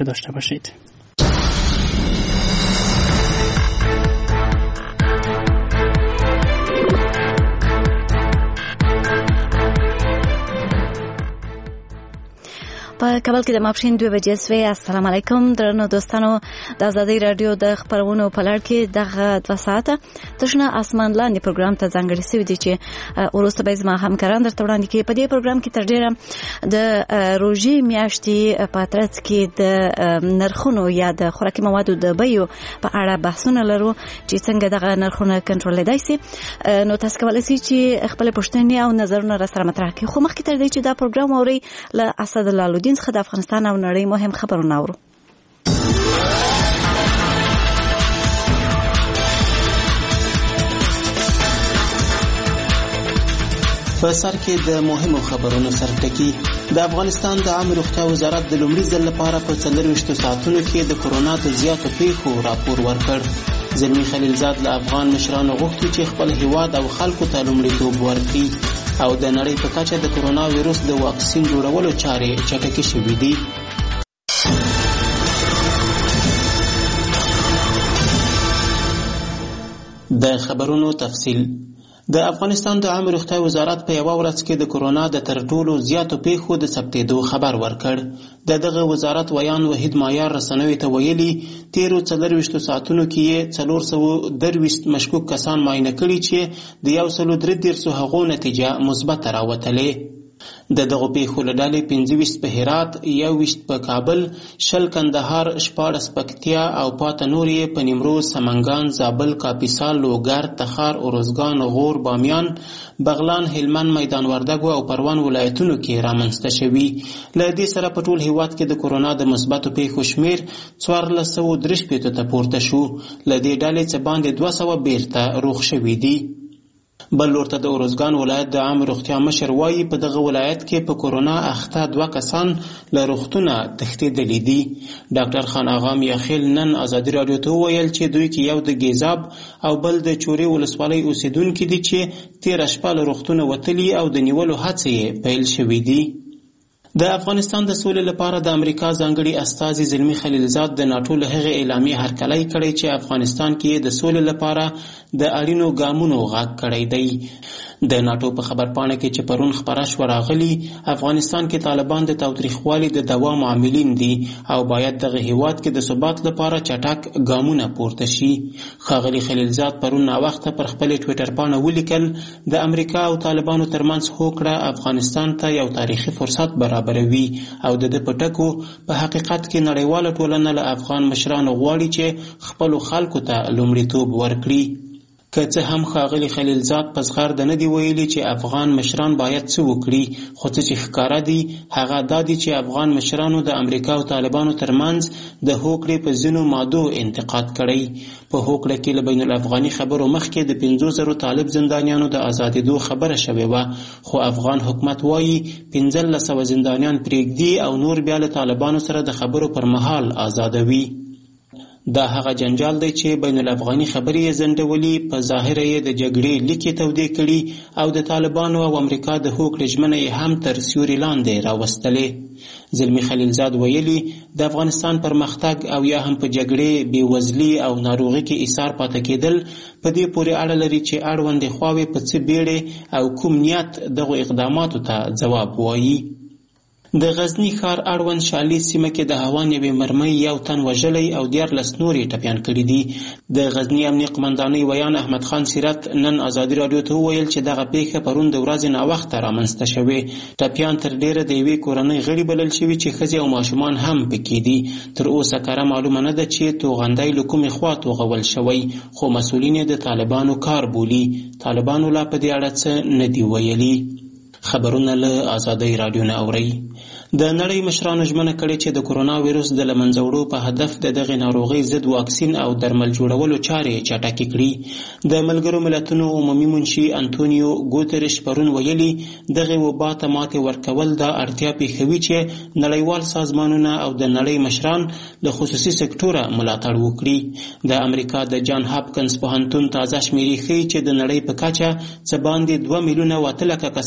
تماشا داشته باشید. په کابل کې د ماپښین 2 بجې سوې. السلام علیکم درنو دوستانو، د آزادۍ رادیو د خبرونو په لړ کې دغه 2 ساعته تشنه اسمان لاندې پروګرام ته ځانګړی شوی دی چې وروسته به زما همکاران درته وړاندې کوي. په دې پروګرام کې تر ډیره د روژې میاشتې په ترڅ کې د نرخونو یا د خوراکي موادو د بیو په اړه بحثونه لرو چې څنګه دغه نرخونه کنټرولېدای شي. نو تاسو کولی شئ چې خپل پوښتنې او نظرونه را سره مطرح کړئ. خو مخکې تر دې چې دا پروګرام اورئ، له اسدالله الدین څخه د افغانستان او نړۍ مهم خبرونه اورو. په سر کې د مهمو خبرونو سرټکی. د افغانستان د عامه روغتیا وزارت د لومړي ځل لپاره په 24 ساعتونو کې د کورونا د زیاتو پیښو راپور ورکړ. زلمی خلیلزاد له افغان مشرانو غوښتي چې خپل هیواد او خلکو ته لومړیتوب ورکړي او د نړۍ په کچه د کورونا وایروس د واکسین جوړولو چارې چټکې شوې دي. د خبرونو تفصیل. د افغانستان د عامه روغتیا وزارت په یوه ورځ کې د کورونا د تر ټولو زیاتو پیښو د ثبتېدو خبر ورکړ. دغه وزارت ویان وحید معیار رسنیو ته ویلي تیرو 24 ساعتونو کې 423 مشکوک کسان معاینه کړي چې د 133 هغو نتیجه مثبت راوتلې. د دغه پیښو له ډلې 25 په هرات، 21 په کابل، 20 کندهار، 14 پکتیا او پاته نور یې په نیمروز، سمنګان، زابل، کاپیسا، لوګر، تخار، اروزګان، غور، بامیان، بغلان، هلمند، میدان وردګو او پروان ولایتونو کې رامنځته شوي. له دې سره په ټول هیواد کې د کورونا د مثبتو پیښو شمیر 1463 ته پورته شو. له دې ډلې څخه باندې 200 بیرته روغ شوي دي. بل لورته د اروزګان ولایت د عام روغتیا مشر وایي په دغه ولایت کې په کورونا اخته 2 کسان له روغتونه تښتېدلي دي. ډاکټر خان آغا میاخیل نن ازادي رادیو ته وویل چې دوی کې یو د ګیزاب او بل د چورې ولسوالۍ اوسیدونکي دي چې تېره شپه له روغتونه وتلي او د نیولو هڅې پیل شوي دي. د افغانستان د سولې لپاره د امریکا ځانګړي استازي زلمی خلیلزاد د ناټو له هغې اعلامیې هرکلی کړی چې افغانستان کې د سولې لپاره د اړینو ګامونو غږ کړی دی. د ناټو په خبرپاڼه کې چې پرون خپره شوه راغلي افغانستان کې طالبان د تاوتریخوالي د دوام عاملین دي او باید دغه هیواد کې د ثبات لپاره چټک ګامونه پورته شي. ښاغلي خلیلزاد پرون ناوخته پر خپل ټویټر پاڼه ولیکل د امریکا او طالبانو ترمنځ هوکړه افغانستان ته یو تاریخي فرصت برابروي او د پټکو په حقیقت کې نړیواله ټولنه له افغان مشرانو غواړي چې خپل خلکو ته لومړیتوب ورکړي. که څه هم ښاغلي خلیلزاد په زغرده نه دی ویلي چې افغان مشران باید څه وکړي، خو څه چې ښکاره دي هغه دا دي چې افغان مشرانو د امریکا او طالبانو ترمنځ د هوکړې په ځینو مادو انتقاد کړی. په هوکړه کې له بین الافغاني خبرو مخکې د 50,000 طالب زندانیانو د آزادېدو خبره شوې وه، خو افغان حکومت وایي 1500 زندانیان پرېږدي او نور بیا له طالبانو سره د خبرو پر مهال آزادوي. دا هغه جنجال دی چې بین الافغاني خبرې یې ځنډولي، په ظاهره یې د جګړې لیکې تودې کړي او د طالبانو او امریکا د هوکړې ژمنه یې هم تر سیوري لاندې راوستلې. زلمی خلیلزاد ویلي د افغانستان پرمختګ او یا هم په جګړې، بېوزلي او ناروغي کې ایثار پاتې کېدل په دې پورې اړه لري چې اړوندې خواوې په څه بیړې او کوم نیت دغو اقداماتو ته ځواب وایي. د غزنی ښار اړوند شالي سیمه کې د هوان یوې مرمۍ 1 تن وژلی او 14 نور یې ټپیان کړي دي. د غزنی امنیه قمندانۍ ویان احمد خان سیرت نن ازادي رادیو ته وویل چې دغه پیښه پرون د ورځې ناوخته رامنځته شوې. ټپیان تر ډیره د یوې کورنۍ غړي بلل شوي چې ښځې او ماشومان هم پکې دي. تر اوسه کره معلومه نه ده چې توغندی له کومې خوا توغول شوی، خو مسؤلین یې د طالبانو کار بولي. طالبانو لا په دې اړه څه نه دي ویلي. خبرونه له آزادۍ رادیو نه اورئ. د نړۍ مشرانو ژمنه کړې چې د کورونا ویروس د له منځه وړو په هدف د دغې ناروغۍ ضد واکسین او درمل جوړولو چارې چټکې کړي. د ملګرو ملتونو عمومي منشي انتونیو ګوترش پرون ویلي دغې وبا ته ماتې ورکول دا اړتیا پېښوي چې نړیوال سازمانونه او د نړۍ مشران له خصوصي سکتوره ملاتړ وکړي. د امریکا د جان هاپکنز پوهنتون تازه شمیرې ښیي چې د نړۍ په کچه څه باندې 2,800,000 کسان په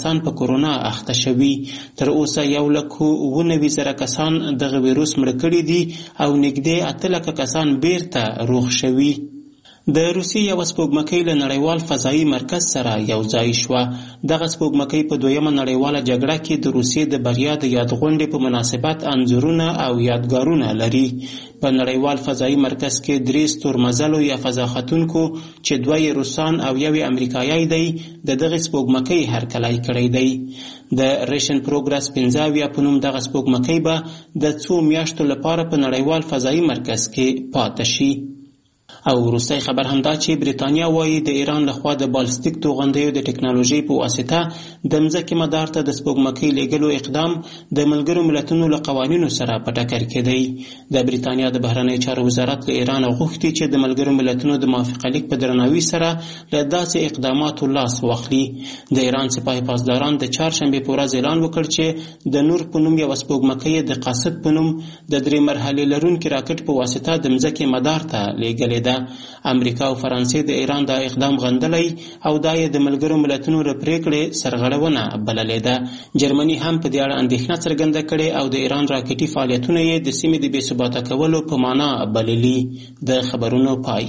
کرونا اخته شوي. تر اوسه 1,90,000 کسان دغه ویروس مړه کړي دي او نږدې 8,00,000 کسان بیرته روغ شوي. د روسیې یوه سپوږمکۍ له نړیوال فضایي مرکز سره یو ځای شوه. دغه سپوږمکۍ په دویمه نړیواله جګړه کې د روسیې د بریا د یادغونډې په مناسبت انځورونه او یادګارونه لري. په نړیوال فضایي مرکز کې 3 ستورمزلو یا فضا ختونکو چې 2 روسان او 1 امریکایي دی د دغه سپوږمکۍ هرکلی کړی دی. د ریشن پروګرس 15 په نوم دغه سپوږمکۍ به د 2 میاشتو لپاره په نړیوال فضایي مرکز کې پاتې شي. او وروستی خبر همدا چې بریتانیا وایي د ایران لخوا د بالستیک توغندیو د ټکنالوژي په واسطه د مځکې مدار ته د سپوږمکۍ لیږلو اقدام د ملګرو ملتونو له قوانینو سره په ټکر کې دی. د بریتانیا د بهرنیو چارو وزارت له ایران غوښتي چې د ملګرو ملتونو د موافقه لیک په درناوي سره له داسې اقداماتو لاس واخلي. د ایران سپاه پاسداران د چهارشنبې په ورځ اعلان وکړ چې د نور په نوم یوه سپوږمکۍ د قاصد په نوم د 3 مرحلې لرونکي راکټ په واسطه د مځکې مدار ته لیږلې ده. امریکا او فرانسې د ایران دا اقدام غندلی او دا یې د ملګرو ملتونو له پریکړې سرغړونه بللې ده. جرمني هم په دې اړه اندېښنه څرګنده کړې او د ایران راکټي فعالیتونه یې د سیمې د بې ثباته کولو په معنا بللي. د خبرونو پای.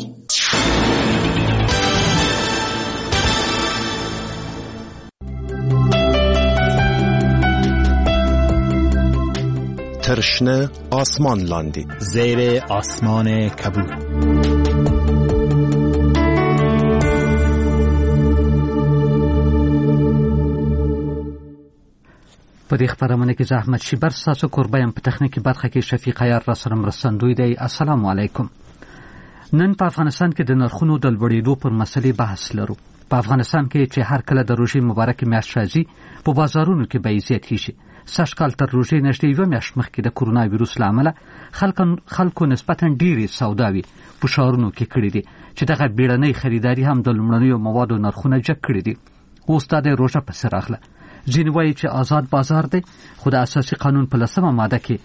ترشنه آسمان لاندی زیر آسمان کبود. په دې خبرونه کې زحمت شیبر ساسو قربایم په تخنیکی برخه کې شفیق عیار را سره مرستندوی دی. السلام علیکم. نن په افغانستان کې د نرخونو د لوړېدو پر مسلې بحث لرو. په افغانستان کې چې هر کله د روژې مبارکې میاشت راځي په بازارونو کې بیې زیاتېږي. سږ کال تر روژې نږدې 1 میاشت مخکې د کرونا ویروس له امله خلکو نسبتاً ډېرې سوداوي په ښارونو کې کړي دي چې دغه بیړنۍ خریداري هم د لومړنیو موادو نرخونه جګ کړي دي. اوس دا د روژه پسې راغله. ځینې وایي چې آزاد بازار دی، خو د اساسي قانون په 10مه ماده کې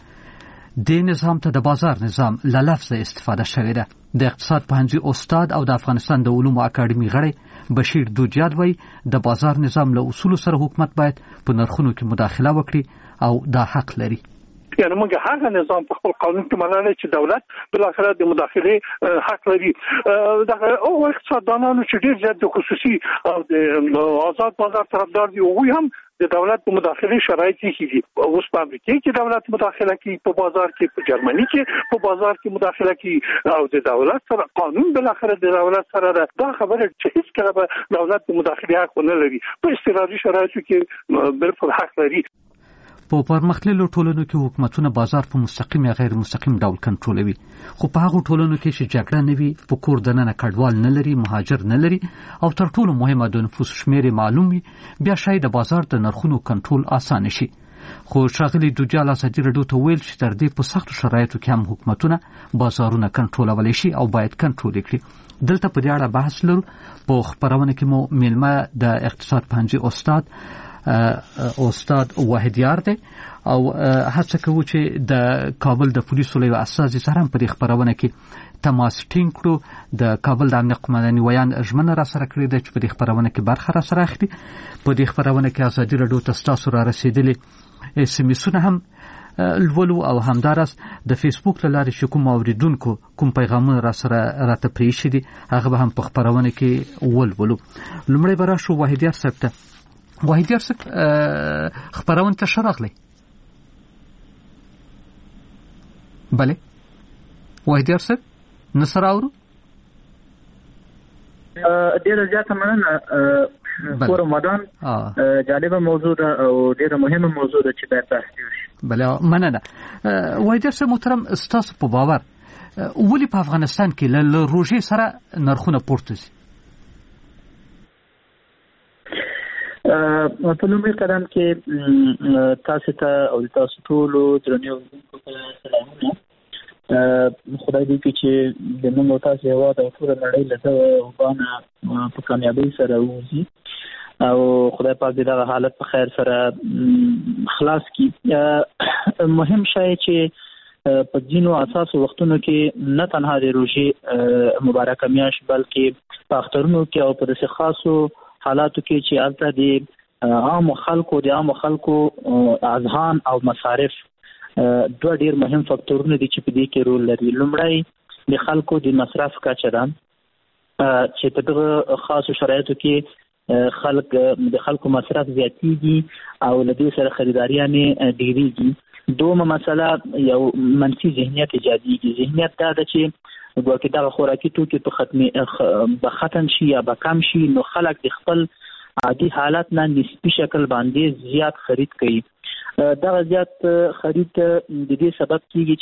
د نظام ته د بازار نظام له لفظه استفاده شوې ده. د اقتصاد پوهنځي استاد او د افغانستان د علومو اکاډمي غړی بشیر دوجیاد وایي د بازار نظام له اصولو سره حکومت باید په نرخونو کې مداخله وکړي او دا حق لري. یعنی موږ هغه نظام په خپل قانون کې منل چې دولت بل اخر د مداخله حق لري. دغه او اقتصاددانانو چې ډیر زیات د خصوصي او د آزاد بازار طرفدار دي او هم د دولت په مداخله شرایط کیږي. اوس په امریکا کې دولت مداخله کوي په بازار کې، په جرمني کې په بازار کې مداخله کوي او د دولت سره قانون بل اخر د دولت سره دا خبره چې هیڅ کله به دولت مداخله حق نه لري. په استراحتي شرایطو کې بالکل حق لري. په پرمختللو ټولنو کې حکومتونه بازار په مستقیم یا غیر مستقیم ډول کنټرولوي، خو په هغو ټولنو کې چې جګړه نه وي، په کور دننه کډوال نه لري، مهاجر نه لري او تر ټولو مهمه د نفوس شمېر معلوم وي، بیا شاید د بازار د نرخونو کنټرول اسانه شي. خو ښاغلي دوجال ازادي راډیو ته ویل چې تر دې په سختو شرایطو کې هم حکومتونه بازارونه کنټرولولی شي او باید کنټرول کړي. دلته په دې اړه بحث لرو. په خبرونه کې مو میلمه د اقتصاد پوهنځي استاد واحدیار دی او هڅه کوو چې د کابل د پولیسو له اساسي سره په دې خبرونه کې تماس ټینګ کړو. د کابل د امنیت قومندانۍ ویان ژمنه را سره کړې ده چې په دې خبرونه کې برخه را سره اخلي. په دې خبرونه کې ازادي راډیو ته ستاسو را رسیدلي SMS هم لولو او همدارس د فیسبوک له لارې چې کوم اوریدونکو کوم پیغامونه را سره راته پرېښي دي هغه به هم په خبرونه کې ولولو. لومړی به راشو واحدیار صاحب ته. واحدیار صاحب خبرونه ته ښه راغلی. بله واحدیار صاحب نصر اورو ډیره زیاته مننه. کور رمضان جالبه موضوع ده او ډیره مهمه موضوع ده چې باید بحث وشي. بله مننه. واحدیار صاحب محترم، ستاسو په باور ولې په افغانستان کې له روژې سره نرخونه پورته شي؟ په لومړي قدم کې تاسو ته او تاسو ټولو درنو سلامونه. خدای دې کړي چې د موږ تاسو هیواد او ټول نړۍ له دغه وبانه په کامیابۍ سره ووځي او خدای پاک دې دغه حالت په خیر سره خلاص کړي. مهم شی چې په ځینو اساسو وختونو کې نه تنها د روژې مبارکه میاشت بلکې په اخترونو کې او په داسې خاصو حالاتو کې چې البته د عام خلکو اذهان او مصارف دوه ډیر مهم فاکتورونه دي چې په دې کې رول لري. لومړی د خلکو د مصرف کچه ده چې په دغه خاصو شرایطو کې د خلکو مصرف زیاتېږي او له دې سره خریداري یې ډېرېږي. دومره مسله یو منفي ذهنیت ایجادېږي. ذهنیت دا ده چې ګویا دغه خوراکي توکي به ختم شي یا به کم شي، نو خلک د خپل عادي حالت نه نسبي شکل باندې زیات خرید کوي. دغه زیات خرید د دې سبب کیږي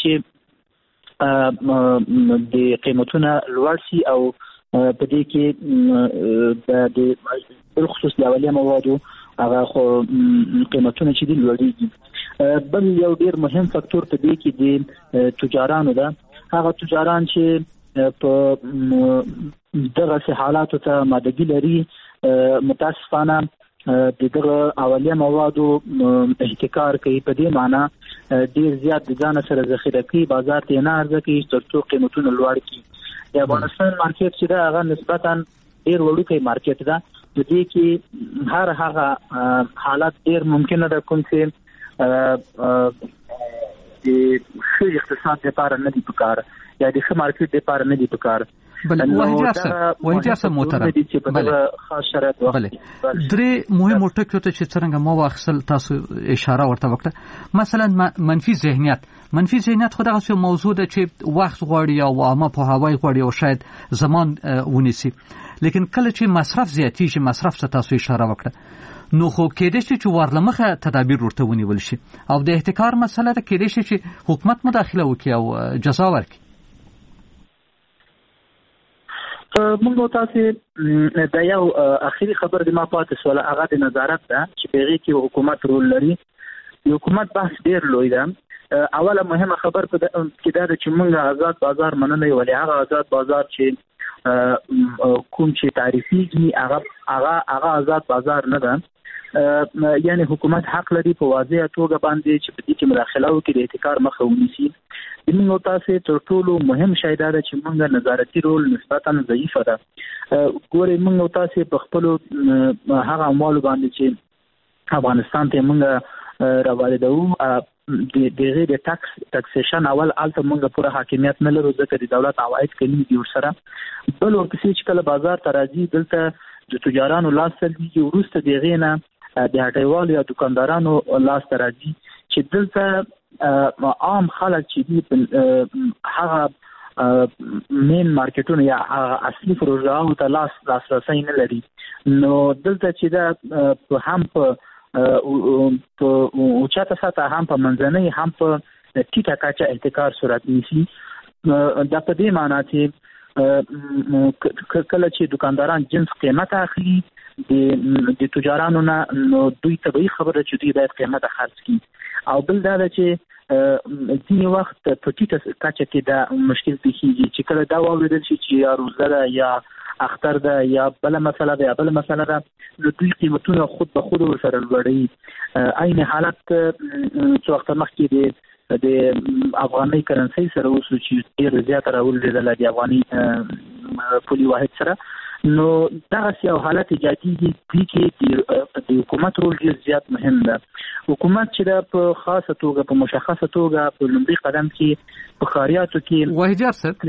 چې د قیمتونه لوړ شي او په دې کې د بالخصوص د اولیه موادو هغه قیمتونه چې دي لوړېږي. بل یو ډیر مهم فاکتور په دې کې د تجارانو ده. هغه تجاران چې په دغه حالاتو ته مادګي لري متاسفانه د دغه اولیه موادو احتکار کوي. په دې معنی ډیر زیات د ځان سره ذخیره کوي، بازار ته نه عرضه کوي ترڅو قیمتونه لوړ کړي. د افغانستان مارکیټ چې دا هغه نسبتا ډیر وړوکی مارکیټ ده. په دې کې هر هغه حالت ډیر ممکنه ده کوم چې د ښه اقتصاد لپاره نه دي پکار یا د ښه مارکیټ لپاره نه دي پکار. بله وحیدیار صاحب محترم، بله درې مهمو ټکو ته چې څرنګه ما واخیستل تاسو اشاره ورته وکړه. مثلا منفي ذهنیت خو دغه موضوع ده چې وخت غواړي او عامه پوهاوی غواړي او شاید زمان ونیسي، لیکن کله چې مصرف زیاتېږي، مصرف ته تاسو اشاره وکړه، نو خو کېدای شي چې ورلمخه تدابیر ورته ونیول شي او د احتکار مسله ده کېدای شي چې حکومت مداخله وکړي او جزا ورکړي. موږ تاسو د یو اخیری خبر د ما پاتې سوال هغه د نظارت ده چې په هغه کې حکومت رول لري. د حکومت بحث ډیر لوی ده. اوله مهمه خبر په کې دا چې موږ آزاد بازار منلې، ولې هغه آزاد بازار چې کوم چې تعریفيږي هغه آزاد بازار نه ده. یعنی حکومت حق لري په واضح توګه باندې چې په دې کې مداخله وکړي، د احتکار مخه ونیسي. موږ تاسو تر ټولو مهم شی دا ده چې موږ نظارتي رول نسبتا ضعیفه ده. ګورې موږ تاسو په خپل هغه اموال باندې چې افغانستان ته موږ راوړو د غیر ټاکسیشن اول الته موږ پوره حاکمیت نه لرو ځکه د دولت عواید کمی دي ورسره. بل ورپسې چې کله بازار ته راځي دلته د تجارانو لاس ته دیږي، وروسته د هغې نه د هټیوالو یا دکاندارانو لاس ته راځي چې دلته عام خلک چې دي هغه مین مارکیټونه یا اصلي پروژاو ته لاسرسی نه لري. نو دلته چې دا هم په اوچاته سطح هم په منځنۍ هم په ټیټه کچه احتکار صورت نیسي. دا په دې معنی چې کله چې دکانداران جنس قیمت اخلي د تجارانو نه، نو دوی طبیعي خبره چې دوی باید قیمت خرڅ کړي. او بل دا چې ځینې وخت په ټیټه کچه کې دا مشکل پیښیږي چې کله دا واوریدل شي چې یا روزه ده یا اختر ده یا بله مسله ده، نو دوی قیمتونه خود به خود ورسره لوړوي. عین حالت څو وخت مخکې د افغاني کرنسي سره اوس چې ډېر زیات راولېدل د افغاني پولي واحد سره، نو دغه یو حالت ایجادېږي چې د حکومت رول ډېر زیات مهم ده. حکومت چې په خاصه توګه په مشخصه توګه په لومړي قدم کې په ښاریاتو کې وحیدیار صاحب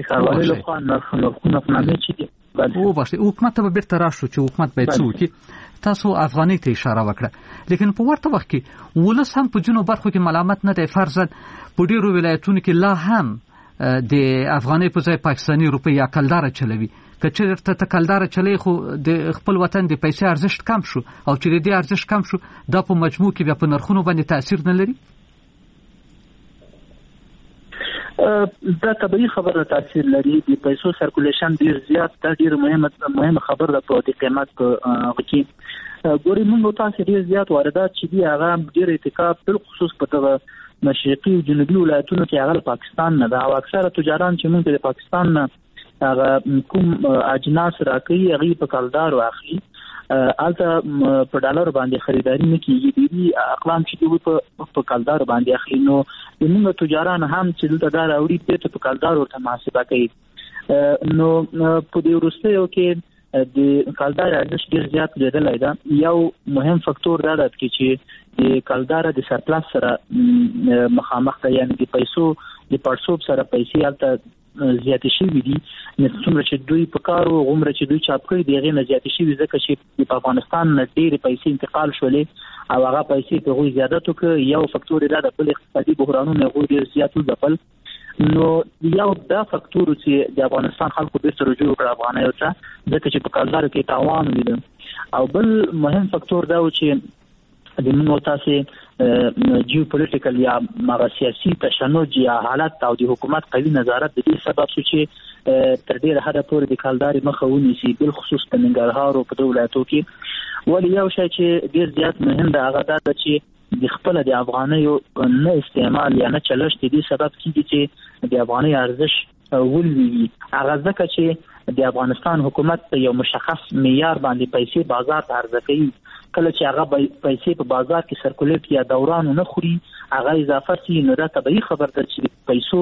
حکومت ته به بیرته راشو چې حکومت باید څه وکړي. تاسو افغاني ته اشاره وکړه، لیکن په ورته وخت کې ولس هم په ځینو برخو کې ملامت نه دی. فرضاً په ډېرو ولایتونو کې لا هم د افغاني په ځای پاکستاني روپۍ یا کلداره چلوي. که چېرته ته کلداره چلی خو د خپل وطن د پیسې ارزښت کم شو، او چې د دې ارزښت کم شو دا په مجموع کې بیا په نرخونو باندې تاثیر نه لري. دا طبيعي خبره تاثیر لري. د پیسو سرکولیشن ډیر زیات، دا ډیر مهمه خبره ده په د قیمت کې. ګوري موږ تاسو ډیر زیات واردات چې دی هغه ډیر ارتکاب بل خصوص په دغه مشرقي او جنوبي ولایتونو کې هغه پاکستان نه ده، او اکثره تجاران چې موږ د پاکستان نه هغه کوم اجناس راکړي هغه په کلدار واخلي، البته په ډالر باندې خریداري نه کیږي. دي اقلام چې په کلدار باندې اخلي، نو موږ تجاران هم چې دلته دا راوړي ته په کلدار ورته محاسبه کوي. نو په دې وروستیو کې د کلدار ارزښت ډیر زیات لیدلای دا. یو مهم فاکتور دا دی چې د کلدار د سرپلس سره مخامخ ده، یعنی د پیسو د پړسوب سره پیسې البته زیاتې شوي دي، څومره چې دوی په کارو غومره چې دوی چاپ کړي دغه نه زیاتې شوي، ځکه چې په افغانستان ډېرې پیسې انتقال شولې او هغه پیسې په غوي زیادت وکړ. یو فاکتور دا د بل اقتصادي بحرانونو غوي ډېر زیات وځپل. نو یو دا فاکتور چې د افغانستان خلکو بیرته رجوع کړ افغانیو ته، ځکه چې په کلدار کې تاوان ولید. او بل مهم فاکتور دا و چې د موږ تاسو جیوپولیټیکل یا سیاسي تشنج یا حالت او د حکومت قوي نظارت د دې سبب شو چې تر ډیره حده پورې د کلدار مخه ونیسي، بل خصوص په ننګرهار او په ولایتو کې. ولی یو شی چې ډیر زیات مهم دی هغه دا چې د خپل د افغانیو نه استعمال یا نه چلښت د دې سبب کیږي چې د افغاني ارزښت ولوي. هغه ځکه چې د افغانستان حکومت یو مشخص معیار باندې پیسې بازار ته عرضه کوي، کله چې هغه پیسې په بازار کې سرکولیټ یا دوران نه خوري هغه اضافه سي، نو دا طبيعي خبر ده چې پیسو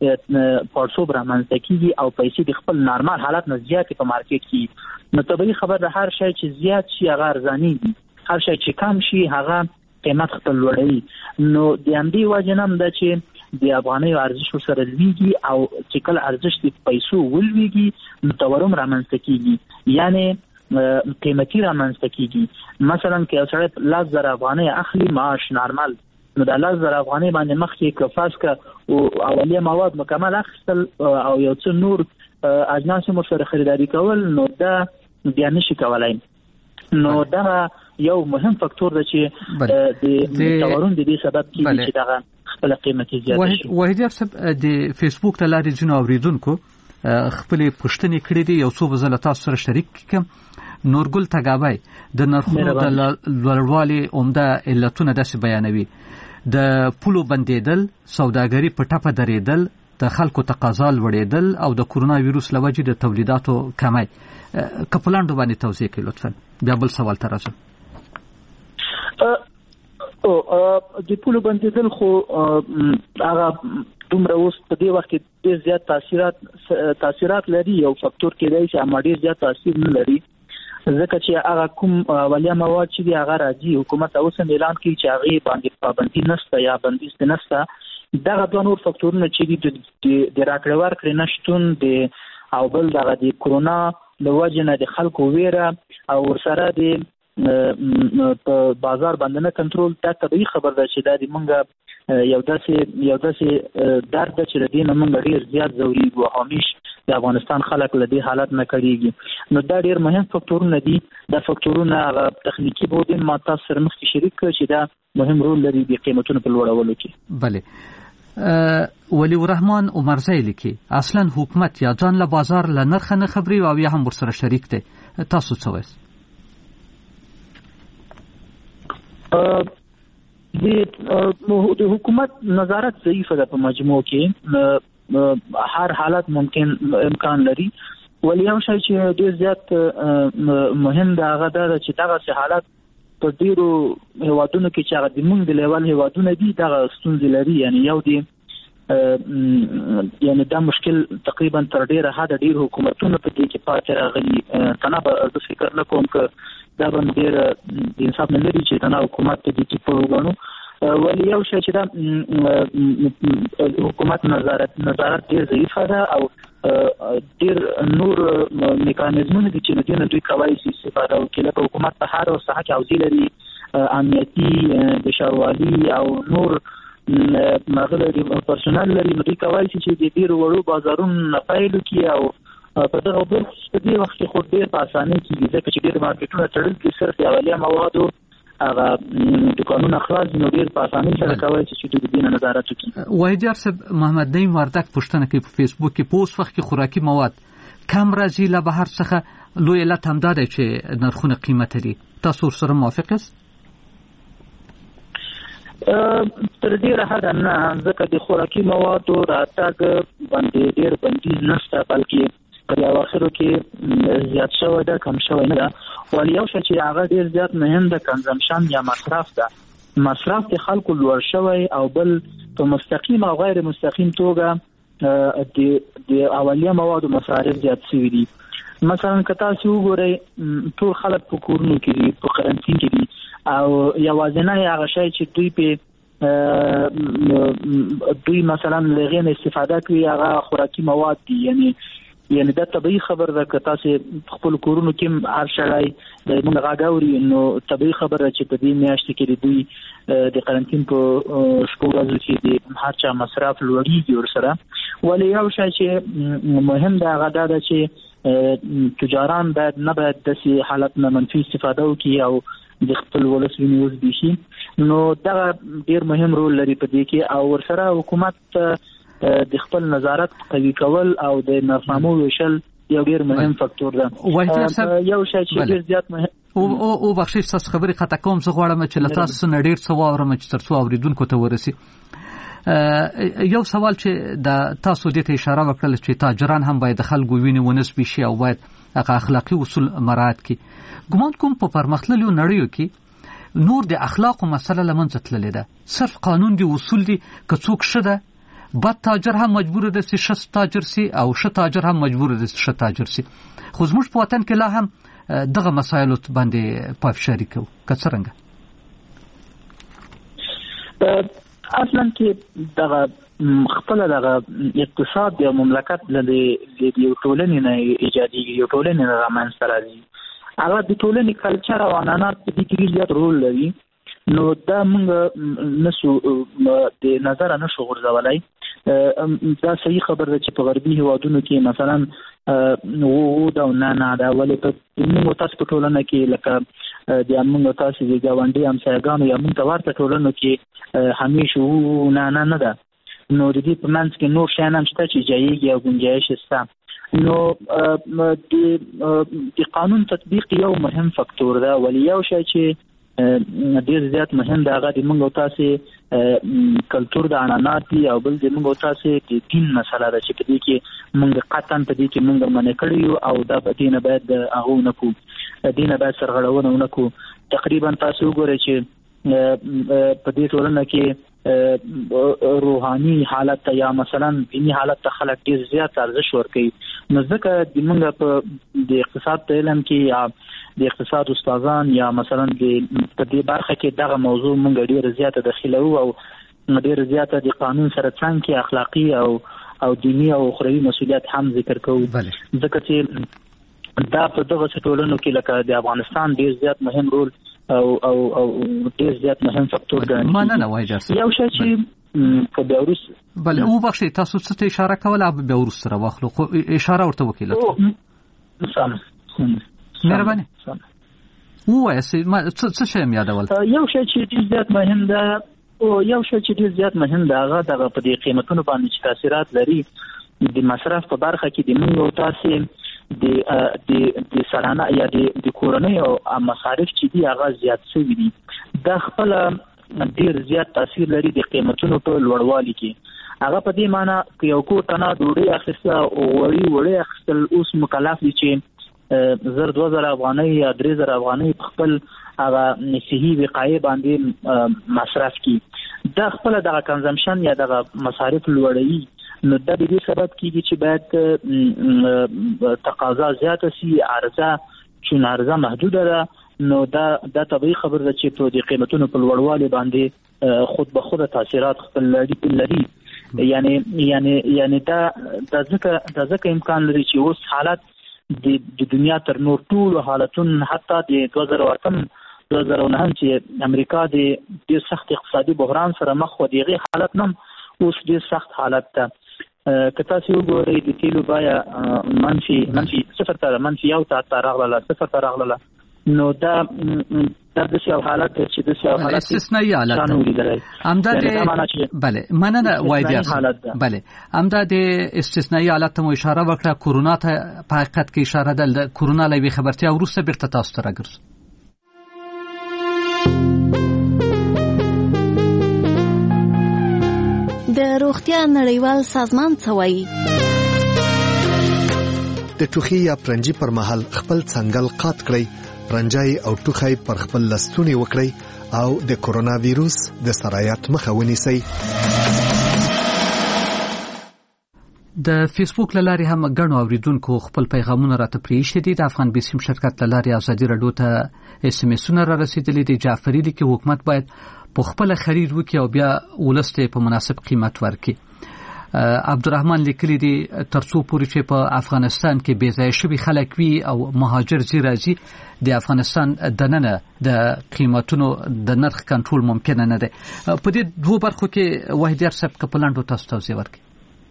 پړسوب رامنځته کیږي او پیسې د خپل نارمال حالت نه زیات په مارکیټ کې. نو طبيعي خبر ده هر شی چې زیات شي هغه ارزاني دي، هر شی چې کم شي هغه قیمت خپل لوړوي. نو د همدې وجه نه ده چې د افغاني ارزښت سره لویږي او چې کله ارزښت د پیسو ولويږي نو تورم رامنځته کیږي، یعنی قیمتي رامنځته کیږي. مثلا که سړی 10,000 افغانۍ اخلي معاش نارمل، نو د 10,000 افغانۍ باندې مخکې کفاس کا او اولیه مواد مکمل اخیستل او یو څه نور اجناس مو سره خریداري کول، نو دا بیا نشي کولای. نو دا یو مهم فاکتور دی چې د تورم د دې سبب کیږي چې دا خپل قیمتي زیات شي. وحید صاحب د فیسبوک ته لارې جنو اوریدونکو خپل پوښتنې کړې دي، یو څو وزله تاسو سره شریک کوم. نورګل تګابای د نرخونو د لوړوالي عمده علتونه داسې بیانوي: د پولو بندیدل، سوداګري په ټپه درېدل، د خلکو تقاضا لوړېدل او د کورونا وایروس لوجې د تولیداتو کمی. کپلانډو باندې توضیح کړئ لطفا. بیا بل سوال ته راځم. د پولو بندیدل خو هغه دومره اوس په دې وخت کې ډېر زیات تاثیرات لري، یو فاکتور کېدای شي اما ډېر زیات تاثیر نه لري، ځکه چې هغه کوم اولیا مواد چې دی هغه راځي حکومت اوس اعلان کوي چې هغه باندې پابندي نشته یا بندیز نشته. دغه دوه نور فاکتورونه چې د راکړې ورکړې نشتون د او بل دغه د کورونا د وجه نه د خلکو ویره او ورسره د په بازار باندې نه کنټرول، دا طبيعي خبر ده چې دا د مونږ یو داسې درد چې د دې نه مونږ ډېر زیات ضروري او همیش د افغانستان خلک له دې حالت نه کړيږي. نو دا ډېر مهم فاکتورونه دي. دا فاکتورونه تخنیکی بودن ما تاسو سره مخکې شریک کړ چې دا مهم رول لري د قیمتونو په لوړولو کې. بله، ولی الرحمن عمرزی لیکي اصلا حکومت یا ځان له بازار له نرخ نه خبري او یا هم ورسره شریک دي. تاسو څه وایئ؟ د حکومت نظارت ضعیفه ده په مجموع کې، هر حالت ممکن امکان لري. ولی یو شی چې ډیر زیات مهم ده هغه دا چې دغه حالت په ډیرو هیوادونو کې چې هغه د موږ د لیول هیوادونه دي دغه ستونزې لري. یعنی یو دی یعنی دا مشکل تقریبا تر ډیره حد ډیر حکومتونه په دې کې پاتې راغلي. تنه به فکر نه کوم چې دا باندې د انصاف نه لري چې دا حکومت ته د پروګرامونو ولی یو شی چې دا حکومت نظارت ډیر ضعیفه ده او ډیر نور میکانیزمونه دي چې د دوی کوي چې استفاده وکړي. لکه حکومت په هر ساحه کې اوزی لري، امنیتي، بشاروالي او نور مغلري پرسونل لري، نو دوی کوي چې د ډیر وړو بازارونو پیل کړي او په دغه وخت په دې وخت کې خو ډیر په اسانۍ کې ځکه چې ډیر مارکیټونه تړل دي صرف اولیه موادو هغه د قانون اخراج نو ډیر په اسانۍ سره کوي چې د دې نظارت وکړي. وحید صاحب محمد نعیم وردک پوښتنه کوي په فیسبوک کې پوسټ وخت کې خوراکي مواد کم راځي له بهر څخه، لوی علت هم دا دی چې نرخونه قیمت لري. تاسو سره موافق یاست؟ تر ډیره حد نه، ځکه د خوراکي موادو راتګ باندې ډیر بندیز نشته، بلکې په اواخرو کې زیات شوی ده، کم شوی نه ده. ولی یو شی چې هغه ډیر زیات مهم ده کنزمشن یا مصرف ده. مصرف د خلکو لوړ شوی او بل په مستقیم او غیر مستقیم توګه د اولیه موادو مصارف زیات شوي دي. مثلا که تاسو وګورئ ټول خلک په کورونو کې دي، په قرنطین کې دي او یوازینی هغه شی چې دوی مثلا لغې نه استفاده کوي هغه خوراکي مواد دي. یعنی دا طبيعي خبر ده که تاسو خپل کورونو کې هر شړای د موږ غاګوري نو طبيعي خبر ده چې په دې میاشت کې دوی د قرنطین په شپږ ورځو کې د هر چا مصرف لوړیږي ورسره. ولې یو شی چې مهم ده هغه دا چې تجاران باید نه باید د حالت نه منفي استفاده وکړي او د خپل ولس وینوز بشي. نو دا ډیر مهم رول لري په دې کې او ورسره حکومت د خپل نظارت قوي کول او د نرخنامو ویشل یو ډیر مهم فاکتور ده. یو شی چې ډیر زیات مهم او بخښي تاسو خبرې خطا کوم زه غواړم چې لاسو نه ډیر څه واورم چې ترڅو اوریدونکو ته ورسي. یو سوال چې د تاسو د ته اشاره وکړل چې تاجران هم باید خلکو ویني ونسبي شي او باید اخلاقی اصول مراعات کړي. ګمان کوم په پرمختللو نړیو کې نور د اخلاقو مسله لمنځه تللې ده. صرف قانون دی اصول دي که څوک شته بد تاجر هم مجبور دی چې ښه تاجر سي او ښه تاجر هم مجبور دی چې ښه تاجر سي. خو زموږ په وطن کې لا هم دغه مسایلو باندې پافشاری کوي که څنګه؟ اصلا کې دغه خپل دغه اقتصاد د مملکت له یو ټولنې نه ایجادي یو ټولنې نه رامنځته راځي. هغه د ټولنې کلچر او عنعنات په دې کې زیات رول لري. نو دا موږ نسو د نظر نه شو غورځولای. دا صحیح خبر ده چې په غربي هیوادونو کې مثلا وو دا نه دا ولې په موږ تاسو په ټولنه کې لکه د موږ تاسو د ګاونډي همسایګانو یا موږ ورته ټولنو کې همیشه وو نه ده. نو د دې په منځ کې نور شیان هم شته چې جایږي او گنجایش شته. نو د قانون تطبیق یو مهم فاکتور ده. ولی یو شی چې ډیر زیات مهم ده هغه د موږ تاسو کلچر د عنعنات دي او بل د موږ تاسو د دین مسله ده چې په دې کې موږ قطعا په دې کې موږ منع کړی او دا په دې نه باید هغه نه کو دینه باید سرغړونه نه کو. تقریبا تاسو وګورئ چې په دې ټولنه کې روحاني حالت یا مثلا دینی حالت ته خلک ډیر زیات ارزښ ورکوي. نو ځکه د موږ په د اقتصاد په علم کې یا د اقتصاد استادان یا مثلا د دې برخه کې دغه موضوع موږ ډیر زیات داخلو او ډیر زیات د قانون سره څنګه اخلاقی او دینی او اخروی مسؤلیت هم ذکر کوو. ځکه چې دا په دغه ټولنو کې لکه د افغانستان ډیر زیات مهم رول او ډیر زیات مهم فاکتور ګڼل. مننه وایجرس. یو شی چې په بیاروس بله او بخښي تاسو څه اشاره کوله په بیاروس سره واخلو خو اشاره ورته وکړه. سم مهرباني وایسي څه شی مې یادول. یو شی چې ډیر زیات مهم ده هغه دغه په دې قیمتونو باندې چې تاثیرات لري د مصرف په برخه کې د موږ تاسو د سالانه یا د کورنۍ او مصارف چې دي هغه زیات شوي دي. دا خپل ډیر زیات تاثیر لري د قیمتونو په لوړوالي کې. هغه په دې معنی چې یو کوټه نه ډوډۍ اخیسته او وړي اخیستل اوس مکلف دي چې 2000 افغانۍ یا 3000 افغانۍ په خپل هغه صحي وقایع باندې مصرف کی. دا خپل دغه کنزمپشن یا دغه مصارف لوړوي. نو دا د دې سبب کیږي چې باید تقاضا زیاته سي، عرضه محدوده ده. نو دا طبيعي خبر ده چې په دې قیمتونو په لوړوالي باندې خود به خود تاثیرات خپل لري. یعنی دا ځکه امکان لري چې اوس حالت د دنیا تر نور ټول حالتونو حتی د 2008 چې امریکا د ډیر سخت اقتصادي بحران سره مخ و دیغه حالت نم اوس ډیر سخت حالت ته که تاسو وګورئ د تیلو بیا منفي 0 ته راغله. نو دا د څه حالت چې د څه حالت استثنایی حالت امداد بله مننه وایدیاس. بله امداد استثنایی حالت ته مو اشاره وکړه. کورونا ته په حقیقت کې اشاره ده. کورونا لوي خبرتیا وروسته بیرته تاسو ته راګرځو. د روغتیا نړیوال سازمان څه وایي؟ د ټوخي یا پرنجي پر مهال خپل څنګل قات کړئ، پرنجای او ټوخی پر خپل لستونی وکړئ او د کورونا وایروس د سرایت مخه ونیسئ. د فیسبوک لاري هم غنو اوریدونکو خپل پیغامونه راته پریښي دي. د افغان بیسیم شرکت لاري ازادي رادیو ته اس ام اسونه را رسیدلي دي. جعفری دي کې حکومت باید په خپل خرید وکي او بیا ولسته په مناسب قیمت ورکړي. عبدالرحمن لیکلی دی ترڅو پورې چې په افغانستان کې بې ځای شوي خلک وي او مهاجر زی راځي د افغانستان دننه د قیمتونو د نرخ کنټرول ممکن نه دی. په دې دوه برخو کې وحیدیار صاحب کپلانډو تاسو توضیح ورکړي.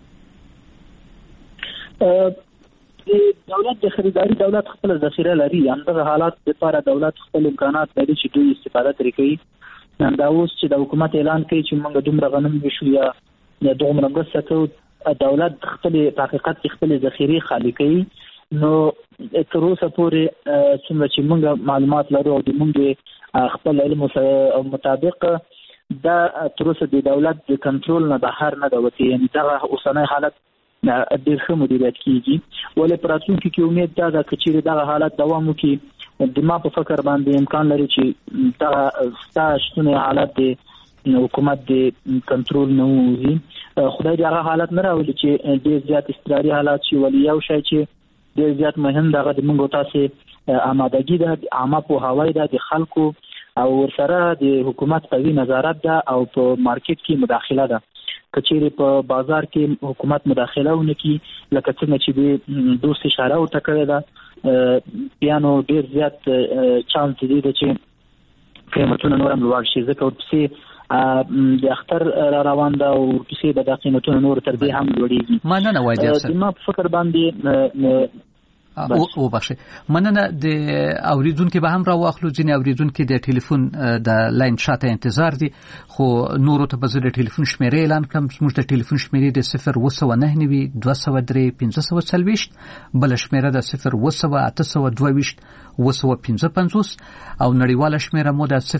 دولت د خریداري دولت خپل ذخیره لري. همدغه حالات لپاره دولت خپل امکانات لري چې دوی استفاده ترې کوي. دا اوس چې د حکومت اعلان کوي چې موږ دومره غنم وشو یا دومره مرسته کوو، دولت خپل په حقیقت کې خپل ذخیره خالي کوي. نو تر اوسه پورې څومره چې موږ معلومات لرو او د موږ خپل علم مطابق دا تر اوسه د دولت د کنټرول نه بهر نه دی وتی. یعنې دغه اوسنی حالت ډېر ښه مدیریت کیږي. ولې په راتلونکي کې امید دا ده که چیرې دغه حالت دوام وکړي، د ما په فکر باندې امکان لري چې دغه ستا شتون حالت د حکومت د کنټرول نه وځي. خدای دې هغه حالت نه راولي چې ډېر زیات اضطراري حالات شي. ولې یو شی چې ډېر زیات مهم دغه د موږ تاسې آمادګي ده، عامه پوهاوی ده د خلکو، او ورسره د حکومت قوي نظارت ده او په مارکیټ کې مداخله ده. که چیرې په بازار کې حکومت مداخله ونه کړي لکه څنګه چې د دوست اشاره ورته کړې ده، بیا نو ډېر زیات چانس دی چې قیمتونه نور هم لوړ شي. ځکه ورپسې د اختر را روان ده او ورپسې به دا قیمتونه نور تر دې هم لوړېږي. مننه وایي صاحب. ما په فکر باندې او بخښه مننه. د اوریدونکو به هم راواخلو. ځینې اوریدونکو د ټلیفون د لاین شاته انتظار دي، خو نورو ته به زه د ټلیفون شمیرې اعلان کړم. زموږ د ټلیفون شمیرې د 029 203 540 بل شمیره د 02822 255 او نړیواله شمیره مو د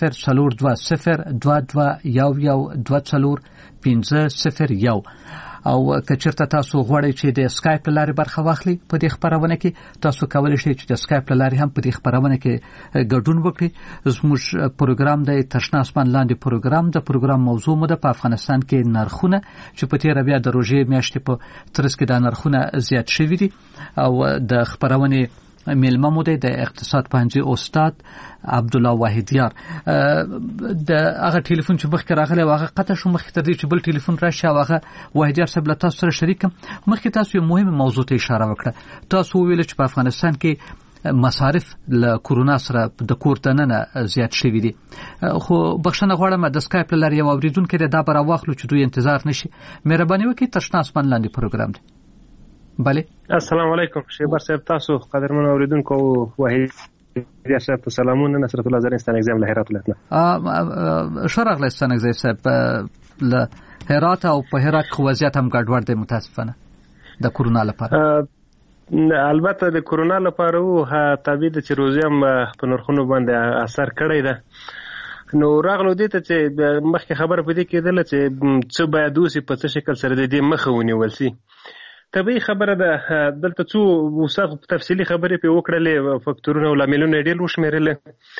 0042221124 او کچرته تاسو غواړئ چې د اسکایپ لارې برخه واخلي په دې خبرونه کې، تاسو کولی شئ چې د اسکایپ لارې هم په دې خبرونه کې ګډون وکړئ. زموږ پروګرام د تشنا اسمان لاندې پروګرام د پروګرام موضوع مو د افغانستان کې نرخونه چې په تیر بیا د روژې میاشتې په ترڅ کې د نرخونه زیات شوي دي، او د خبرونه میلمه مو د اقتصاد پوهنځي استاد عبدالله واحدیار. د هغه ټلیفون چې مخکې راغلی هغه قطع شو، مخکې تر دې چې بل ټلیفون راشي هغه واحدیار صاحب له تاسو سره شریکم. مخکې تاسو یو مهمه موضوع ته اشاره وکړه. تاسو ویل چې په افغانستان کې مصارف له کورونا سره د کور دننه زیات شوي دي، خو بخښنه غواړم د اسکایپ لارې یو اوریدونکي دا به راواخلو چې دوی انتظار نشي. مهرباني وکړئ. تشنا اسمان لاندې پروګرام دی. بله السلام علیکم شیبر صاحب، تاسو قدرمن اوریدونکو وحید یا صاحب ته سلامونه. نصرت الله زرین ستانګزم له هرات ولایت. شرغ له ستانګزم صاحب له هرات، او په هرات کې وضعیت هم ګډوډ دی متاسفانه د کورونا لپاره. البته د کورونا لپاره او تابع د چروزي هم په نرخونو باندې اثر کړی ده. نو راغلو دې ته چې مخکې خبره پدې کېدله چې څه باید وسی په څه شکل سره د دې مخه ونیول شي. طبیعي خبره ده. دلته څو وسه تفصیلی خبرې په وکړلې، فاکتورونه او لاملونه ډېر وشمیرل.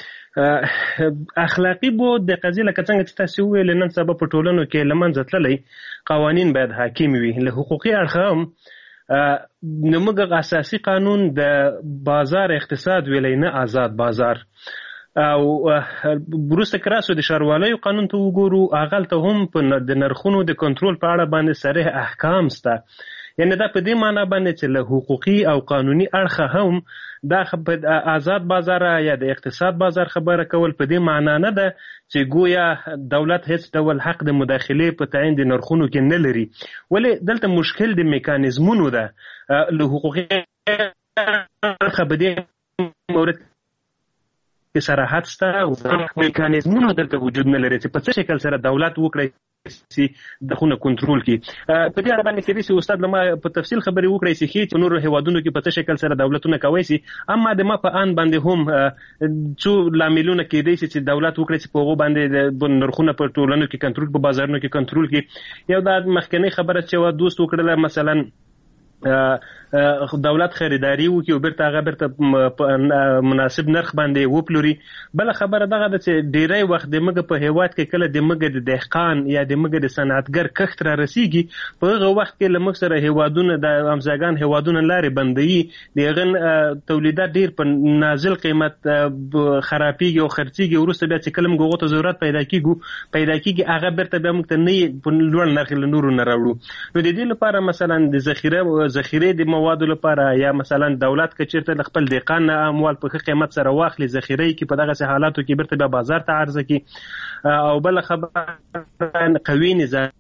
اخلاقی بود د قضیه لکه څنګه چې تاسو ویل نن سبا په ټولنو کې لمنځه تللی قوانین باید حاکم وي. له حقوقي اړخه هم نموږ اساسي قانون د بازار اقتصاد ویلی نه آزاد بازار، او بروسته کراسو د شاروالۍ قانون ته وګورو هغه ته هم په د نرخونو د کنټرول په اړه باندې صریح احکام سته. یعنی دا په دې معنی باندې چې له حقوقي او قانوني اړخه هم دا آزاد بازار یا د اقتصاد بازار خبره کول په دې معنی نه ده چې گویا دولت هیڅ ډول حق د مداخله په تعین د نرخونو کې نه لري. ولې دلته مشکل د میکانیزمونو ده. له حقوقي اړخه په دې مورد کې صراحت شته او میکانیزمونو دلته وجود نه لري چې په څه شکل سره دولت وکړي سي دغه کنټرول کی. په دې اړه باندې کې چې استاد لمه په تفصیل خبرې وکړي چې په نورو هیوادونو کې په څه شکل سره دولتونه کوي سي، اما د ما په ان باندې هم څو لاملونه کې دي چې دولت وکړي چې په هغه باندې د نرخونو په ټولنو کې کنټرول، په بازارونو کې کنټرول کی. یو د مخکنی خبره چې و دوست وکړله مثلا دولت خریداري وکړي او بیرته هغه بیرته مناسب نرخ باندې وپلوري. بل خبره دغه ده چې ډیری وخت د موږ په هیواد کې کله د موږ د دهقان یا د موږ د صنعتګر کښت را رسیږي، په هغه وخت کې له موږ سره هیوادونه د همسایګان هیوادونه لارې بندوي، د هغه تولیدات ډیر په نازل قیمت خرابېږي او خرڅېږي، وروسته بیا چې کله موږ هغو ته ضرورت پیدا کېږي هغه بیرته بیا موږ ته نه په لوړ نرخ له نورو نه راوړو. نو د دې لپاره مثلا د ذخیرې د موادو لپاره یا مثلا دولت که چیرته خپل دهقان اموال په ښه قیمت سره واخلي، ذخیره کې په دغه حالاتو کې بیرته بیا بازار ته عرضه کړي. او بل خبره قوي نظام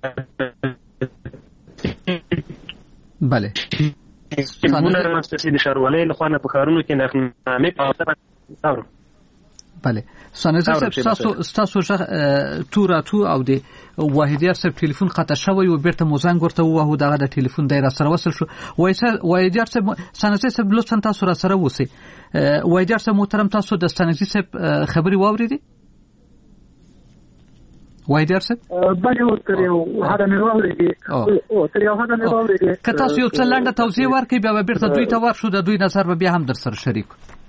بله د ښاروالۍ لخوا نه په ښارونو کې نرخنامې بله سانزه صاحب ستاسو تو او د واحدیار صاحب ټلیفون قطع شوی او بیرته موزنګ ورته وو دغه د ټلیفون دایره سره وصل شو. واحدیار صاحب سانزه صاحب لطفا تاسو را سره وسی. واحدیار صاحب محترم تاسو د سانزه صاحب خبري واوریدي؟ واحدیار صاحب بله ورته هغه نه واوریدي او تر یو هغه نه واوریدي. که تاسو یو څه لنډه توضیح ورکړئ بیا بیرته دوی ته ورشو، د دوی نظر به بیا هم در سره شریک.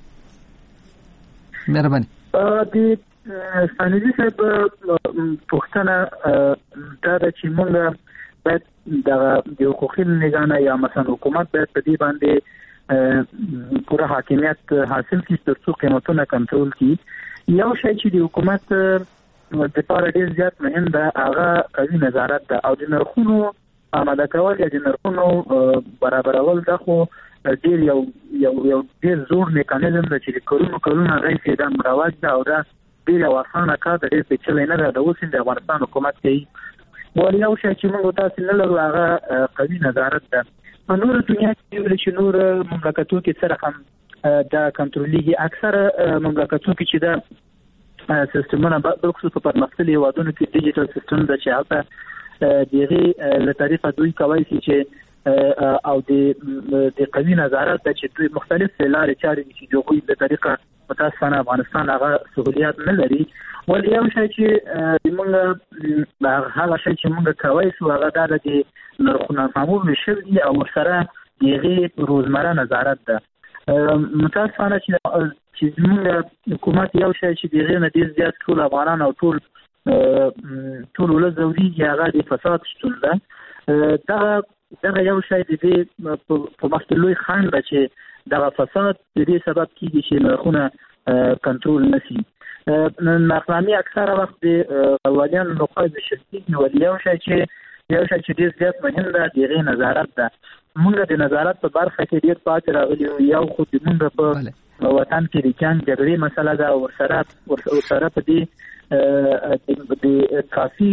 مهرباني. د سانزي صاحب پوښتنه دا ده چې موږ باید د حقوقي نگانه یا مثلا حکومت باید په دې باندې پوره حاکمیت حاصل کړي ترڅو قیمتونه کنټرول کړي. یو شی چې د حکومت د لپاره ډېر زیات مهم ده هغه قوي نظارت ده او د نرخونو آماده کول یا د نرخونو برابرول ده خو ډېر یو ډېر زور میکانیزم ده چې کلونه راځي دا مروج ده او دا ډېر اسانه کار ده، ډېر پیچلی نه ده. د اوس د افغانستان حکومت کوي. ولې یو شی چې موږ تاسو نه لرو هغه قوي نظارت ده. په نور دنیا کې چې نور مملکتونو کې سره هم دا کنټرولېږي. اکثره مملکتونو کې چې دا سیستمونه بالخصوص په پرمختللي هیوادونو کې ډیجیټل سیستم ده چې هلته دغه له طریقه دوی کوي چې او د قوي نظارت د چې دوی مختلف لارې چارې چې دوی د طریقه متاسفانه افغانستان هغه سہولیات نه لري. ولې یو شی چې موږ هغه شی چې موږ کوي سو هغه د نرخونو معمول شوی او سره دغه روزمره نظارت ده. متاسفانه چې موږ حکومت یو شی چې دغه نه ډیر زیات ټول افغانان او ټول ولزوري هغه د فساد شتون ده. دغه یو شی د دې په مختلوي خان ده چې دغه فساد د دې سبب کیږي چې نرخونه کنټرول نشي. نرخنامې اکثره وخت د قوانینو لخوا بشرطي ولې یو شی چې ډیر زیات مهم ده دغه نظارت ده. موږ د نظارت په برخه کې ډیر پاتې راغلي یو خو د موږ په وطن کې د جنګ جګړې مسله ده او سره په دې د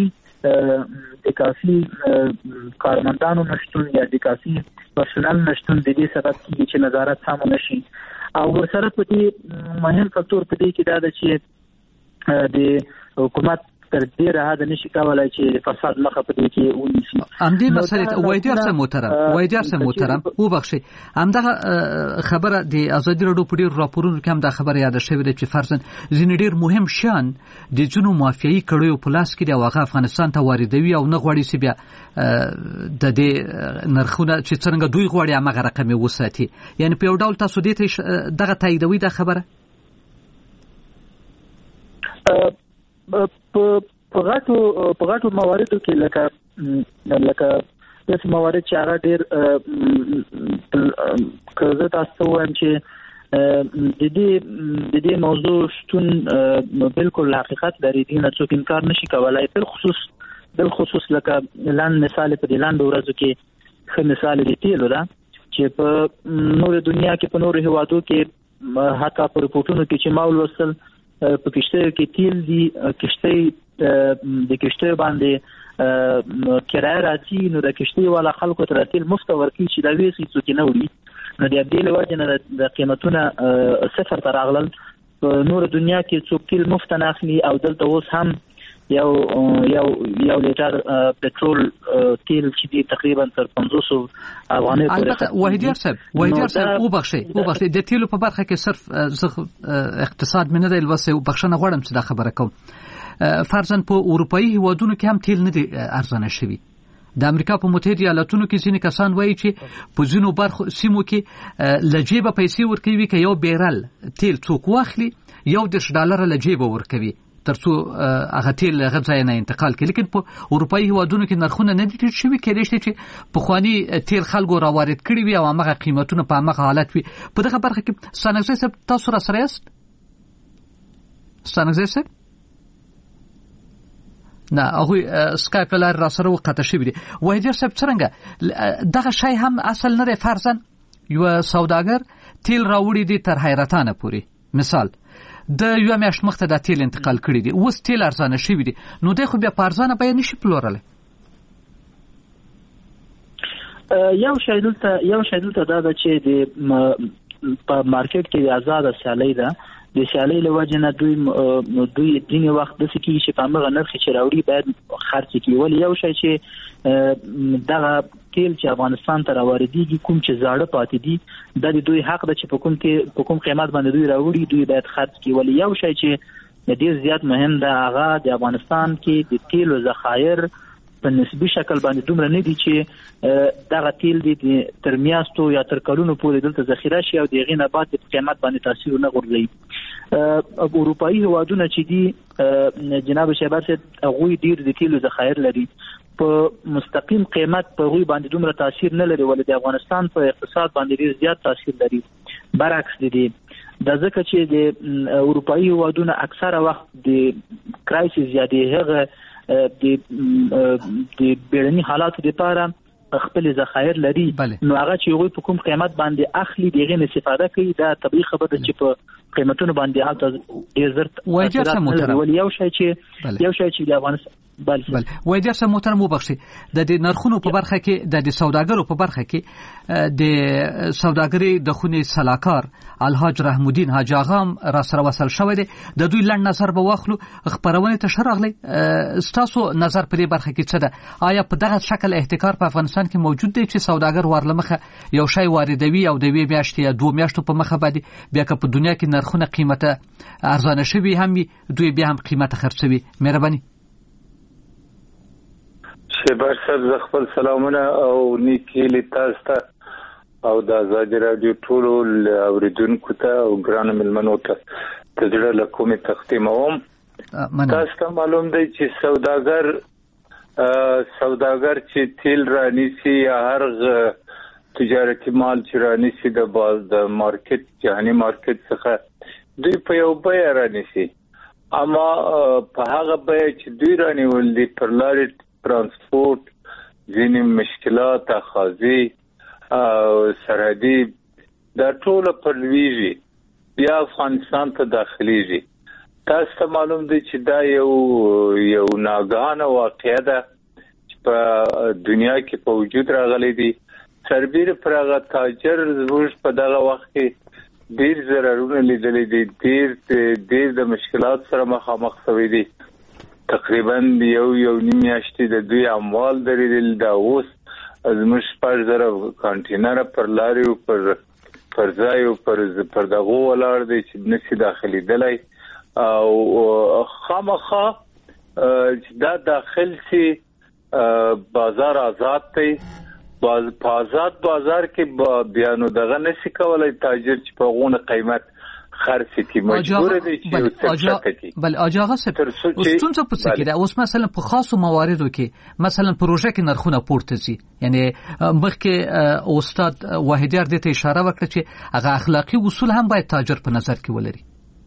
کافي کارمندانو نشټون یا د کافي پرسونل نشټون د دې سبب کیږي چې نظارت سم نشي. او ورسره په دې مهم فکتور په دې کې دا ده چې د حکومت تر دې راځي نشي کولای چې فساد مخه په دې کې ونیسي. همدې مسلې وایدیار سره محترم وبخشي همدغه خبره د ازادي راډیو په ډیرو راپورونو کې هم دا خبره یاد شوې ده چې فرضاً ځینې ډیر مهم شان د جنو مافیایي کړیو په لاس کې دی او هغه افغانستان ته واردوي او نه غواړي چې بیا د دې نرخونه چې څنګه دوی غواړي هغه رقم وساتي. یعنی په یو ډول تاسو دې ته دغه تاییدوي دا خبره په غټو مواردو کې لکه داسې موارد چې هغه ډېر که زه تاسو وایم چې د دې موضوع شتون بالکل حقیقت لري، دې نه څوک انکار نشي کولای. بالخصوص لکه لاندې مثال په دې لاندې ورځو کې ښه مثال د تیلو ده چې په نور دنیا کې په نور هیوادو کې حتی په رپورټونو کې چې ما ولوستل په کشته کې تیل دي د کشته باندې کرایه راځي، نو د کشته والا خلکو ته تیل مفت ورکړي چې دا ویسي څوک نه وړي. نو د دې لوجه نه د قیمتونه صفر ته راغلل. په نور دنیا کې څوک تیل مفت نه اخلي او دلته اوس هم یو لیټر پټرول تیل چې دی تقریبا تر 500 افغانۍ پورې. البته وحیدیار صاحب وبخښئ د تیلو په برخه کې صرف اقتصاد مې نه دی لوسه وبخښنه غواړم چې دا خبره کوم. فرضاً په اروپایي هیوادونو کې هم تیل نه دی ارزانه شوی د امریکا په متحده ایالاتونو کې ځینې کسان وایي چې په ځینو برخو سیمو کې لجیبه پیسې ورکوي که یو بیرل تیل څوک واخلي $10 لجیبه ورکوي ترڅو هغه تیل هغه ځای نه انتقال کړي. لیکن په اروپایي هیوادونو کې نرخونه نه دي ټیټ شوي، کېدای شي چې پخواني تیل خلکو راوارد کړي وي او هغه قیمتونه په هغه حالت وي. په دغه برخه کې ستانکزی صاحب تاسو را سره یاست؟ ستانکزی صاحب نه، هغه سکایپ لار را سره وقته شوی دی. وایي صاحب څنګه دغه شی هم اصل نه دی؟ فرضاً یو سوداګر تیل راوړي دي تر حیرتانه پوري، مثال د یو میاشت مخته د تیل انتقال کړی دی، اوس تیل ارزانه شوی دی، نو دی خو بیا په ارزانه بیه نشي پلورلی. یو شی دلته دا ده چې د په مارکیټ کې د آزاده سیالۍ ده، د سیالۍ له وجې نه دوی ځینې وخت داسې کېږي چې په همغه نرخ چې راوړي باید خرڅ کړي. ولې یو شی چې دغه تیل چې افغانستان ته راواردېږي کوم چې زاړه پاتې دي دا د دوی حق ده چې په کوم قیمت باندې دوی راوړي دوی باید خرڅ کړي. ولې یو شی چې ډېر زیات مهم ده هغه د افغانستان کې د تیلو ذخایر په نسبي شکل باندې دومره نه دي چې دغه تیل د تر میاشتو یا تر کلونو پورې دلته ذخیره شي او د هغې نه بعد په قیمت باندې تاثیر ونه غورځوي. اروپایي هیوادونه چې دي جناب شهباز صاحب هغوی ډېر د تیلو ذخایر لري، په مستقیم قیمت په هغوی باندې دومره تاثیر نه لري، ولې د افغانستان په اقتصاد باندې ډېر زیات تاثیر لري. برعکس دي دا ځکه چې د اروپایي هیوادونه اکثره وخت د کرایسیس یا د هغه د بیړني حالاتو لپاره خپل ذخایر لري، نو هغه چې هغوی په کوم قیمت باندې اخلي د هغې نه استفاده کوي. دا طبیعي خبره ده چې په قیمتونو باندې هلته ډېر زر تاثیرات نه لري. ولې یو شی چې د افغانستان وای جرسه محترم وبخشي د نرخونو په برخه کې د سوداګرو په برخه کې د سوداګري د خونې سلاکار الحاج رحم الدین حاج اغام را سره وصل شوی دی. د دوی لړ نظر به واخلو خبرونه ته شرغلی ستاسو نظر په دې برخه کې څه ده؟ آیا په دغه شکل احتکار په افغانستان کې موجود دی چې سوداګر ورلمخه یو شی واردوي او د وی میاشتې یا 2 میاشتو په مخه باندې بیا که په دنیا کې نرخونه قیمته ارزانه شوي هم دوی بیا هم قیمته خرڅوي؟ مهرباني. شهباز صاحب زه خپل سلامونه او نیکې هیلې تاسو ته او د ازادي راډیو ټولو اوریدونکو ته او ګرانو مېلمنو ته د زړه له کومې تقدیموم. تاسو ته معلوم دی چې سوداګر چې تیل رانیسي یا هر تجارتي مال چې رانیسي د مارکیټ جهاني مارکیټ څخه دوی په یو بیه رانیسي، اما په هغه بیه چې دوی رانیول دي پر لارې ترانسپورت ځینې مشکلات اخاذي سرحدي دا ټول پر لویږي بیا افغانستان ته داخليږي. تاسو ته معلوم دی چې دا یو ناګهانه واقعه ده چې په دنیا کې په وجود راغلی دی. سربیر پر هغه تاجر زموږ په دغه وخت کې ډېر ضررونه لیدلی دي، ډېر د مشکلات سره مخامخ شوي دي. تقریبا یو نیم میاشتې د دوی اموال درېدل، دا اوس زموږ 6,000 کانټینره پر لارې او پر ځای او پر دغو ولاړ دی چې نشي داخلېدلی او خامخا چې دا داخل سي بازار آزاد دی. په آزاد بازار کې بیا نو دغه نشي کولی تاجر چې په غونه قیمت خرڅ کی مجبور دي چې بل اجازه صاحب ستونزه پوښتنه کړه. اوس مثلا په خاصو مواردو کې مثلا پروژه کې نرخونه پورته شي، یعنی مخکې استاد واحدیار دې ته اشاره وکړه چې هغه اخلاقی اصول هم باید تاجر په نظر کې ولري.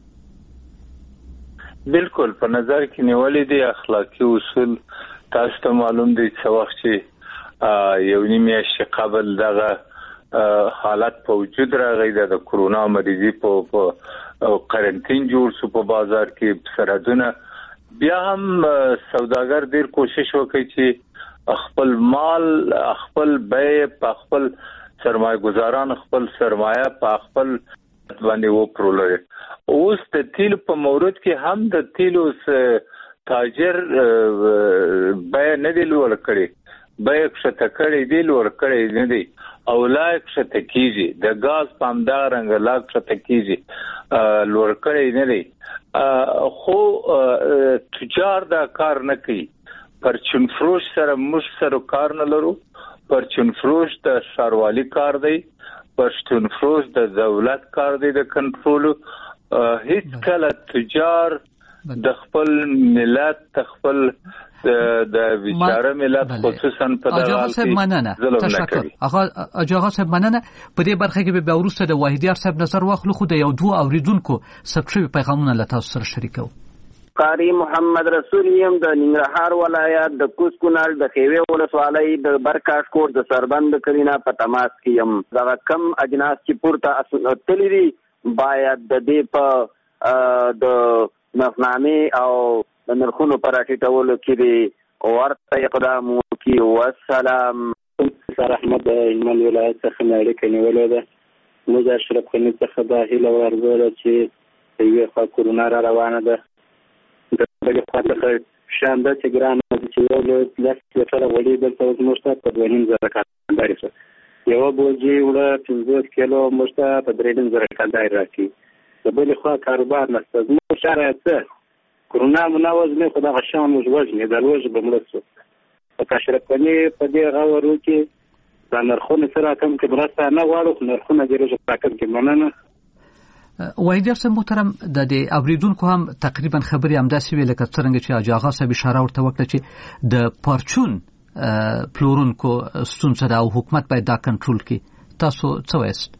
بالکل په نظر کې نیولې دي اخلاقی اصول. تاسو ته معلوم دي چې وخت چې یو نیم میاشت قبل دغه حالت په وجود راغی د کرونا مریضي په قرنټین جوړ شو په بازار کې سرحدونه، بیا هم سوداګر ډیر کوشش وکړي چې خپل مال خپل بیه په خپل سرمایه گزاران خپل سرمایه په خپل باندې وپرولري. اوس د تیل په مورد کې هم د تیلو تاجر بیه نه دی لوړ کړی، بیه کښته کړی دی، لوړ کړی نه دی او لا کښته کیږي. د غاز پامدار رنګ لا کښته کیږي، لوړ کړی نه دی. خو تجار دا کار نه کوي. پرچون فروش سره موږ سره کار نه لرو. پرچون فروش د ښاروالي کار دی، پرچون فروش د دولت کار دی د کنټرول. هیڅ کله تجار د خپل ملت خپل د بیچاره ملت خصوصا په دغه حال کې ظلم نه کوي. اجازه صاحب مننه. په دې برخه کې به وروسته د واحدیار صاحب نظر واخلو، خو د یو دوه اوریدونکو ثبت شوي پیغامونه له تاسو سره شریکو. قاری محمد رسول یم د ننګرهار ولایت د کوز کونړ د خیوه ولسوالۍ د برکاش کوټ د سربند کرینا په تماس کې یم. دا کم اجناس چې پورته تللی دي باید د دې په د نفنامې او د نرخونو پر راټیټولو کې دي ورته اقدام وکړي. والسلام. سر احمد ایمل ولایت څخه اړیکه نیولې ده. موږ اشرف خني څخه د هیله ورغله چې یو خوا کورونا را روانه ده، د بل خوا څخه شانده چې ګرانه چې یو لاس لپاره غوړي دلته موږ ته په 2.5 کانداري سره یو بوجي وړه 15 کیلو موږ ته په 3.5 کانداري راکړي. د بل خوا کاروبار نشته. موږ شرایط کورونا مناوز نه خدا غشان موږ وژنې د لوژ بملسو په اشرف خني په دې غوړو کې د نرخونو سره کم کې برسته نه غواړو، نرخونه ډېر راکم کې مننه. واحدیار صاحب محترم، د دې اوریدونکو هم تقریبا خبرې همداسې ویل لکه څرنګه چې اجازه صاحب اشاره ورته وکړه چې د پرچون پلورونکو ستونزه ده او حکومت باید دا کنټرول کړي. تاسو څه وایست؟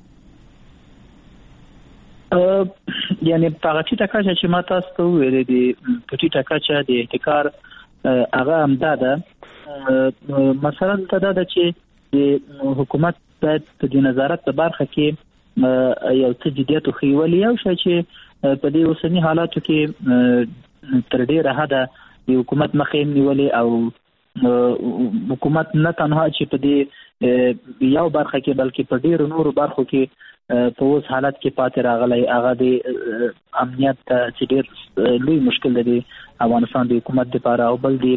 یعنی په ټیټه کچه چې ما تاسو ته ویل دي په ټیټه کچه د احتکار هغه هم ده. مثلا دا ده چې د حکومت باید په نظارت په برخه کې یو څه جديت خو ویل یو شي چې په دې اوسنی حالاتو کې تر ډیره حده د حکومت مخې نیولې او حکومت نه تنها چې په دې یو برخه کې بلکې په ډیرو نورو برخو کې په اوس حالت کې پاتې راغلی. هغه د امنیت چې ډیر لوی مشکل دی افغانستان د حکومت لپاره، او بل دی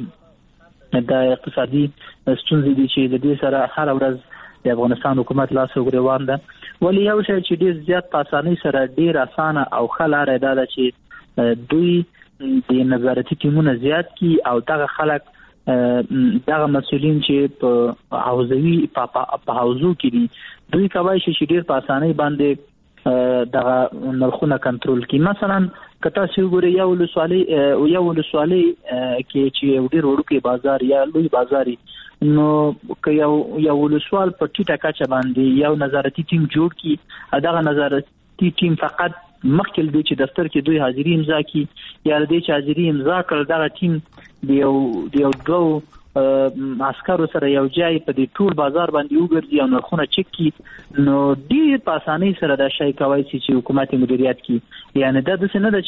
د اقتصادي ستونزې دي چې د دې سره هر ورځ د افغانستان حکومت لاس وګریوان ده. ولی یو شی چې ډیر زیات په اسانۍ سره ډیر اسانه او ښه لاره ده چې دوی د نظارتي ټیمونه زیات کی او دغه خلک دغه مسؤلین چې په حوزوي په حوزو کې دي دوی کوي چې ډیر په اسانۍ باندې دغه نرخونه کنټرول کړي. مثلا کته چې ګوري یو ولسوالۍ کې چې ډیر وړوکی بازار یا لوی بازاري، نو که یو ولسوال په ټیټه کچه باندې یو نظارتي ټیم جوړ کړي، دغه نظارتي ټیم فقط مخکې دی چې دفتر کې دوی حاضری امضا کړي یا دې چې حاضری امضا کړ دغه ټیم د یو دوه عسکرو سره یو ځای په دې ټول بازار باندې وګرځي او نرخونه چک کړي، نو ډېر په اسانۍ سره دا شی کوي چې حکومت مدیریت کړي. یعنی دا داسې نه ده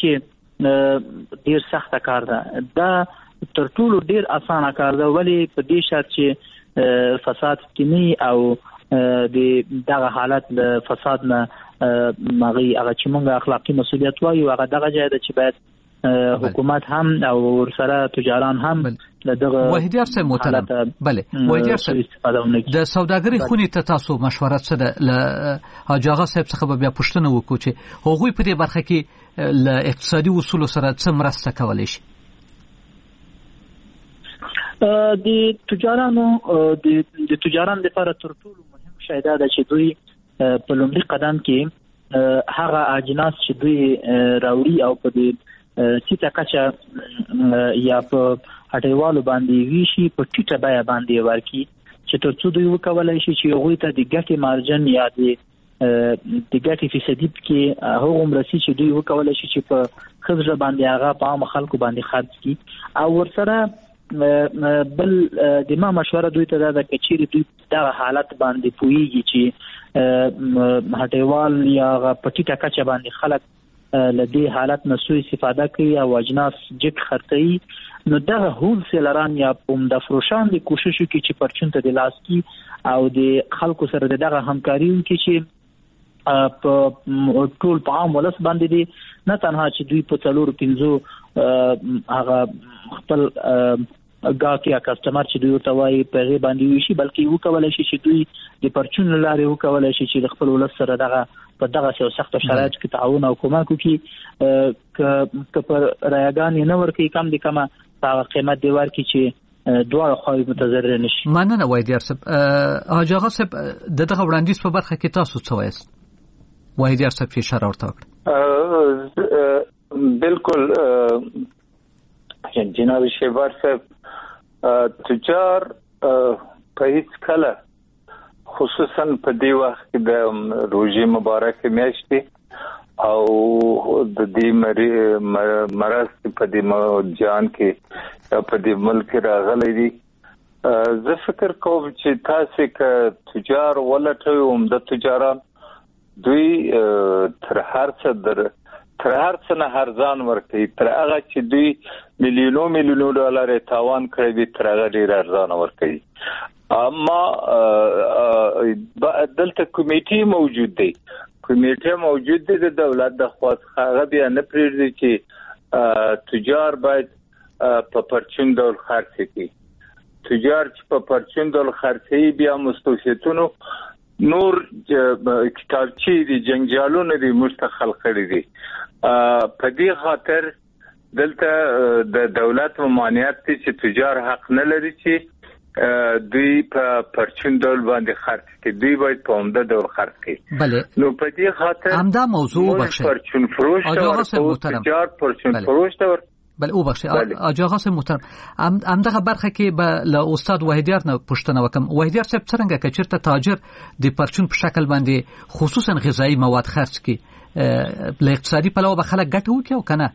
چې ډېر سخته کار ده، دا تر ټولو ډېر اسانه کار ده، ولی په دې شرط چې فساد کې او د دغه حالت د فساد نه هغه چې موږ اخلاقی مسؤلیت وایو هغه دغه ځای ده چې باید حکومت هم او ورسره تجاران هم دغه واحدیار صاحب محترم. بله واحدیار صاحب د سوداګرۍ خونې ته تاسو مشوره څه ده؟ له اجازه صاحب څخه بیا پوښتنه وکړو چې هغوی په دې برخه کې له اقتصادي اصولو سره څه مرسته کولی شي؟ د تجاران لپاره تر ټولو مهم شی دا ده چې دوی په لومړي قدم کې هغه اجناس چې دوی راوړي او په دې ټیټه کچه یا په هټیوالو باندې ویشي په ټیټه بیه باندې ورکړي چې ترڅو دوی وکولای شي چې هغوی ته د ګټې مارجن یا د ګټې فیصدي کې هغه مرسي چې دوی وکولای شي چې په خزر باندې هغه په عام خلکو باندې خرج کړي. او ورسره بل د ما مشوره دوی ته دا کچېری دوی دا حالت باندې پويږي چې هټیوال یا په ټیټه کچه باندې خلک لدی حالت نه سوء استفاده کوي او اجناس جک خرڅي، نو دغه هول سیلران یا عمده فروشان د کوشش کوي چې پرچون ته د لاس کی او د خلکو سره دغه همکاري کوي چې په ټول په عام ولس باندې دي، نه تنها چې دوی په 4-5 هغه خپل گاهک یا کسٹمر چې دوی ته وایي په غي باندې وشي، بلکې وکولای شي چې دوی د پرچون لارې وکولای شي چې خپل ولس سره دغه په دغه سخت شرایط کې تعاون او کومک وکړي. که پر رایگان نه ورکړي کم دي کمه هغه قیمت دی ورکړي چې دواړه خواوې متضرر نشي. مننه وایدیار صاحب. حاج آغا صاحب دغه وړاندیز په برخه کې تاسو څه وایست؟ وایدیار صاحب اشاره ورته وکړه. بالکل جناب شیبار صاحب تجار په هیڅ کله خصوصا په دې وخت کې د روزي مبارک میاشتې او د دې مرض په دې جان کې په دې ملک راغلي دي. زه فکر کوم چې تاسو ک تجار ولټوي عمده تجاران دوی تر هر څه نه هرځان ورکړي تر هغه چې دوی میلیونو ډالر تاوان کړی دي تر هغه ډیر ارزان ورکړي. اما دلته کمیټې موجود دی د دولت د خواص هغه بیا نه پریږدي چې تجار باید په پرچون ډول خرڅ کړي. تجار چې په پرچون ډول خرڅي بیا مستوفیتونو نور کتابچې دي جنجالونه دي مستخل کړی دي. په دې خاطر دلته د دولت ممانعت دي چې تجار حق نه لري چې دوی په پرچون ډول باندې خرڅ کړي. دوی باید په عمده ډول خرڅ کړي. نو په دې خاطر همدا موضوع بخښه پرچون فروش او تجار پرچون فروش ته بل او بخښه اجازه سم محترم همدغه برخه کې به له استاد وحیدیار نه پوښتنه وکم. وحیدیار صاحب څنګه کچرته تاجر د پرچون په شکل باندې خصوصا غذایی مواد خرڅ کړي له اقتصادي پلوه به خلک ګټه وکړي او کنه؟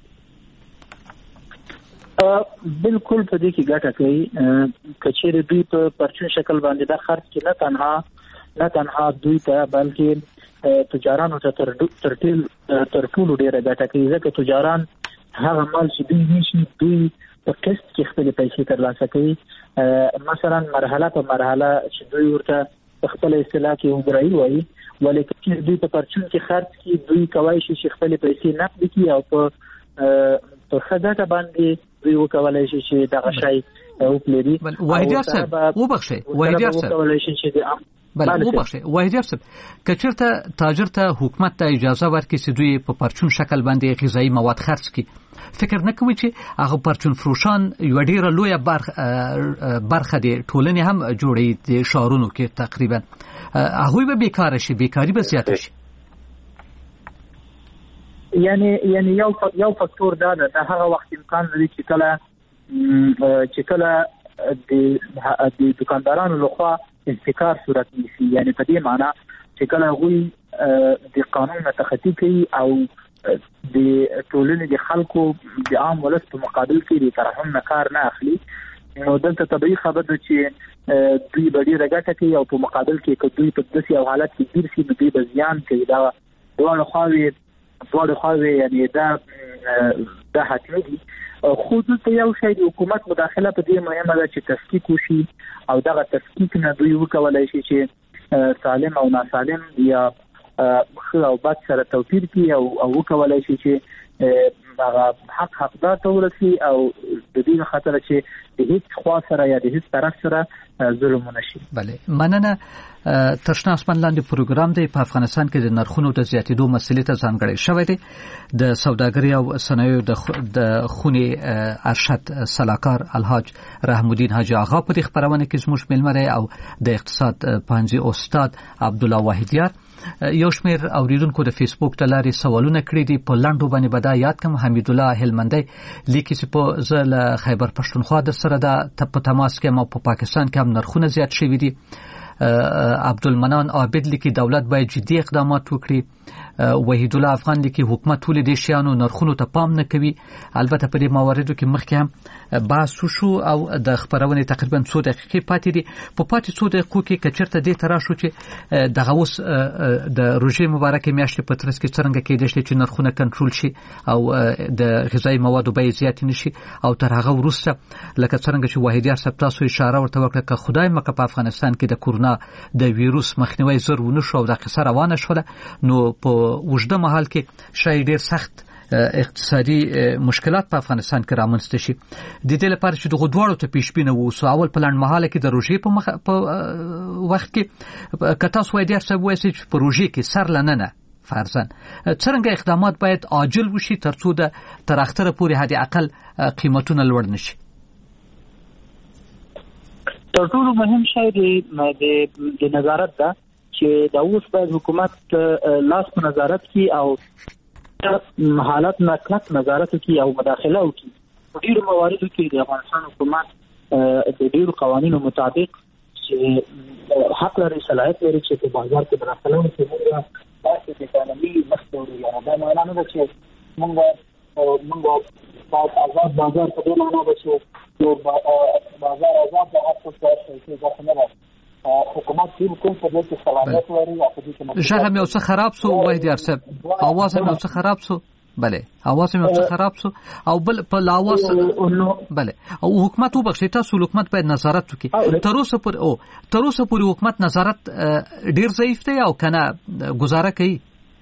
بالکل په دې کې ګټه کوي. کچېره دوی په پرچون شکل باندې دا خرڅ کې نه تنها دوی ته بلکې تجارانو ته تر ټولو ډیره ګټه کوي ځکه تجاران هغه مال چې دوی نشي دوی په قسط کې خپل پیسې ترلاسه کوي. مثلا مرحله په مرحله چې دوی ورته خپل اصطلاح کې وګړي وایي ولیکن چې دوی په پرچون کې خرڅ کې دوی کوي چې خپل پیسې نقد کړي او په خدمت باندې دوی وکولای شي چې دغه شی وپلري. وحیدیار صاحب وبخښئ وحیدیار صاحب وحیدیار صاحب کچرته تاجر ته حکومت ته اجازه ورکړي چې دوی په پرچون شکل باندې غذایی مواد خرڅ کړي فکر نه کوي چې هغه پرچون فروشان یو ډیره لویه برخه دي ټولنې هم جوړي دي شهرونو کې تقریبا هغه به بیکاره شي بیکاری به زیاته شي. یعنی یو فاکتور دا ده هغه وخت امکان لري چې کله د دکاندارانو لخوا انفکار صورت نیسي. یعنی په دې معنی چې کله غوي د قانون تخطی کوي او د ټولنې د خلکو د عام ولس په مقابل کې د ترحم نه کار نه اخلي نو دلته طبيعي خبره ده چې دوی به ډیره ګټه کوي او په مقابل کې دوی په داسې حالت کې ګرځي دوی به زیان کوي. دا ډول خواوي یعنی دا حتمي دي. خو دلته یو شی د حکومت مداخله په دې مهمه ده چې تفکیک وشي او دغه تفکیک نه دوی وکولای شي چې سالم او ناسالم یا خو او بد سره توپیر کوي او وکولای شي چې هغه حقدار ته ورسي او د دې خاطر چې د هیڅ خوا سره یا د هیڅ طرف سره ظلم نشي. بله مننه. ترشنا اسمان لاندې پروګرام دی په افغانستان کې د نرخونو د زیاتېدو مسلې ته ځانګړی شوی دی. د سوداګرۍ او صنایعو د خونې ارشد سلاکار الحاج رحم الدین حاجی آغا په دې خبرونه کې زموږ ملمره او د اقتصاد پوهنځي استاد عبدالله وحیدیار یو شمېر اوریدونکو د فیسبوک ته لارې سوالونه کړي دي. په لاندو باندې بدا یاد کوم حمید الله هلمندی لیکي چې په ځل خیبر پښتونخوا د سره د په تماس کې مو په پاکستان کې هم نرخونه زیات شوي دي. عبدالمنان عابد لیکي دولت باید جدي اقدامات وکړي. وحید الله افغان لیکي حکومت ټول د شیانو نرخونو ته پام نه کوي. البته په دې مواردو کې مخکې هم بحث وشو او د خبرونه تقریبا 2 دقیقې پاتې دي. په پاتې 2 دقیقو کې کچرته دې تراشو چې دغه اوس د روزي مبارک میاشتې په ترڅ کې څنګه کېدای شي چې نرخونه کنټرول شي او د غذایی موادو بیې زیات نشي او تر هغه وروسته لکه څنګه چې وحیدیار صاحب تاسو اشاره ورته وکړه که خدای مکه په افغانستان کې د کورونا د ویروس مخنیوي زر ونه شو او د قصه روانه شوله نو په وجده محل کې شاید ډیر سخت اقتصادي مشکلات په افغانستان کې رامنځته شي. د دې لپاره چې دغه دواړو ته پیشبینه ووسو اول پلان محاله کې د روزي په وخت کې کتا سوې ډیر څه وایي چې په روزي کې سر لننه فرضاً څنګه اقدامات باید عاجل وشي ترڅو د تر اخره پورې حد اقل قیمتونه لوړ نشي. تر ټولو مهم شی د نظارت ده چې دا اوس باید حکومت لاس په نظارت کې او حالات نه کلک نظارت کې او مداخله وکړي. په ډیرو مواردو کې د افغانستان حکومت د ډیرو قوانینو مطابق چې حق لري صلاحیت لري چې په بازار کې مداخله وکړي. تاسو د قانوني مستوري یا دا معنا نه ده چې موږ آزاد بازار په دې معنا ده چې بازار آزاد د حق څخه څه نه ده. حکومت دې کوم څه د صلاحیت لري او په دې کې شغم یو څه خراب سو وای دي ارسب اواز هم یو څه خراب سو. بله اواز هم یو څه خراب سو او بل په لاواز بله او حکومت وبخښي تاسو حکومت باید نظارت وکړي. تر اوسه پورې حکومت نظارت ډیر ضعیف دی او کنه گزاره کوي.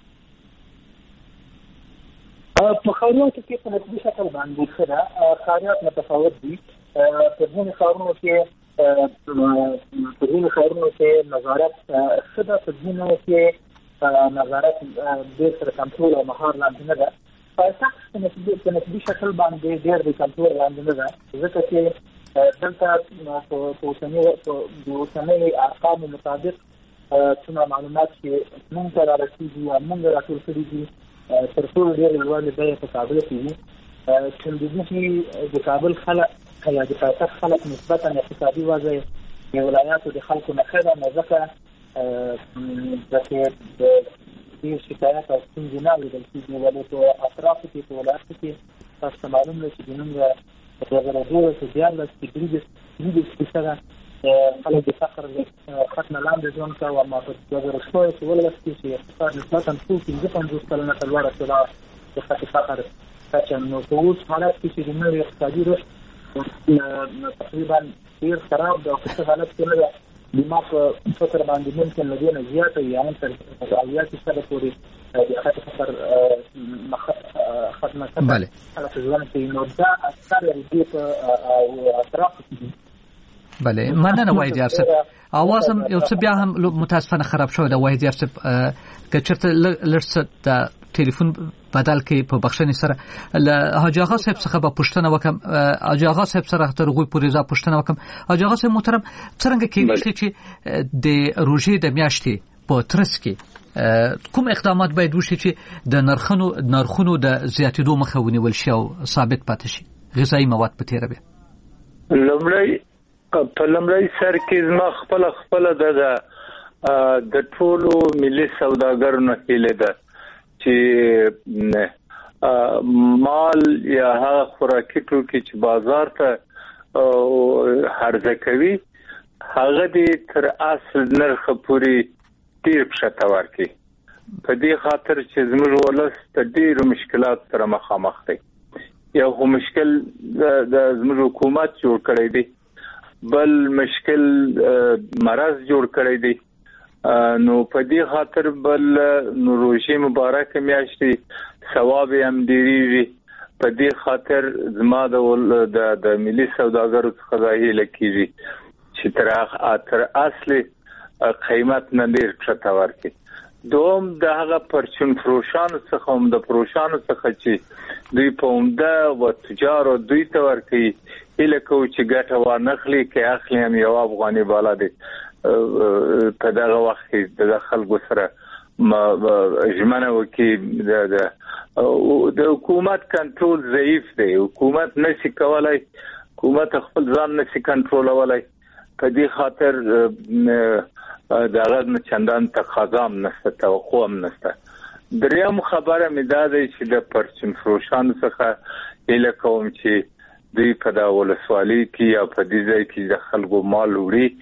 په خاریاتو کې په نسبي شکل باندې سره خاریات متفاوت دي. په ځینو ښارونو کې نظارت ښه ده، په ځینو کې نظارت ډېر سره کنټرول او مهار لاندې نه ده. پایتخت په نسبي شکل باندې ډېر د کنټرول لاندې نه ده، ځکه چې دلته د اوسنۍ ارقامو مطابق څومره معلومات چې موږ ته رارسېږي یا موږ راټول کړي دي تر ټولو ډېرې لوړې بیې په کابل کې دي. چې د کابل خلک یا د پایتخت خلک نسبتا اقتصادي وضع د ولایاتو د خلکو نه ښه ده، نو ځکه داسې ډېر شکایت او ستونزې نه اورېدل کېږي. ولې په اطرافو کې په ولایاتو کې تاسو ته معلوم دی چې زموږ په 2014 کې 13% خلک د فقر خط نه لاندې ژوند کوي، اما په 2016 کې چې اقتصاد نسبتا ټول 55 کلونه ته لوړه شوه د خط فقر کچه. نو په اوس حالت کې چې د نوي اقتصادي رشد تقریبا ډېر خراب ده او په څه حالت کې نه ده. بما په فکر باندې ممکن له دې نه زیاته یا هم تر 80% پورې د خط فقر ختمه کړه خلک ژوند کوي. نو دا اثر لري په اطرافو کې. بله مننه وحید یارصب. اوازم یو څه بیا هم متاسفانه خراب شوی د وحید یارصب. که چېرته لږ څه د ټلیفون بدل کې په بخښنې سره له حاجي آغا صاحب څخه به پوښتنه وکم. حاجي آغا صاحب سره تر هغوی پورې زه پوښتنه وکم. حاجي آغا صاحب محترم، څرنګه کېدای شي چې د روژې د میاشتې په ترڅ کې کوم اقدامات باید وشي چې د نرخونو د زیاتېدو مخه ونیول شي او ثابت پاتې شي غذایي مواد په تیره بیا؟ لومړی سر کې زما خپله د ټولو ملي سوداګرو نه هیله ده چې مال یا هغه خوراکي توکي چې بازار ته عرضه کوي هغه دې تر اصل نرخ پورې ډېر کښته ورکړي. په دې خاطر چې زموږ ولس د ډېرو مشکلات سره مخامخ دی. یو خو مشکل د زموږ حکومت جوړ کړی دی، بل مشکل مرض جوړ کړی دی. نو په دې خاطر بل نو روژې مبارکه میاشتې ثواب هم ډېریږي. په دې خاطر زما د ملي سوداګرو څخه دا هیله کېږي چې تر اصل قیمت نه ډېر کښته ورکړي. دوم د هغه پرچون فروشانو څخه هم د فروشانو څخه چې دوی په عمده و تجارو دوی ته ورکوي هیله کوو چې ګټه وانخلي، که اخلي هم یو افغاني بالا دی. په دغه وخت کې د خلکو سره ژمنه وکړي. د حکومت کنټرول ضعیف دی. حکومت نشي کولای، حکومت خپل ځان نشي کنټرولولای. په دې خاطر دغه چندان تقاضا هم نشته، توقع هم نشته. دریم خبره مې دا دی چې د پرچون فروشانو څخه هیله کوم چې دوی په دا ولسوالۍ کې یا په دې ځای کې د خلکو مال وړي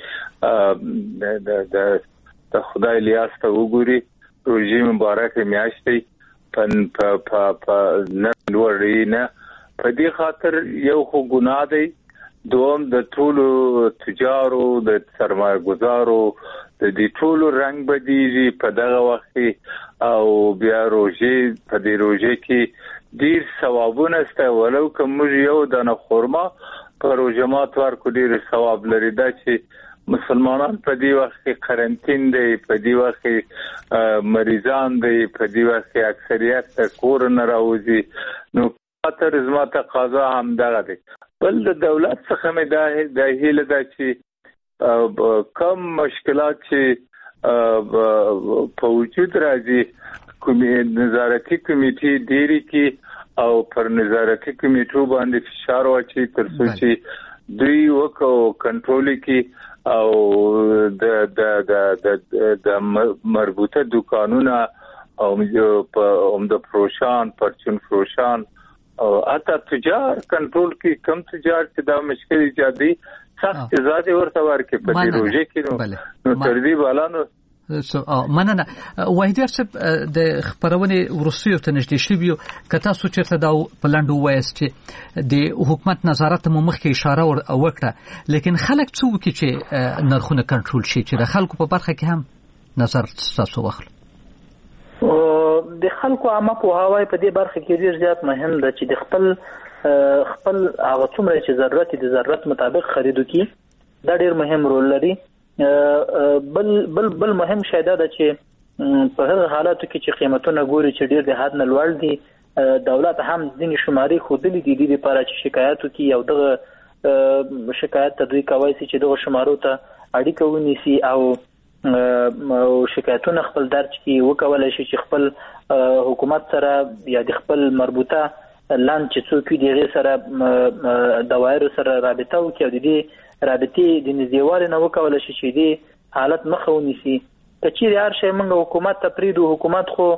د خدای لیاس ته وګوري. روژې مبارکه میاشتې په نه لوړې نه. په دې خاطر یو خو ګناه دی، دوم د ټولو تجارو د سرمایه گزارو د دې ټولو رنګ بدیږي په دغه وخت او بیا روژې په دې روژې کې ډیر ثوابونه سته. ولو که موږ یو دانه خورما په روژه مات ورکو ډیر ثواب لري. دا چې مسلمانان په دې وخت کې قرنطین دی، په دې وخت کې مریضان دی، په دې وخت کې اکثریت ته کور نه راوځي. نو خاطر زما تقاضا هم دغه دی. بل د دولت څخه مې دا هیله ده چې کم مشکلات چې په وجود راځي نظارتي کمیټې ډېری کې او پر نظارتي کمیټو باندې فشار واچي تر څو چې دوی وکړو کنټرول کې او د مربوطه دکانونه او د فروشان پرچون فروشان او اته تجار کنټرول کې کم تجار چې دا مشکل ایجادي سخت ازادي ورته ورکې په دې روزه کې نو تر دې بالانو مننه وحیدی صاحب د خبرونه ورسیو ته نږدې شویو کته سو چیرته دا پلانډو وایس چې د حکومت نظارت مو مخکې اشاره وکړه لیکن خلک څو کې چې نرخونه کنټرول شي چې د خلکو په برخه کې هم نظر تاسو واخلو د خلکو عامه په هواي په دې برخه کې ډیر زیات مهم ده چې د خپل هغه څومره چې ضرورت دي ضرورت مطابق خریدو کې دا ډیر مهم رول لري بل مهم شی دا چې په هغه حالاتو کې چې قیمتونه ګوري چې ډیر د حد نه لوړ دي دولت هم ځینې شماري خودلې دي د لپاره چې شکایتو کې یو دغه شکایت تدوی کوي چې دغه شمارو ته اړیکه ونیسي او شکایتونه خپل درج کې وکولای شي چې خپل حکومت سره یا د خپل مربوطه لاند چې څوک دی سره دوایرو سره رابطه وکړي او د دې رابطې د نږدېوالي نه وکولای شي چې دې حالت مخه ونیسي کچېرې هر شی موږ حکومت ته پریږدو حکومت خو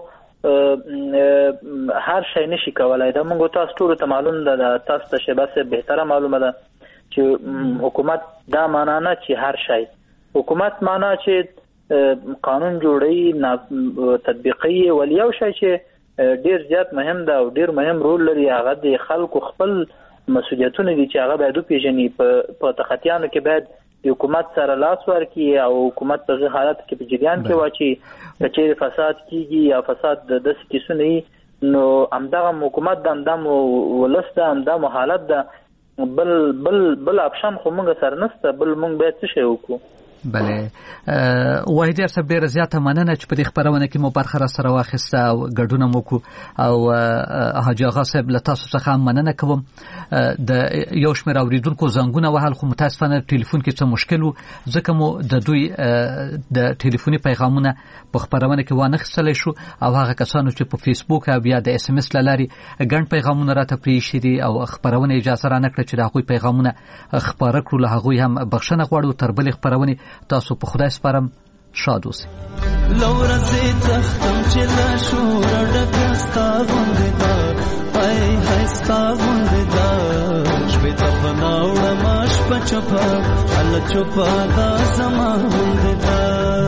هر شی نشي کولای دا موږ تاسو ټول ته معلوم ده تاسو ته شباسه بهتره معلومه ده چې حکومت دا معنا نه چې هر شی حکومت معنا چې قانون جوړي تطبیقي ولیو شی چې ډیر زیات مهم ده او ډیر مهم رول لري هغه د خلکو خپل مسؤلیتونه دي چې هغه باید وپیژني په تخطیانو کې باید د حکومت سره لاس ورکړي او حکومت په حالت کې په جریان کې واچي چې فساد کیږي یا فساد د داسې کیسونه نو همدغه حکومت د اندام ولسته اندام حالت ده بل اپشن خو موږ سره نشته بل موږ باید څه شی وکړو بله وحیدی صاحب ډیره زیاته مننه چې په دې خبرونه کې مو برخه را سره واخیسته او ګډونه مو کو او حاجی آغا صاحب له تاسو څخه مننه کوم د یو شمېر اوریدونکو زنګونه وهل خو متاسفانه ټلیفون کې څه مشکل وو ځکه مو د دوی د ټلیفوني پیغامونه په خبرونه کې وانخستلی شو او هغه کسانو چې په فیسبوک او بیا د اس ام اس لاري ګڼ پیغامونه راته پریښي دي او خبرونه اجازه را نکړه چې د هغوی پیغامونه خبره کړو له هغوی هم بخښنه غواړو تر بلې خبرونه تاسو په خدای سپارم شاد اوسئ لورځي تختم چې لا شور ډکستا غوندې دا هاي هاي ستا غوندې دا شپې ته بناوړه ماش په چوپا ال چوپا دا زما غوندې دا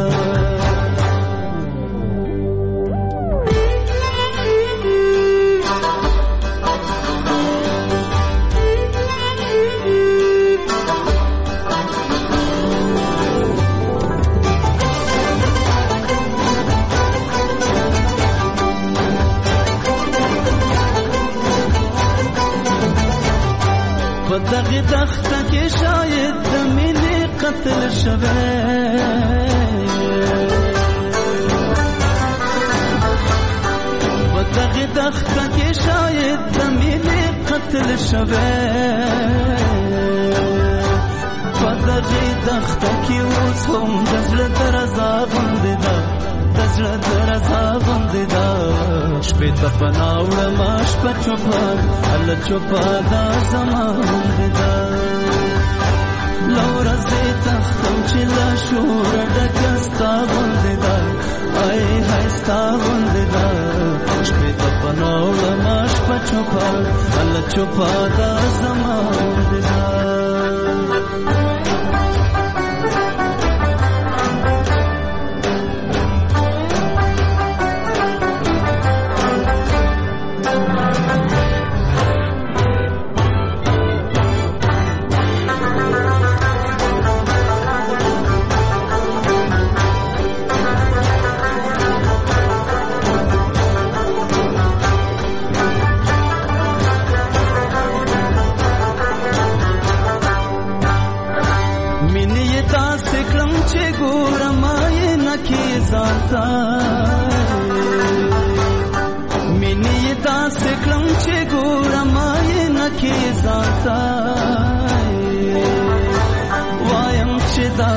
دغه دخته کې شاید د مینې قتل شوه دغه دخته کې شاید د مینې قتل شوه دغه دخته کې اوس هم د زړه درزا غوندې ده د زړه درزا غوندې ده شپې ته پناوړه ما شپه چوپه هله چوپه دا زما غوندې ده لورځې تختم چې له شوره ډکه ستا غوندې ده ای های ستا غوندې ده شپې ته پناوړه ما شپه چوپه هله چوپه دا زما غوندې ده مینی داس کلم چې ګورم یې نکي ځانته وایم چې دا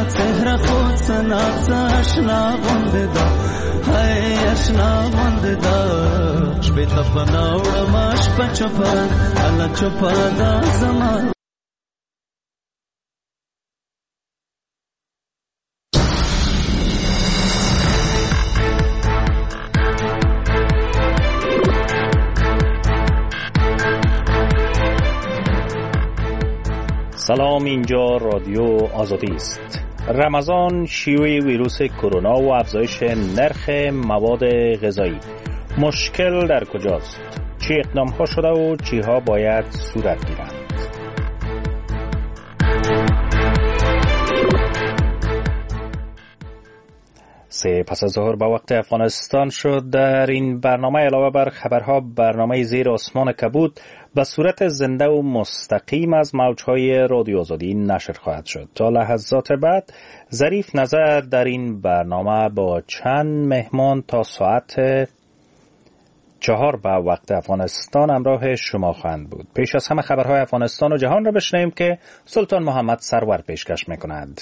سنات اشنا غنده دا های اشنا غنده دا شبه تپنا وڑماش پا چپا اللہ چپا دا زمان. سلام، اینجا رادیو آزادی است. رمضان، شیوع ویروس کرونا و افزایش نرخ مواد غذایی. مشکل در کجاست؟ چه اقدام ها شده و چی ها باید صورت گیرند؟ سه پس از ظهر به وقت افغانستان شد. در این برنامه علاوه بر خبرها، برنامه زیر آسمان کبود به صورت زنده و مستقیم از موجهای رادیو آزادی نشر خواهد شد. تا لحظات بعد ظریف نظر در این برنامه با چند مهمان تا ساعت 4 به وقت افغانستان همراه شما خواهند بود. پیش از همه خبرهای افغانستان و جهان را بشنویم که سلطان محمد سرور پیشکش می‌کند.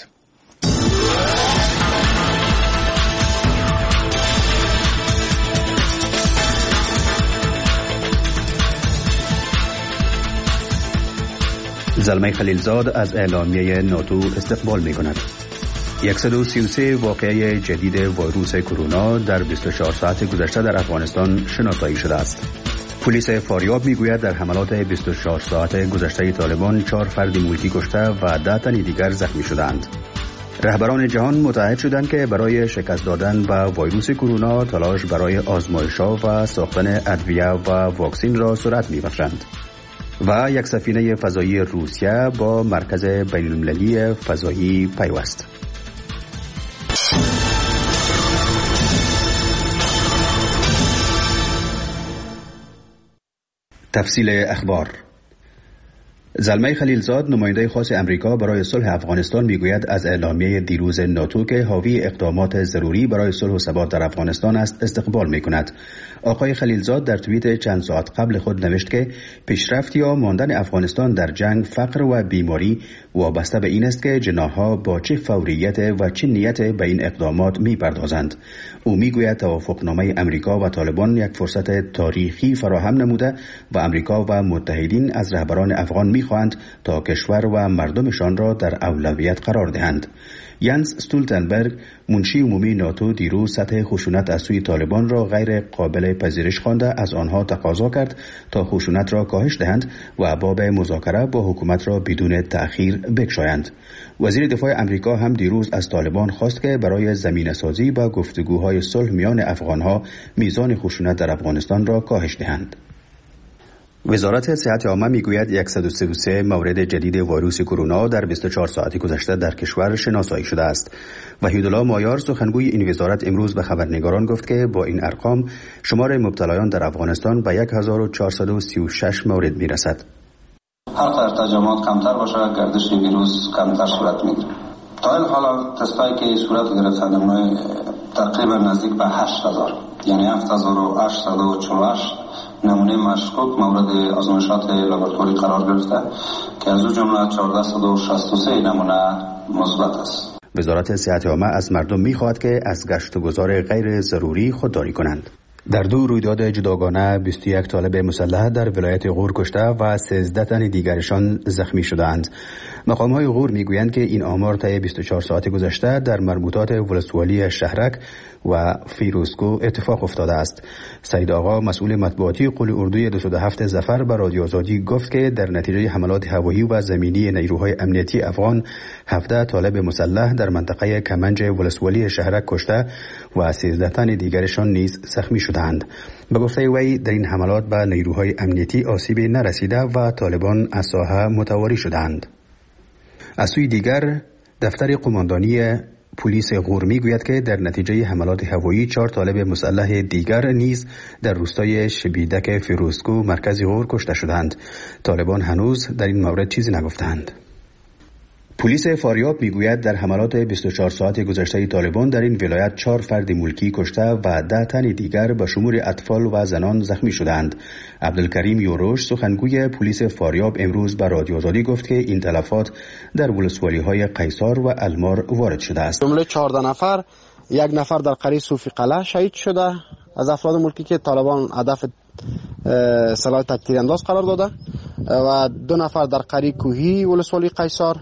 زلمه خلیلزاد از اعلامیه ناتو استقبال می کند. 133 واقعه جدید ویروس کرونا در 24 ساعت گذشته در افغانستان شناسایی شده است. پلیس فاریاب می گوید در حملات 24 ساعت گذشته طالبان 4 فرد ملکی کشته و 10 تن دیگر زخمی شدند. رهبران جهان متحد شدند که برای شکست دادن به ویروس کرونا تلاش برای آزمایش‌ها و ساختن ادویه و واکسن را سرعت می‌بخشند. و یک سفینه فضایی روسیه با مرکز بین‌المللی فضایی پیوست. تفصیل اخبار. زلمه خلیلزاد، نماینده خاص امریکا برای صلح افغانستان، میگوید از اعلامیه دیروز ناتو که حاوی اقدامات ضروری برای صلح و ثبات در افغانستان است استقبال میکند. آقای خلیلزاد در توییت چند ساعت قبل خود نوشت که پیشرفت یا ماندن افغانستان در جنگ، فقر و بیماری وابسته به این است که جناح‌ها با چه فوریت و چه نیت به این اقدامات میپردازند. او میگوید توافقنامه امریکا و طالبان یک فرصت تاریخی فراهم نموده و امریکا و متحدین از رهبران افغان میخواهند تا کشور و مردمشان را در اولویت قرار دهند. ینس استولتنبرگ، منشی عمومی ناتو، دیروز سطح خشونت از سوی طالبان را غیر قابل پذیرش خوانده از آنها تقاضا کرد تا خشونت را کاهش دهند و باب مذاکره با حکومت را بدون تأخیر بگشایند. وزیر دفاع امریکا هم دیروز از طالبان خواست که برای زمینه‌سازی با گفتگوهای صلح میان افغانها میزان خشونت در افغانستان را کاهش دهند. وزارت صحت عامه میگوید 133 مورد جدید ویروس کرونا در 24 ساعت گذشته در کشور شناسایی شده است. وحیدالله مایار، سخنگوی این وزارت، امروز به خبرنگاران گفت که با این ارقام شمار مبتلایان در افغانستان به 1436 مورد میرسد. هر قدر تجمعات کمتر باشه، گردش ویروس کمتر صورت میگیره. تا این حالا تستایی که صورت گرفتن تقریبا نزدیک به 8000، یعنی 7848 نمونه مشکوک مورد آزمایشات لابراتواری قرار گرفته که از او جمله 1463 نمونه مثبت است. وزارت صحت عامه از مردم می‌خواهد که از گشت و گذار غیر ضروری خودداری کنند. در 2 رویداد جداگانه 21 طالب مسلح در ولایت غور کشته و 13 تن دیگرشان زخمی شدند. مقام‌های غور میگویند که این آمار طی 24 ساعت گذشته در مربوطات ولسوالی شهرک و فیروزکو اتفاق افتاده است. سید آقا، مسئول مطبوعاتی قول اردوی 207 ظفر، به رادیو آزادی گفت که در نتیجه حملات هوایی و زمینی نیروهای امنیتی افغان 17 طالب مسلح در منطقه کمنج ولسوالی شهرک کشته و 13 تن دیگرشان نیز زخمی شدند. به گفته وی در این حملات به نیروهای امنیتی آسیبی نرسیده و طالبان از ساحه متواری شدند. از سوی دیگر دفتر قماندانی پلیس غور میگوید که در نتیجه حملات هوایی 4 طالب مسلح دیگر نیز در روستای شبیدک فیروزکو مرکز غور کشته شدند. طالبان هنوز در این مورد چیزی نگفتند. پلیس فاریاب میگوید در حملات 24 ساعت گذشته طالبان در این ولایت 4 فرد ملکی کشته و 10 تن دیگر به شمول اطفال و زنان زخمی شدند. عبدالکریم یوروش سخنگوی پلیس فاریاب امروز به رادیو آزادی گفت که این تلفات در ولسوالی‌های قیصار و المار وارد شده است. جمله 14 نفر، یک نفر در قریه صوفی قلعه شهید شده از افراد ملکی که طالبان هدف سلاح تک‌تیر انداز قرار داده و 2 نفر در قریه کوهی ولسوالی قیصار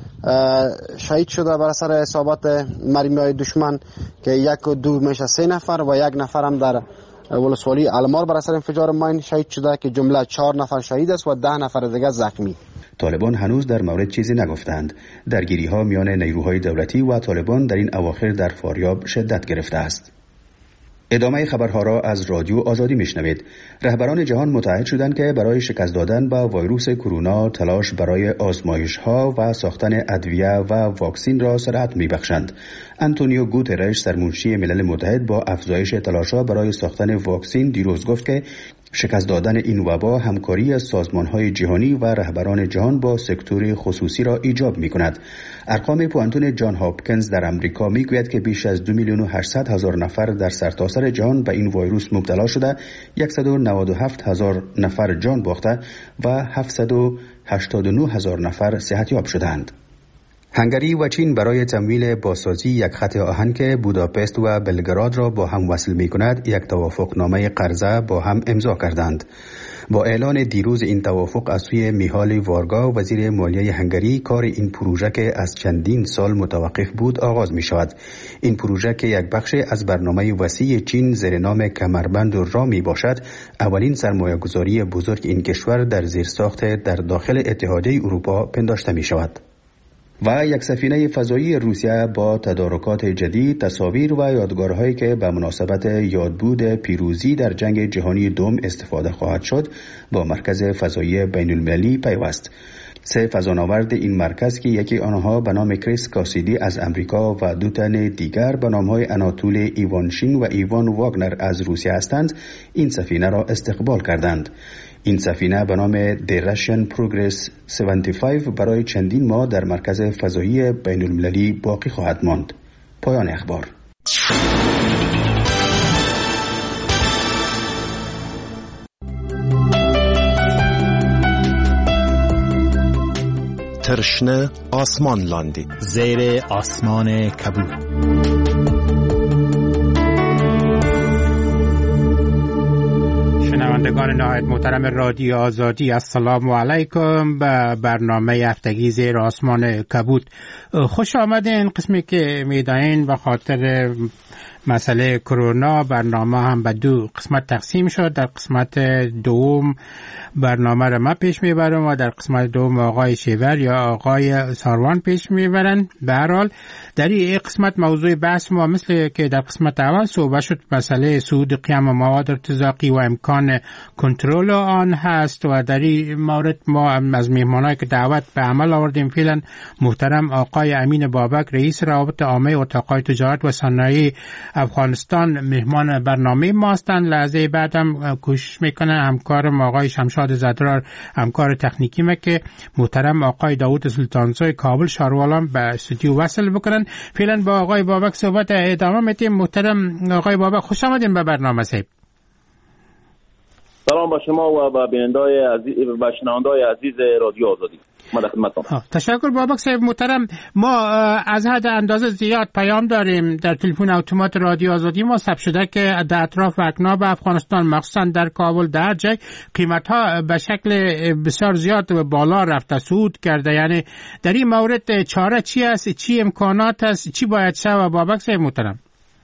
شهید شده بر اثر اصابت مرمی‌های دشمن که 1 و 2 میشه 3 نفر و 1 نفر هم در ولسوالی المار بر اثر انفجار ماین شهید شده که جمله 4 نفر شهید است و 10 نفر دیگر زخمی. طالبان هنوز در مورد چیزی نگفتند. درگیری‌ها میان نیروهای دولتی و طالبان در این اواخر در فاریاب شدت گرفته است. ادامه خبرها را از رادیو آزادی میشنوید. رهبران جهان متحد شدند که برای شکست دادن به ویروس کرونا تلاش برای آزمایش‌ها و ساختن ادویه و واکسین را سرعت میبخشند. آنتونیو گوترش سرمنشی ملل متحد با افزایش تلاش‌ها برای ساختن واکسین دیروز گفت که شکست دادن این وبا همکاری سازمان‌های جهانی و رهبران جهان با سکتور خصوصی را ایجاب می‌کند. ارقام پوانتون جان هاپکینز در آمریکا می‌گوید که بیش از 2,800,000 نفر در سرتاسر جهان به این ویروس مبتلا شده، 197,000 نفر جان باخته و 789,000 نفر صحتیاب شدند. هنگری و چین برای تمویل بازسازی یک خط آهن که بوداپست و بلگراد را با هم وصل می کند یک توافقنامه قرضه با هم امضا کردند. با اعلان دیروز این توافق از سوی میهال وارگا وزیر مالیه هنگری کار این پروژه که از چندین سال متوقف بود آغاز می شود. این پروژه که یک بخش از برنامه وسیع چین زیر نام کمربند را می باشد، اولین سرمایه گذاری بزرگ این کشور در زیرساخت در داخل اتحادیه اروپا پنداشته می شود. و یک سفینه فضایی روسیه با تدارکات جدید، تصاویر و یادگارهایی که به مناسبت یادبود پیروزی در جنگ جهانی دوم استفاده خواهد شد با مرکز فضایی بین المللی پیوست. 3 فضانورد این مرکز که یکی آنها به نام کریس کاسیدی از امریکا و 2 تن دیگر به نامهای اناتول ایوانشین و ایوان واگنر از روسیه هستند، این سفینه را استقبال کردند. این سفینه به نام The Russian Progress 75 برای چندین ماه در مرکز فضایی بین المللی باقی خواهد ماند. پایان اخبار. ترشنه آسمان لاندی زیر آسمان کبود. شنوندگان نهایت محترم رادیو آزادی، السلام علیکم به برنامه هفتگی زیر آسمان کبود. خوش آمدین. قسمی که میدانین به خاطر مسئله کرونا برنامه هم به 2 قسمت تقسیم شد. در قسمت دوم برنامه را ما پیش میبرم و در قسمت دوم آقای شیور یا آقای ساروان پیش میبرن. به هر حال در این قسمت موضوع بحث ما مثل که در قسمت اول صحبت شد مسئله صعود قیام مواد ارتزاقی و امکان کنترل آن هست و در این مورد ما از مهمانایی که دعوت به عمل آوردیم فعلا محترم آقای امین بابک رئیس روابط عامه اتاق‌های تجارت و صنایع افغانستان مهمان برنامه ما هستند. لحظه بعدم کوشش میکنن همکارم آقای شمشاد زدرار همکار تکنیکی ما که محترم آقای داوود سلطانزوی کابل شاروالان به استودیو وصل بکنن. فعلا با آقای بابک صحبت ادامه میدیم. محترم آقای بابک خوش آمدین به برنامه صاحب. سلام با شما و با بینندای عزیز و شنوندای عزیز رادیو آزادی. تشکر بابک صاحب محترم. ما از حد اندازه زیاد پیام داریم در تلفن اتومات رادیو آزادی ما ثبت شده که در اطراف اکناب افغانستان مخصوصا در کابل در جای قیمت ها به شکل بسیار زیاد بالا رفته صعود کرده. یعنی در این مورد چاره چی است؟ چی امکانات است؟ چی باید شود بابک صاحب محترم؟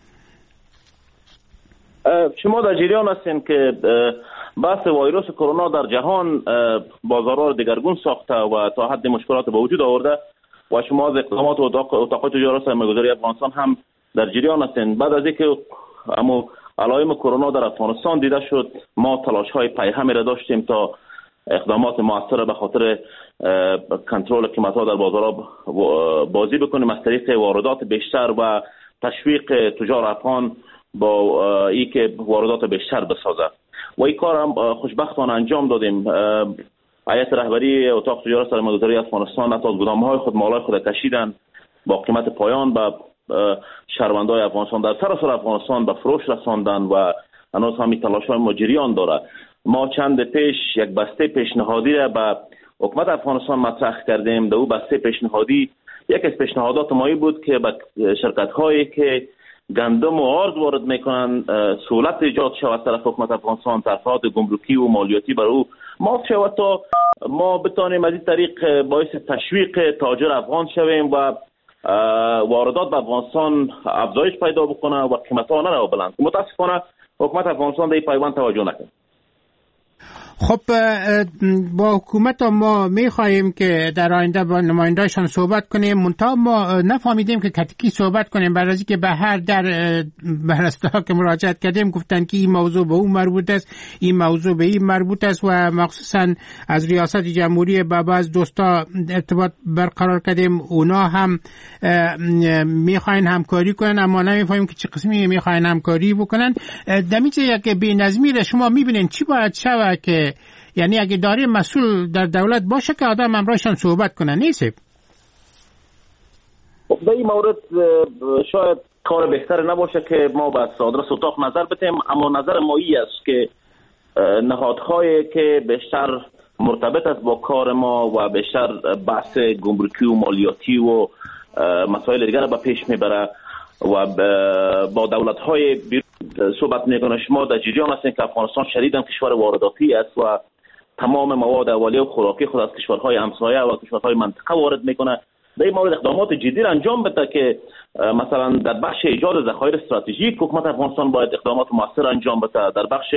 شما در جریان هستین که بحث ویروس کرونا در جهان بازارها را دگرگون ساخته و تا حد مشکلات به وجود آورده و شما از اقدامات اتاق‌های تجارت سرمایه‌گذاری افغانستان هم در جریان هستین. بعد از اینکه علائم کرونا در افغانستان دیده شد ما تلاش‌های پیهمی را داشتیم تا اقدامات موثر به خاطر کنترل قیمت‌ها در بازارها بازی بکنیم از طریق واردات بیشتر و تشویق تجار افغان با اینکه واردات بیشتر بسازه و این کار هم خوشبختانه انجام دادیم. هیئت رهبری اتاق تجارت سرمایه‌گذاری افغانستان حتی از گدام‌های خود مالای خود کشیدن با قیمت پایان به شهروندان افغانستان در سراسر افغانستان به فروش رساندن و هنوز هم تلاش‌های مجریان داره. ما چند پیش یک بسته پیشنهادی را به حکومت افغانستان مطرح کردیم. در او بسته پیشنهادی یک از پیشنهادات ما بود که به شرکت‌هایی که گندم و آرد وارد میکنن سهولت ایجاد شود طرف حکومت افغانستان، ترفعات گمرکی و مالیاتی بر او معاف شود تا ما بتانیم از این طریق باعث تشویق تاجر افغان شویم و واردات به افغانستان افزایش پیدا بکنه و قیمت‌ها نره بلند. متاسفانه حکومت افغانستان در این پیوند توجه نکرد. خب با حکومت ما میخواهیم که در آینده با نماینده‌شان صحبت کنیم، منتها ما نفهمیدیم که کتکی صحبت کنیم، برای اینکه به هر در بررسی‌ها که مراجعت کردیم گفتن که این موضوع به اون مربوط است، این موضوع به این مربوط است و مخصوصا از ریاست جمهوری با بعض دوستا ارتباط برقرار کردیم، اونا هم میخواین همکاری کنن اما نمیفهمیم که چه قسمی میخواین همکاری بکنن. دمیجه یک بی‌نظمی را شما میبینین چی باید شود که یعنی اگه داری مسئول در دولت باشه که آدم همراهشان صحبت کنه نیست؟ در این مورد شاید کار بهتر نباشه که ما به آدرس اتاق نظر بدیم، اما نظر ما این است که نهادهایی که بیشتر مرتبط است با کار ما و بیشتر بحث گمرکی و مالیاتی و مسائل دیگر به پیش میبره و با دولت‌های بیرون صحبت میکنه. شما در جریان هستین که افغانستان شدیداً کشور وارداتی است و تمام مواد اولیه و خوراکی خود از کشورهای همسایه و کشورهای منطقه وارد میکنه. در این مورد اقدامات جدی انجام بده که مثلا در بخش ایجاد ذخایر استراتژیک حکومت افغانستان باید اقدامات موثر انجام بده، در بخش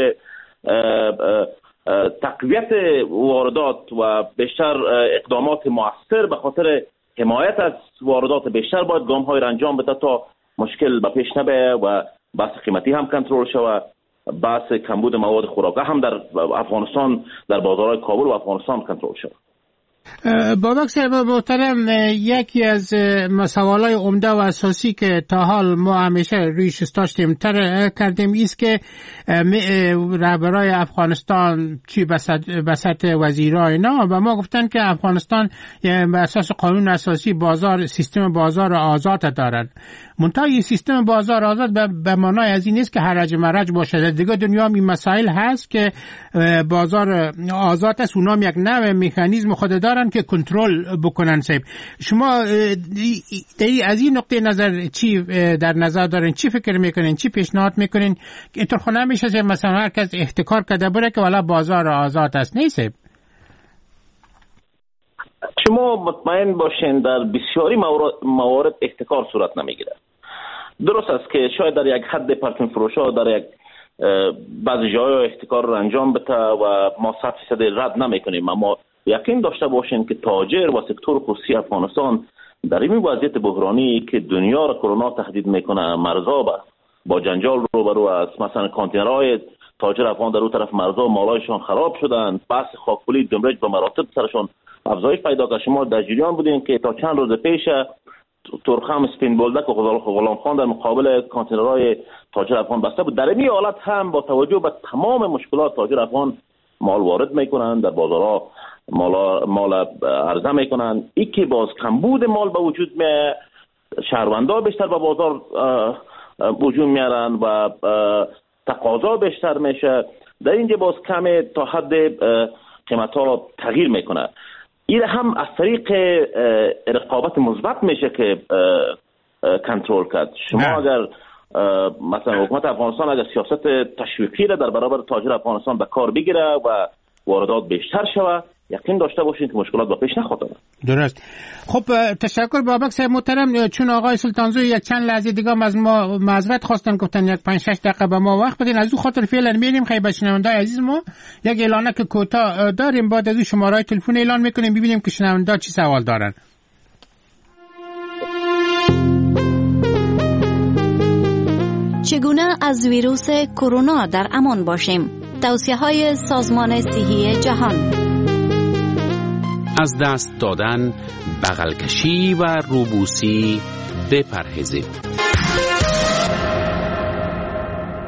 تقویت واردات و بیشتر اقدامات موثر به خاطر حمایت از واردات بیشتر باید گام‌های را انجام بده تا مشکل به پیش نبره و بحث قیمتی هم کنترل شود، بحث کمبود مواد خوراکی هم در افغانستان در بازارهای کابل و افغانستان کنترل شود. بابک صاحب محترم، یکی از سوالای عمده و اساسی که تا حال ما همیشه رویش داشتیم کردیم است که رهبرای افغانستان چی بسط وزیرای اینا و ما گفتن که افغانستان به اساس قانون اساسی سیستم بازار آزاد دارن. منتها این سیستم بازار آزاد به معنای از این نیست که هرج مرج باشه. دیگه دنیا این مسائل هست که بازار آزاد است، اونام یک نوع مکانیزم خود دارن که کنترل بکنن. صاحب شما از این نقطه نظر چی در نظر دارین؟ چی فکر میکنین؟ چی پیشنهاد میکنین که اینطور خونه میشه که مثلا هر کس احتکار کرده بره که والا بازار آزاد است؟ نیست؟ شما مطمئن باشین در بسیاری موارد احتکار صورت نمیگیره. درست است که شاید در یک حد پرچون فروشا در یک بعضی جاهای احتکار رو انجام بده و ما 100% رد نمیکنیم، اما یقین داشته باشین که تاجر و سکتور خصوصی افغانستان در این وضعیت بحرانی که دنیا را کرونا تهدید میکنه مرزا با جنجال روبرو است. مثلا کانتینرهای تاجر افغان در اون طرف مرزا مالایشان خراب شدن، بحث خاکپولی دمرج به مراتب سرشون افزایش پیدا کرد. شما در جریان بودین که تا چند روز پیش ترخم سپین بولدک و غلام خان در مقابل کانتینرهای تاجر افغان بسته بود. در این حالت هم با توجه به تمام مشکلات تاجر افغان مال وارد میکنن، در بازارها مال عرضه میکنن. این که باز کمبود مال به وجود میاد، شهروندان بیشتر به بازار وجود میارن و تقاضا بیشتر میشه. در اینجا باز کم تا حد قیمت‌ها تغییر میکنه. این هم از طریق رقابت مثبت میشه که کنترل کرد. شما اگر مثلا حکومت افغانستان اگر سیاست تشویقی را در برابر تاجر افغانستان به کار بگیره و واردات بیشتر شود، یقین داشته باشین که مشکلات به پیش نخواهد آمد. درست. خب تشکر بابک صاحب محترم. چون آقای سلطانزو یک چند لحظه دیگه از ما معذرت خواستن، گفتن یک 5-6 دقیقه به ما وقت بدین. از اون خاطر فعلا میریم خیلی بشنوندای عزیز ما یک اعلانک کوتاه داریم، بعد از اون شماره تلفن اعلان میکنیم ببینیم که شنوندا چی سوال دارن. چگونه از ویروس کرونا در امان باشیم؟ توصیه‌های سازمان صحی جهان: از دست دادن، بغل کشی و روبوسی بپرهیزید.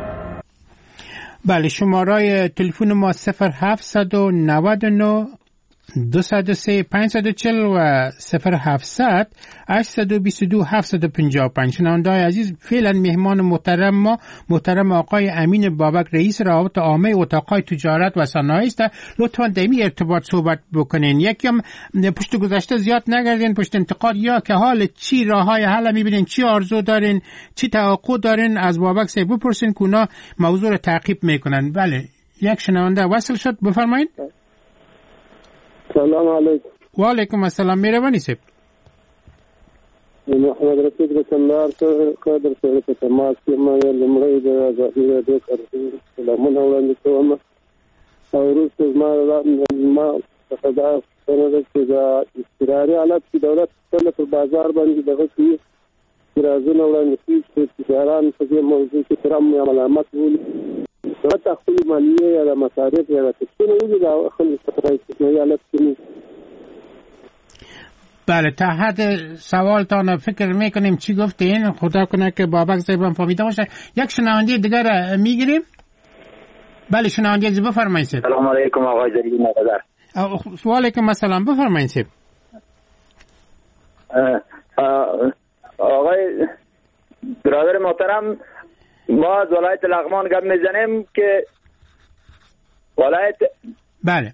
بله، شماره تلفن ما 0799 203 540 و 0700 822 755. شنونده‌های عزیز، فعلا مهمان محترم آقای امین بابک رئیس روابط عامه اتاق‌های تجارت و صنایع است. لطفاً در این ارتباط صحبت بکنین. یکم پشت گذشته زیاد نگردین، پشت انتقاد، یا که حال چی راههای حل می‌بینین، چی آرزو دارین، چی توقع دارین از بابک صاحب بپرسین که اونا موضوع رو تعقیب میکنن. بله، یک شنونده وصل شد، بفرمایید. سلام علیکم. و علیکم السلام. مهربانی صاحب. محمد رفیق بسندار قادر سره په تماس کې ما لمړی د ازادي راډیو کارکونکو سلامونه وړاندې کوم. او وروسته ما څخه دا څنګه چې دا استقراري حالت چې دولت خپل په بازار باندې دغه کوي رازونه وړاندې کوي چې تجاران په دې موضوع کې ترام علامات ولي دولت خپل مالیه یا مصارف یا څه نه وي دا خپل استقراري حالت کې. بله، تا حد سوالتان فکر میکنیم چی گفتین. خدا کنه که بابک صاحب هم فهمیده باشه. یک شنونده دیگر میگیریم. بله، شنونده عزیز بفرمایید. سلام علیکم آقای زریعی نقدر. و علیکم السلام، بفرمایید. آقای برادر محترم، ما از ولایت لغمان گپ میزنیم که ولایت بله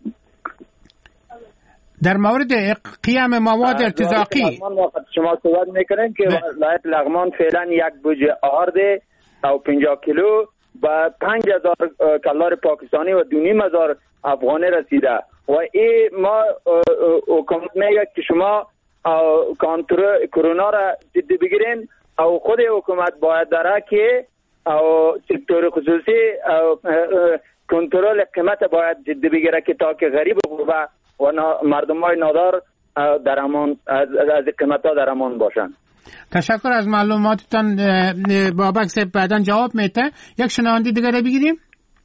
در مورد قیام مواد ارتزاقی شما صحبت میکنین که ولایت لغمان فعلا یک بوجه آرد او 50 کیلو و 5000 کلار پاکستانی و 2500 افغانی رسیده و این ما حکومت میگه که شما کنترل کرونا را جدی بگیرین او خود حکومت باید داره که او سکتور خصوصی کنترل قیمت باید جدی بگیره که تا که غریب و مردم های نادار در امان از قیمت ها در امان باشن. تشکر از معلوماتتان بابک صاحب. بعداً جواب میده. یک شنونده دیگر بگیریم.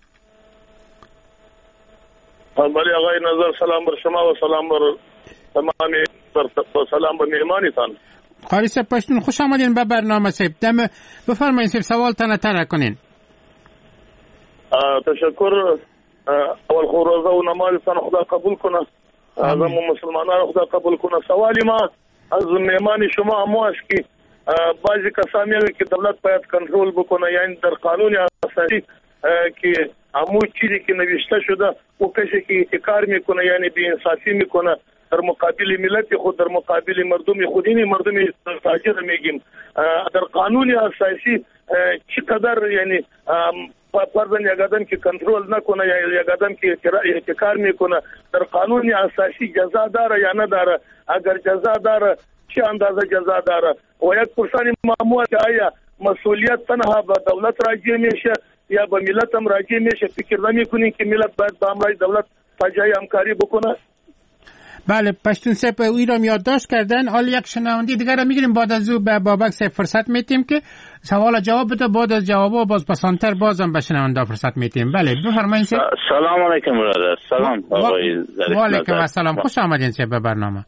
بله آقای نظر، سلام بر شما و سلام بر تمام سلام بر مهمانتان. قاری صاحب پشتون خوش آمدین به برنامه صاحب. بفرمایید صاحب، سوالتان طرح کنین. تشکر. اول خو روزه و نمازتان خدا قبول کنه. زمون مسلمانان خدا قبول کنه. سوالی ما از مهمان شما همو است که بعضی کسان میگه که دولت باید کنترل بکنه، یعنی در قانون اساسی که همو چیزی که نوشته شده او کسی که احتکار میکنه یعنی بی انصافی میکنه در مقابل ملت خود، در مقابل مردم خود، این مردم تاجر میگیم در قانون اساسی چقدر یعنی فرضاً یک آدم که کنترل نکنه یا یک آدم که احتکار میکنه در قانون اساسی جزا داره یا نداره؟ اگر جزا داره چه اندازه جزا داره؟ و یک پرسان معمول که آیا مسئولیت تنها به دولت راجع میشه یا به ملت هم راجع میشه؟ فکر نمیکنین که ملت باید با امرای دولت فجای همکاری بکنه؟ بله، پشتون صاحب اوی را یادداشت کردن. حالا یک شنونده دیگر را میگیریم، بعد از او به بابک صاحب فرصت میتیم که سوال جواب بده. بعد از جواب باز پسانتر بازم به شنونده فرصت میتیم. بله بفرمایید. سلام علیکم برادر. سلام آقای زریعی. و علیکم السلام، خوش آمدین صاحب به برنامه.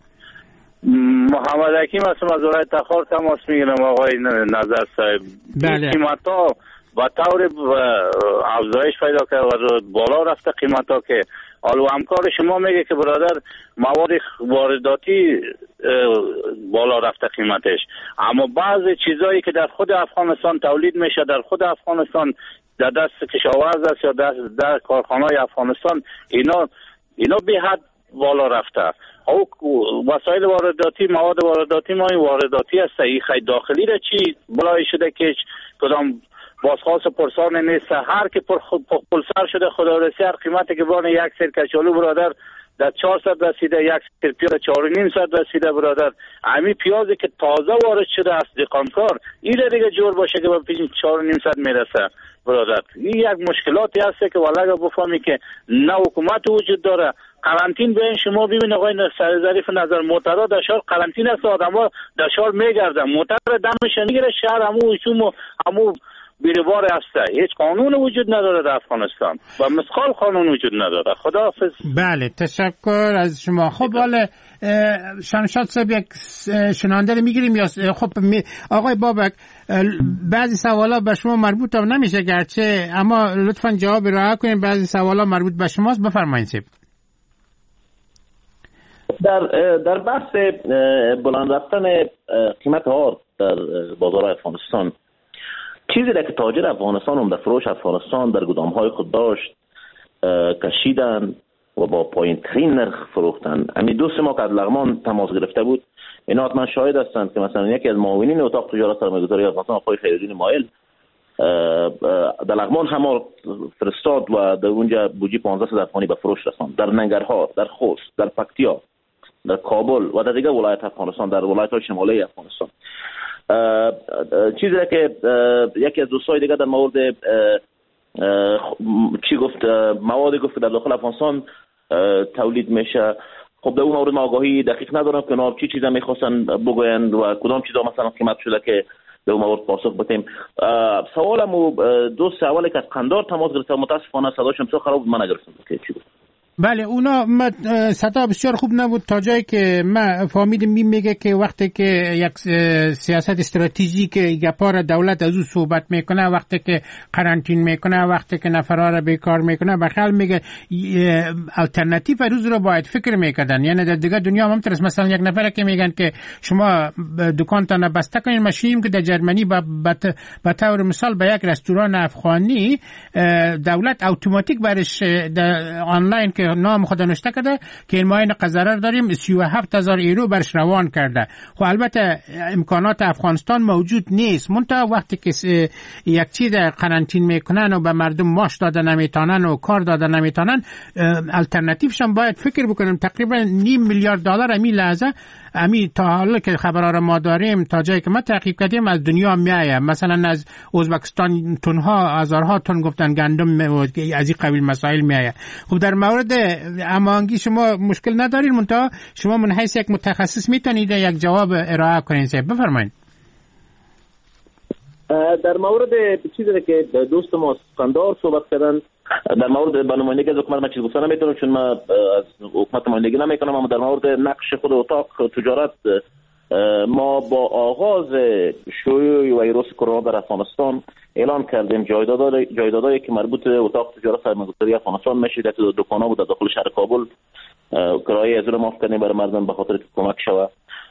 محمد حکیم هستم از ولایت تخار تماس میگیرم آقای نظر صاحب. بله. قیمتا با طور افزایش پیدا کرد و بالا رفته قیمتا که حالا همکار شما میگه که برادر مواد وارداتی بالا رفته قیمتش، اما بعضی چیزایی که در خود افغانستان تولید میشه، در خود افغانستان در دست کشاورز است یا در کارخانه‌های افغانستان، اینا به حد بالا رفته. او وسایل وارداتی، مواد وارداتی ما وارداتی است، این خیلی داخلی را چی بلای شده که کدام بازخواست پرسان نیست. هر که پلسر شده خدا رسی، هر قیمتی که بان یک سر کچالو برادر در 400 رسیده، یک سر پیاز 4.5 رسیده برادر. همین پیازی که تازه وارد شده است دکانکار این دیگه جور باشه که به 4.5 میرسه برادر. این یک مشکلاتی هست که والا بفهمی که نه حکومت وجود داره. قرنطین به شما ببین آقای ظریف نظر، موترها در شهر قرنطین است، آدم‌ها در شهر میگردن، موتر دمش میگیره، شهر همو بیروار هسته. هیچ قانون وجود نداره در افغانستان و مسخال قانون وجود نداره. خداحافظ. بله تشکر از شما. خب حالا شمشاد صاحب یک شنونده رو میگیریم یا خب آقای بابک بعضی سوالا به شما مربوط هم نمیشه گرچه، اما لطفا جواب رها کنید. بعضی سوالا مربوط به شماست. بفرمایید صاحب. در بحث بلند رفتن قیمت آرد در بازار افغانستان، چیزی که تاجر افغانستان هم در فروش افغانستان در گدام‌های خود داشت کشیدن و با پایین‌ترین نرخ فروختن. همین 2 ماه که از لغمان تماس گرفته بود، اینا حتما شاهد هستند که مثلا یکی از معاونین اتاق تجارت سرمایه‌گذاری افغانستان آقای خیرالدین مایل در لغمان هم فرستاد و در اونجا بودجه 1500 افغانی به فروش رساند. در ننگرهار، در خوست، در پکتیا، در کابل و در دیگر ولایت افغانستان، در ولایت‌های شمالی افغانستان. چیزی که یکی از دوستای دیگه در مورد چی گفت، مواد گفت در داخل افغانستان تولید میشه. خب در اون مورد ما آگاهی دقیق ندارم که اونا چی چیزا میخواستن بگویند و کدام چیزا مثلا قیمت شده که در اون مورد پاسخ بدیم. سوالمو دوست اولی که از قندار تماس گرفت، متاسفانه صداشم بسیار خراب بود، من نگرفتم که چی بود. بله، اونا صدا بسیار خوب نبود تا جایی که من فهمیدم میگه که وقتی که یک سیاست استراتژیک گپار دولت از او صحبت میکنه، وقتی که قرنطین میکنه، وقتی که نفرها را بیکار میکنه، بخیال میگه الټرناتیو روز رو باید فکر میکردن. یعنی در دیگه دنیا هم همینطور است. مثلا یک نفر که میگن که شما دکانتان بسته کنین، ماشینیم که در جرمنی به طور مثال به یک رستوران افغانی دولت اتوماتیک برش آنلاین که نام خود نوشته کرده که این ماین قذرر داریم 37,000 یورو برش روان کرده. خب البته امکانات افغانستان موجود نیست، منتها وقتی که یک چیز قرنطین میکنن و به مردم ماش داده نمیتونن و کار داده نمیتونن، الټرناتیوش هم باید فکر بکنیم. تقریبا 500 میلیارد دلار امی لحظه تا حالا که خبرها را ما داریم تا جایی که ما تحقیق کردیم از دنیا میایه. مثلا از ازبکستان تنها هزارها تن گفتن گندم از این قبیل مسائل میایه. خب در مورد امانگی شما مشکل ندارین، منتها شما من حیث یک متخصص میتونید یک جواب ارائه کنین. بفرمایید. در مورد چیزی که دوست ما قندار صحبت کردن، در مورد نمایندگی از حکومت من چیز گفتن نمیتونم چون من از حکومت نمایندگی نمیکنم، اما در مورد نقش خود اتاق تجارت ما با آغاز شیوع ویروس کرونا در افغانستان اعلان کردیم جایدادایی که مربوط به اتاق تجارت سرمایه‌گذاری افغانستان میشه در دکانا بود در داخل شهر کابل کرایه از اون معاف کردیم برای مردم به خاطر که کمک شود.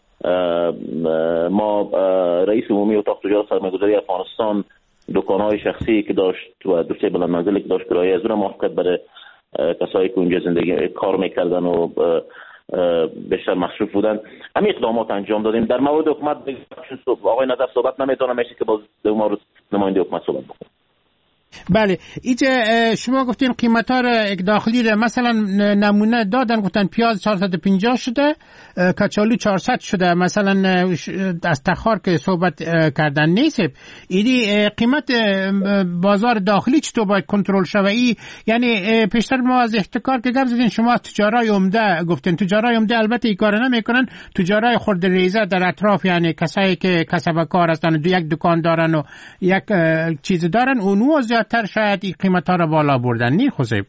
ما رئیس عمومی اتاق تجارت سرمایه‌گذاری افغانستان دکان‌های شخصی که داشت و دوسته بلند منزلی که داشت کرایه از اون معاف کرد برای کسایی که اونجا زندگی کار میکردن و بیشتر مصروف بودن. همین اقدامات انجام دادیم. در مورد حکومت آقای نظر صحبت نمیتونم، میشه که باز در مورد نماینده حکومت صحبت بکنم. بله، اینجا شما گفتین قیمت‌ها را داخلی را مثلا نمونه دادن، گفتن پیاز 450 شده، کچالو 400 شده، مثلا از تخار که صحبت کردن نیست. اینی قیمت بازار داخلی چطور باید کنترل شود؟ یعنی پیشتر ما از احتکار که گفت زدین، شما تجارای عمده گفتین. تجارای عمده البته این کار نمیکنن، تجارای خرد ریزه در اطراف، یعنی کسایی که کسب کار هستن و یک دکان دارن و یک چیز دارن، اونو زیادتر شاید این قیمت ها را بالا بردن. نی خوزیب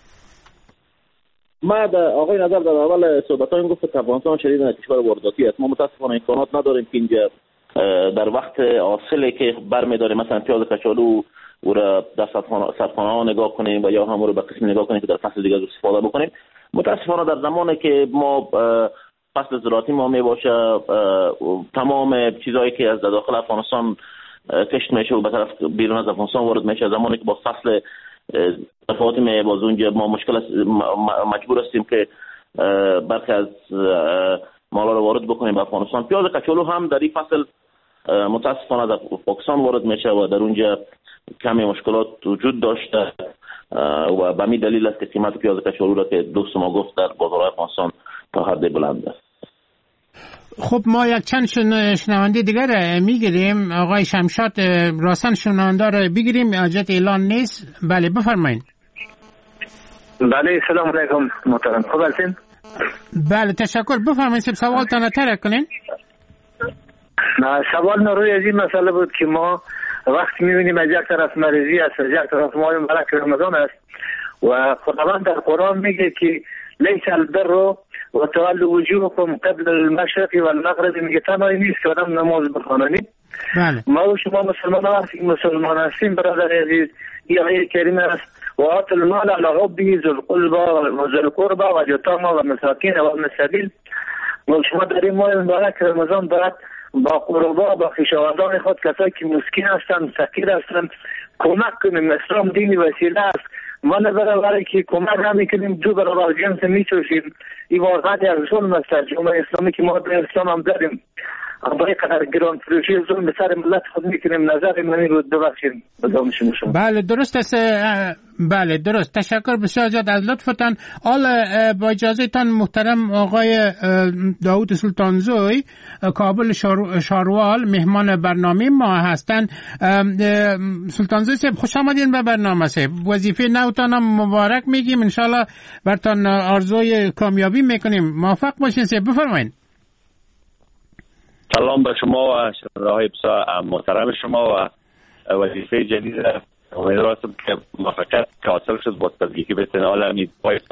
ما آقای نظر در اول صحبتایم گفت که افغانستان شدیداً کشور وارداتی است. ما متاسفانه امکانات نداریم که اینجا در وقت حاصلی که برمی‌داریم مثلا پیاز کچالو او را در صدخانه ها نگاه کنیم و یا هم رو به قسم نگاه کنیم که در فصل دیگه استفاده بکنیم. متاسفانه در زمانی که ما فصل زراعتی ما می باشه، تمام چیزایی که از داخل افغانستان کشت میشه و به طرف بیرون از افغانستان وارد میشه، زمانی که با فصل تفاوتی میبازه اونجا ما مجبور هستیم که برخی از مالا رو وارد بکنیم به افغانستان. پیاز کچالو هم در این فصل متاسفانه از پاکستان وارد میشه و در اونجا کمی مشکلات وجود داشته و به همین دلیل است که قیمت پیاز کچالو را که دوست ما گفت در بازار افغانستان تا حد بلند است. خب ما یک چند شنونده دیگر میگیریم. آقای شمشاد راسن شنونده را بگیریم، حاجت اعلان نیست. بله بفرمایید. بله سلام علیکم محترم، خوب هستین؟ بله تشکر. بفرمایید سوال تان تر کنین. سوال روی از این مسئله بود که ما وقتی میبینیم از یک طرف مریضی است، از یک طرف ماه مبارک رمضان است و خداوند در قرآن میگه که لیس البر و تولوا وجوهکم قبل المشرق و المغرب، میگه تنهایی نیست که آدم نماز بخوانید. بله. ما و شما مسلمان هستیم برادر عزیز. این آیه کریمه است و آت المال علی حبه ذی القربى و ذی القربى و الیتامی و مساکین و ابن السبیل شما در این ماه مبارک رمضان باید با قربا با خویشاوندان خود کسایی که مسکین هستند فقیر هستند کمک کنیم. اسلام دینی وسیله است. ما نظر برای که کمک نمیکنیم دو برابر جنس میچوشیم. این واقعا یک ظلم است. جمهوری اسلامی که ما در اسلام هم داریم برای قدر گران فروشی ظلم به سر ملت خود میکنیم. نظر منی رو ببخشید. بله درست است. بله درست. تشکر بسیار زیاد از لطفتان. حالا با اجازهتان محترم آقای داوود سلطانزوی کابل شاروال مهمان برنامه ما هستند. سلطانزوی صاحب خوش آمدین به برنامه صاحب. وظیفه نوتان مبارک میگیم. انشالله برتان آرزوی کامیابی میکنیم. موفق باشین صاحب. بفرمایید. سلام به شما و شنونده‌های محترم شما و وظیفه جدید. امیدوارم که موفقیت حاصل شد با تبلیغی بتونه حالا امید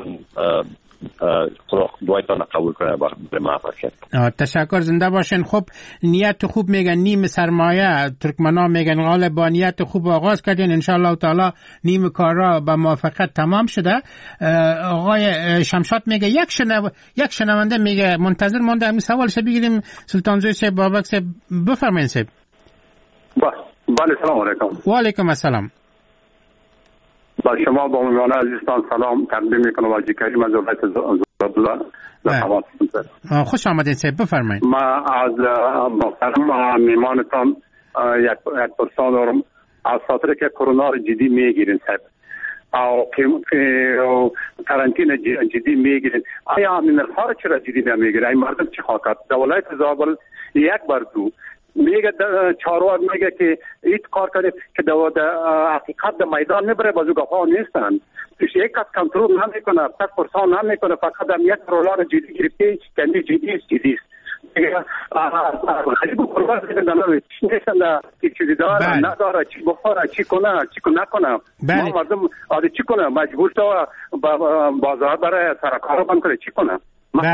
دعایتان قبول کنه به موفقیت. تشکر. زنده باشین. خب نیت خوب میگن نیم سرمایه. ترکمنا میگن حالا با نیت خوب آغاز کردین ان شاء الله تعالی نیم کارا با موفقیت تمام شده. آقای شمشاد میگه یک شنونده میگه منتظر مونده همین سوالش بگیریم. سلطانزوی صاحب بابک صاحب بفرمایید صاحب. بله سلام علیکم. و علیکم السلام. با شما با مهمان عزیزتان سلام تقدیم میکنم. واجی کریم از دولت زادالله در خوش آمدید صاحب. بفرمایید. ما از محترم مهمانتان یک پرسان دارم. از خاطر که کرونا رو جدی میگیرین صاحب او قرنطینه جدی میگیرین، آیا این نرخ‌ها رو چرا جدی نمیگیرین؟ این مردم چه خاطر دولت زابل یک بار دو میگه چهارواق میگه که ایت کار کنید که حقیقت در میدان نبره. بازو گفا نیستن. پیش یک کس کنترل نمیکنه، تک پرسان نمیکنه، فقط هم یک رولار جدی گرفته کنی جدی است. خیلی قربان دیدن چی نیستن که چیزی داره نداره، چی بخوره، چی کنه، چی نکنه. ما مردم آده چی کنه؟ مجبور تو بازار برای سرکار بند کنه، چی کنه؟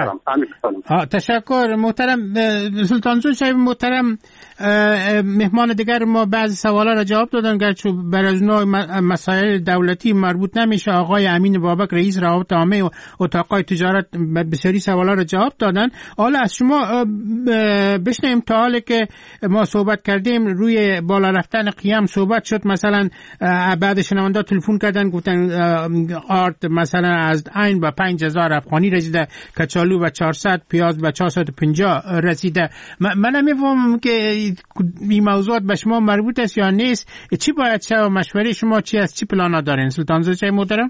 تشکر محترم سلطانزوی صاحب محترم. مهمان دیگر ما بعضی سوالا را جواب دادن گرچه بر از نوع مسائل دولتی مربوط نمیشه. آقای امین بابک رئیس روابط عامه و اتاقای تجارت بسیاری سوالا را جواب دادن. حالا از شما بشنیم تا حالی که ما صحبت کردیم روی بالا رفتن قیام صحبت شد. مثلا بعد شنونده تلفن کردن گفتن آرد مثلا از عین به 5000 افغانی رسیده، کچالو به 400، پیاز به 450 رسیده. من نمیفهمم که این موضوعات به شما مربوط است یا نیست. چی باید شد و مشوره شما چی است؟ چی پلانا دارین سلطانزوی صاحب محترم؟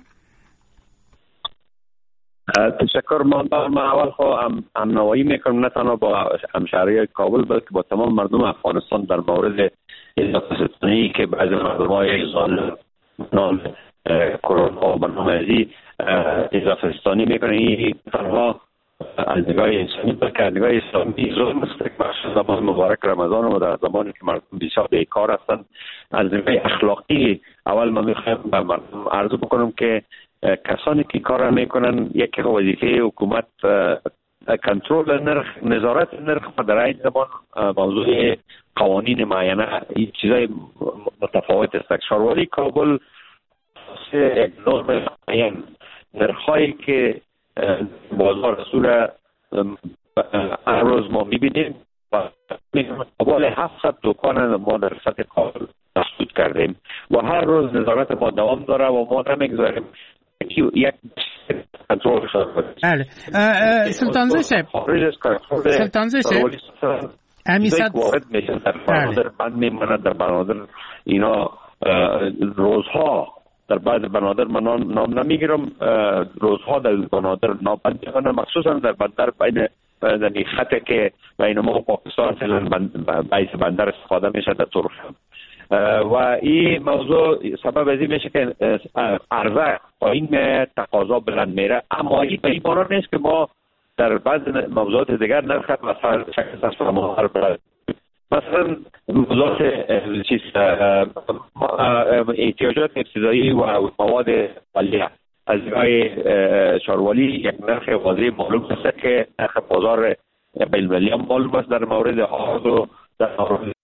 تشکر. ما اول هم نوایی میکنم نه تنها با همشهری کابل بلکه با تمام مردم افغانستان در مورد اضافه ستونی که بعضی مردم های ظالم کرونا و برنامه ازی اضافه ستانی میکنه. این تنها از نگاه انسانی بلکه از نگاه اسلامی ظلم است که بخش زمان مبارک رمضان و در زمانی که مردم بسیار بیکار هستند از نگاه اخلاقی اول من میخوایم به مردم عرض بکنم که کسانی که کار میکنن یک وظیفه حکومت کنترل نرخ، نظارت نرخ و در این زمان موضوع قوانین معینه این چیزای متفاوت است. شاروالی کابل یک نرم معین نرخایی که بازار صورت هر روز ما میبینیم و حوال 700 دکان ما در سطح کابل مسدود کردیم و هر روز نظارت ما دوام داره و ما نمیگذاریم یک کنترل شده. بله سلطانزوی صاحب امیسد وارد میشن در بنادر بند میماند. در بنادر اینا روزها در بعض بنادر من نام نمیگیرم، روزها در بنادر نابند میکنن، مخصوصا در بندر بین خطه که بین ما و پاکستان باعث بندر استفاده میشه در ترکم و این موضوع سبب از این میشه که عرضه پایین میره، تقاضا بلند میره. اما این به این معنی نیست که ما در بعض موضوعات دیگر نرخ مثلا شکل تصفیه بلند. مثلا موضوعات احتیاجات ابتدایی و مواد اولیه از نگاه شاروالی یک نرخ واضح معلوم است که نرخ بازار بین‌المللی هم معلوم است در مورد آرد و در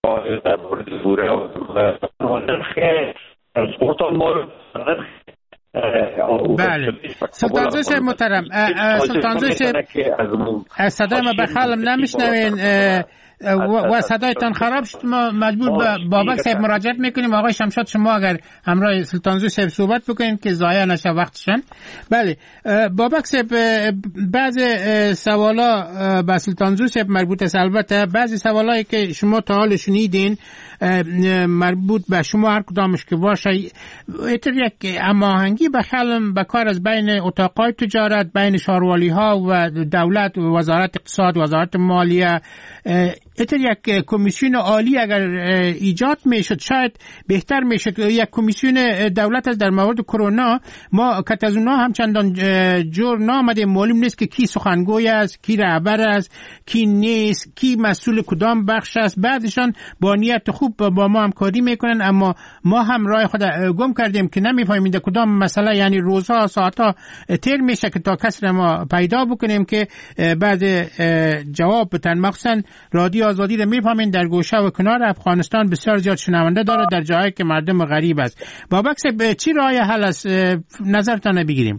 مورد بوره و نرخ ترانسپورت هم معلوم است، نرخ بله سلطان زوی محترم، سلطان زوی صدای ما به خالم نمیشنوین و صدایتان خراب شد، ما مجبور به بابک صاحب مراجعه میکنیم. آقای شمشاد شما اگر همراه سلطان زوی صاحب صحبت بکنیم که ضایع نشه وقتشان. بله بابک صاحب، بعض سوالا به سلطان زوی صاحب مربوط است. البته بعضی سوالایی که شما تا حال شنیدین مربوط به شما هر کدامش که باشه، اینطور یک هماهنگی به خیالم به کار از بین اتاقای تجارت، بین شهروالی ها و دولت، وزارت اقتصاد، وزارت مالیه، اینطور یک کمیسیون عالی اگر ایجاد میشد شاید بهتر میشد. یک کمیسیون دولت از در مورد کرونا ما که از اونها هم چندان جور نامده، معلوم نیست که کی سخنگوی است، کی رهبر است، کی نیست، کی مسئول کدام بخش است. بعدشان با نیت خوب با ما همکاری میکنن، اما ما هم راه خود گم کردیم که نمیفهمیم در کدام مسئله، یعنی روزها ساعتها تیر میشه که تا کسر ما پیدا بکنیم که بعد جواب بتن. مخصوصا رادیو آزادی رو میفهمین در گوشه و کنار افغانستان بسیار زیاد شنونده داره در جایی که مردم غریب است. بابک صاحب چی راه حل است؟ نظرتان بگیریم.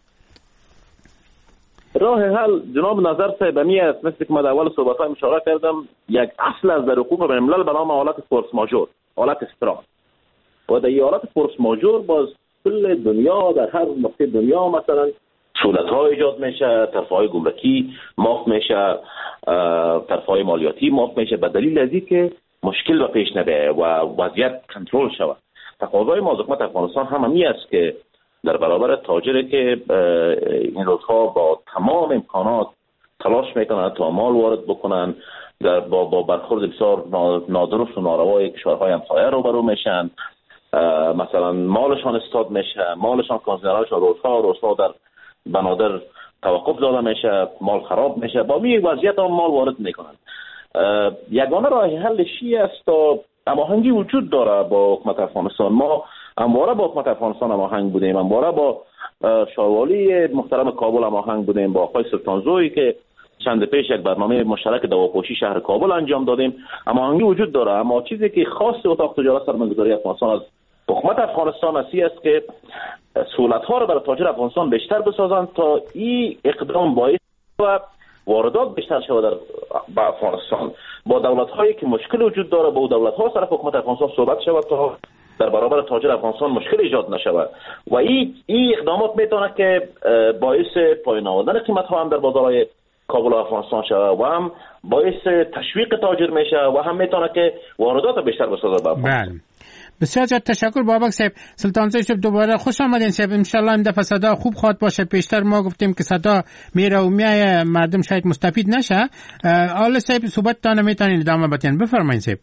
راه حل جناب نظر صاحب می است، مثل که ما در اول صحبت‌ها اشاره کردم، یک اصل از در حقوق بین الملل به نام حالت فورس ماژور، حالت استرا. و در این حالت فورس ماژور باز کل دنیا در هر نقطه دنیا مثلا سهولت‌ها ایجاد میشه، طرف‌های گمرکی معاف میشه، طرف‌های مالیاتی معاف میشه، به دلیل از اینکه مشکل به پیش نبره و وضعیت کنترل شود. تقاضای ما از حکومت افغانستان هم همین است که در برابر تاجری که این روزها با تمام امکانات تلاش میکنند تا مال وارد بکنن، با برخورد بسیار نادرست و ناروا کشورهای همسایه روبرو میشن، مثلا مالشان استاد میشه، مالشان کانتینرهاشان روزها در بنادر توقف داده میشه، مال خراب میشه، با می وضعیت هم مال وارد میکنن. یگانه راه حلش است تا هماهنگی وجود داره با حکومت افغانستان. ما همواره با حکومت افغانستان هماهنگ بودیم، همواره با شهروالی محترم کابل هماهنگ بودیم، با آقای سلطان زوی که چند پیش یک برنامه مشترک دواپوشی شهر کابل انجام دادیم. هماهنگی وجود داره، اما چیزی که خاص اتاق تجارت سرمایه‌گذاری افغانستان از حکومت افغانستان است که سهولت‌ها را برای تاجر افغانستان بیشتر بسازند تا این اقدام باعث و واردات بیشتر شود در افغانستان. با دولت‌هایی که مشکل وجود داره، با دولت‌ها طرف حکومت افغانستان صحبت شود تا در برابر تاجر افغانستان مشکل ایجاد نشود. و این اقدامات میتونه که باعث پایین آوردن قیمت‌ها هم در بازارهای کابل و افغانستان شود و هم باعث تشویق تاجر میشه و هم میتونه که واردات بیشتر بسازه. بله بسیار تشکر بابک صاحب. سلطان زوی صاحب دوباره خوش آمدین صاحب. ان شاء الله این دفعه صدا خوب خواد باشه. پیشتر ما گفتیم که صدا میره و میایه، مردم شاید مستفید نشه. آل صاحب صحبتتان میتونین ادامه بدین، بفرمایید صاحب.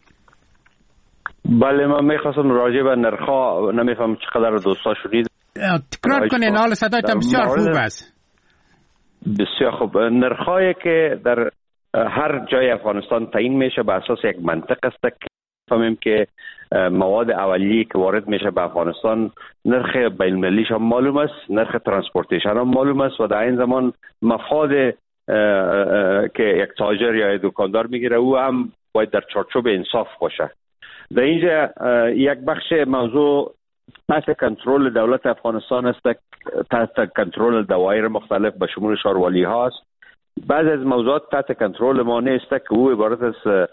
بله من میخواستم راجع به نرخ‌ها، نمیفهم چقدر دوستا شدید تکرار کنین، حال صدایتان بسیار خوب است. بسیار خوب. نرخ‌هایی که در هر جای افغانستان تعیین میشه به اساس یک منطق است که فهمیم که مواد اولیه که وارد میشه به افغانستان نرخ بین المللیش هم معلوم است، نرخ ترانسپورتیشن هم معلوم است و در این زمان مفاد که یک تاجر یا دکاندار میگیره او هم باید در چارچوب انصاف باشه. در اینجا یک بخش موضوع تحت کنترل دولت افغانستان است، تحت کنترل دوایر مختلف به شمول شهروالی هاست. بعض از موضوعات تحت کنترل ما نیست که او عبارت از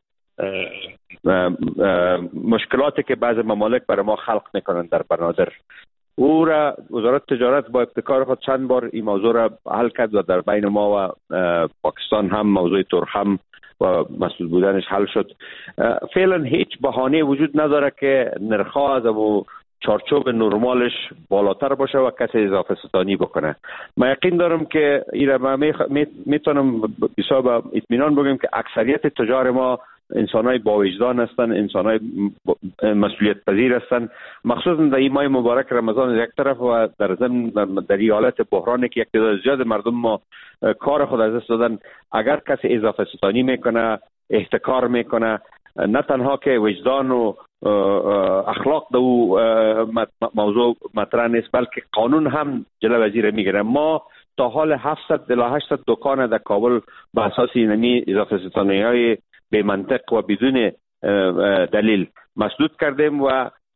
مشکلاتی که بعض ممالک برای ما خلق میکنند در بنادر. او را وزارت تجارت با ابتکار خود چند بار این موضوع را حل کرد و در بین ما و پاکستان هم موضوع ترخم و مسئول بودنش حل شد. فعلا هیچ بهانه وجود نداره که نرخ‌ها از او چارچوب نرمالش بالاتر باشه و کسی اضافه ستانی بکنه. من یقین دارم که اینا میتونم بسیار با اطمینان بگم که اکثریت تجار ما انسانای با وجدان هستند، انسانای مسئولیت پذیر هستند. مخصوصا در این ماه مبارک رمضان از یک طرف و در ضمن در این حالت بحرانی که یک تعداد زیاد مردم ما کار خود از دست دادن، اگر کسی اضافه ستانی میکنه، احتکار میکنه، نه تنها که وجدان و اخلاق دو موضوع مطرح نیست بلکه قانون هم جلو وزیر میگیره. ما تا حال 700 الی 800 دکان در کابل به اساس اینمی اضافه ستانی های به منطق و بدون دلیل مسدود کردیم و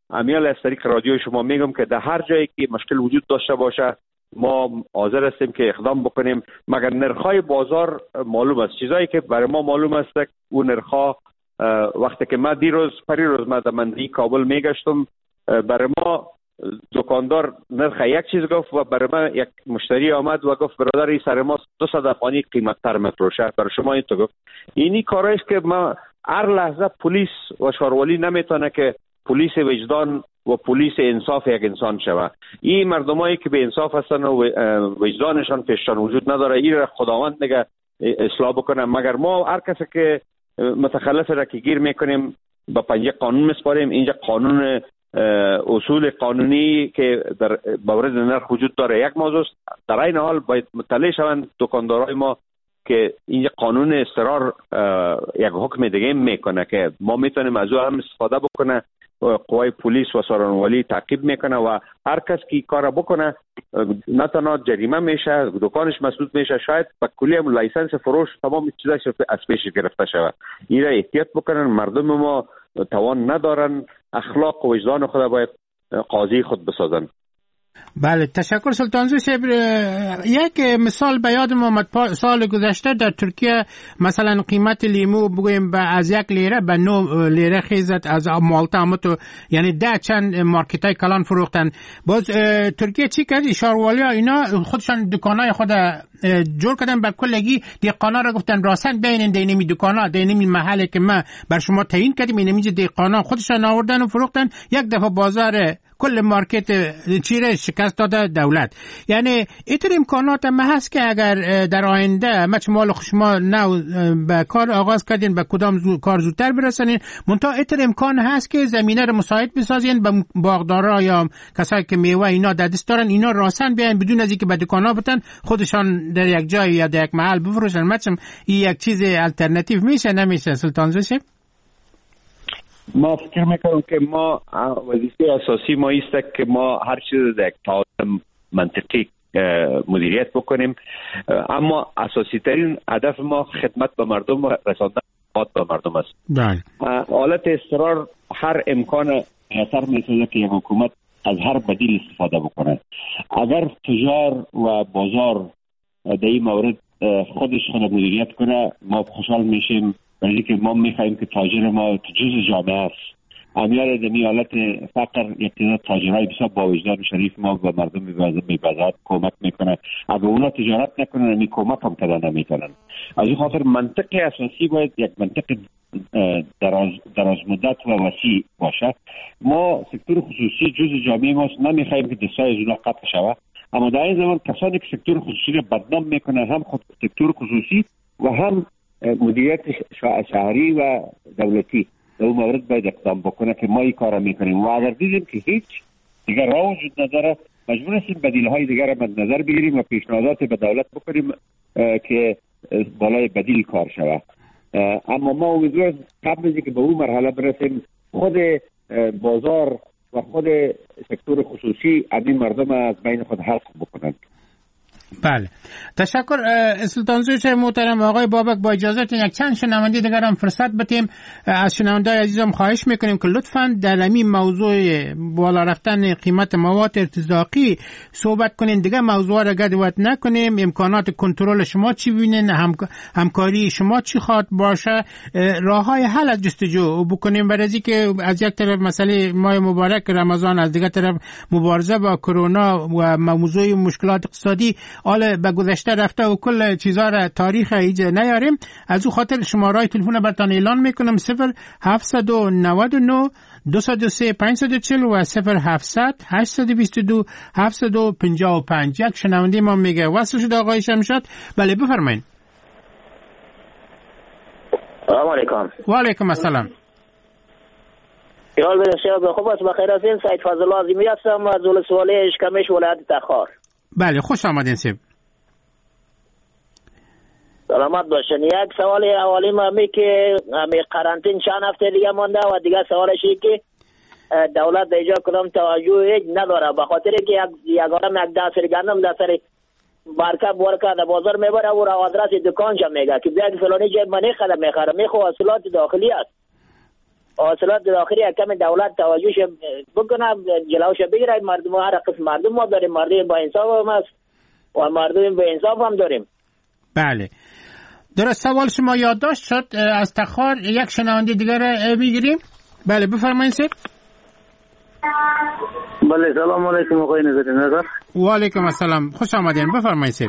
امیال از طریق رادیو شما میگم که در هر جایی که مشکل وجود داشته باشه ما حاضر هستیم که اقدام بکنیم، مگر نرخ‌های بازار معلوم است. چیزایی که برای ما معلوم است اون نرخ‌ها وقتی که ما پریروز ما در منطقه کابل میگشتم، برای ما دکاندار نرخ یک چیز گفت و برای ما یک مشتری آمد و گفت برادر این سر ما 200 افغانی قیمت‌تر میفروشه، برای شما این تو گفت. اینی کارایی است که ما هر لحظه پلیس و شاروالی نمیتونه که پلیس وجدان و پلیس انصاف یک انسان شوه. این مردمایی که به انصاف هستن و وجدانشان پیششان وجود نداره، این را خداوند دیگه اصلاح بکنه. مگر ما هر کسی که متخلف را که گیر میکنیم با پنجه قانون میسپاریم. اینجا قانون اصول قانونی که در مورد نرخ وجود داره یک موضوع است. در این حال باید مطلع شوند دکاندارای ما که اینجا قانون اضطرار یک حکم دیگه میکنه که ما میتونیم از او هم استفاده بکنه. قوای پلیس و سارانوالی تعقیب میکنه و هر کس که کار بکنه نه تنها جریمه میشه، دکانش مسدود میشه، شاید به کلی هم لایسنس فروش تمام چیزاش از پیش گرفته شود. این را احتیاط بکنن. مردم ما توان ندارن، اخلاق و وجدان خود باید قاضی خود بسازن. بله، تشکر سلطانزو صاحب. یک مثال به یادم آمد سال گذشته در ترکیه مثلا قیمت لیمو بگویم از 1 لیره به 9 لیره خیزت از مالتا آمد، یعنی 10 چند مارکت های کلان فروختن. باز ترکیه چی کرد؟ شاروالی اینا خودشان دکانای خود جور کردن، بر کلگی دیقانا را گفتن راسن بینن دینمی دکانا دینمی محله که ما بر شما تعیین کردیم، اینمی دیقانا خودشان آوردن و فروختن. یک دفعه بازار کل مارکت چیره شکست داده دولت. یعنی ایتر امکانات هم هست که اگر در آینده مال شما نو به کار آغاز کردین به کدام کار زودتر برسانین، منتها ایتر امکان هست که زمینه رو مساعد بسازین به باغدارا یا کسایی که میوه اینا در دست دارن، اینا راسن بیاین بدون از اینکه به دکانا بتن خودشان در یک جای یا در یک محل بفروشن. این یک چیز الटरनेटिव میشه نمیشه سلطانزو صاحب؟ ما فکر میکنم که ما وظیفه اساسی ما است که ما هر چیز در یک تعادل منطقی مدیریت بکنیم، اما اساسی ترین هدف ما خدمت به مردم و رساندن خدمات به مردم است. حالت اضطرار هر امکان اثر میسازه که یک حکومت از هر بدیل استفاده بکنه. اگر تجار و بازار در این مورد خود مدیریت کنه ما خوشحال میشیم، برای که ما میخوایم که تاجر ما جزء جامعه است. امیال دمی حالت فقر یک تعداد تاجرای بسیار با وجدان شریف ما و مردم میبازد کمک میکنه. اگر اونا تجارت نکنن می کمک هم کردن نمیکنن. از این خاطر منطق اساسی باید یک منطق دراز مدت و وسیع باشه. ما سکتور خصوصی جزء جامعه ما نمیخوایم که دستای از اونا قطع شود، اما در این زمان کسانی که سکتور خصوصی را بدنام میکنن هم خود سکتور خصوصی و هم مدیریت شهری و دولتی در اون مورد باید اقدام بکنه که ما این کار میکنیم. و اگر دیدیم که هیچ دیگر راه وجود نداره مجبور هستیم بدیل‌های دیگر را مد نظر بگیریم و پیشنهادات به دولت بکنیم که بالای بدیل کار شود. اما ما امیدواریم قبل از اینکه به اون مرحله برسیم خود بازار و خود سکتور خصوصی این مردم از بین خود حذف بکنند. بله، تشکر سلطانزو صاحب محترم. آقای بابک با اجازهتون یک چند شنونده دیگر هم فرصت بدیم. از شنونده‌های عزیزم خواهش میکنیم که لطفاً در این موضوع بالا رفتن قیمت مواد ارتزاقی صحبت کنین، دیگه موضوع را گدوت نکنیم. امکانات کنترل شما چی بینین، همکاری شما چی خواهد باشه، راههای حل از جستجو بکنیم. برای که از یک طرف مسئله ماه مبارک رمضان، از دیگر طرف مبارزه با کرونا و موضوع مشکلات اقتصادی حالا به گذشته رفته و کل چیزا را تاریخ ایجا نیاریم. از او خاطر شماره تلفن براتون اعلان میکنم 0799 203 540 و 0700 822 755. یک شنونده ما میگه وصل شد آقای شمشاد. بله بفرمایید. سلام علیکم. و علیکم السلام. یال بسیار خوب است. بخیر هستین؟ سید فضل عظیمی هستم از ولسوالی اشکمش ولایت تخار. بله خوش آمدین سید. سلامت باشین. یک سوال اولی می که قرنطین چند هفته دیگه مونده و دیگه سوالش اینه که دولت دیجا کدام توجه هیچ نداره، به خاطر که یک آدم یک دسر گندم دسر برکه در بازار میبره و را آدرس دکانش میگه که بیا فلانی جای منی خرم میخره میخو اصلات داخلی است. حاصلات داخلی کم دولت توجهش بکنه، جلوش بگیره. مردم هر قسم مردم ما داریم، مردم با انصاف هم است و مردم به انصاف هم داریم. بله درست. سوال شما یادداشت شد. از تخار یک شنونده دیگر میگیریم. بله بفرمایید سر. بله سلام علیکم آقای نظری نظر. و علیکم السلام، خوش آمدین، بفرمایید سر.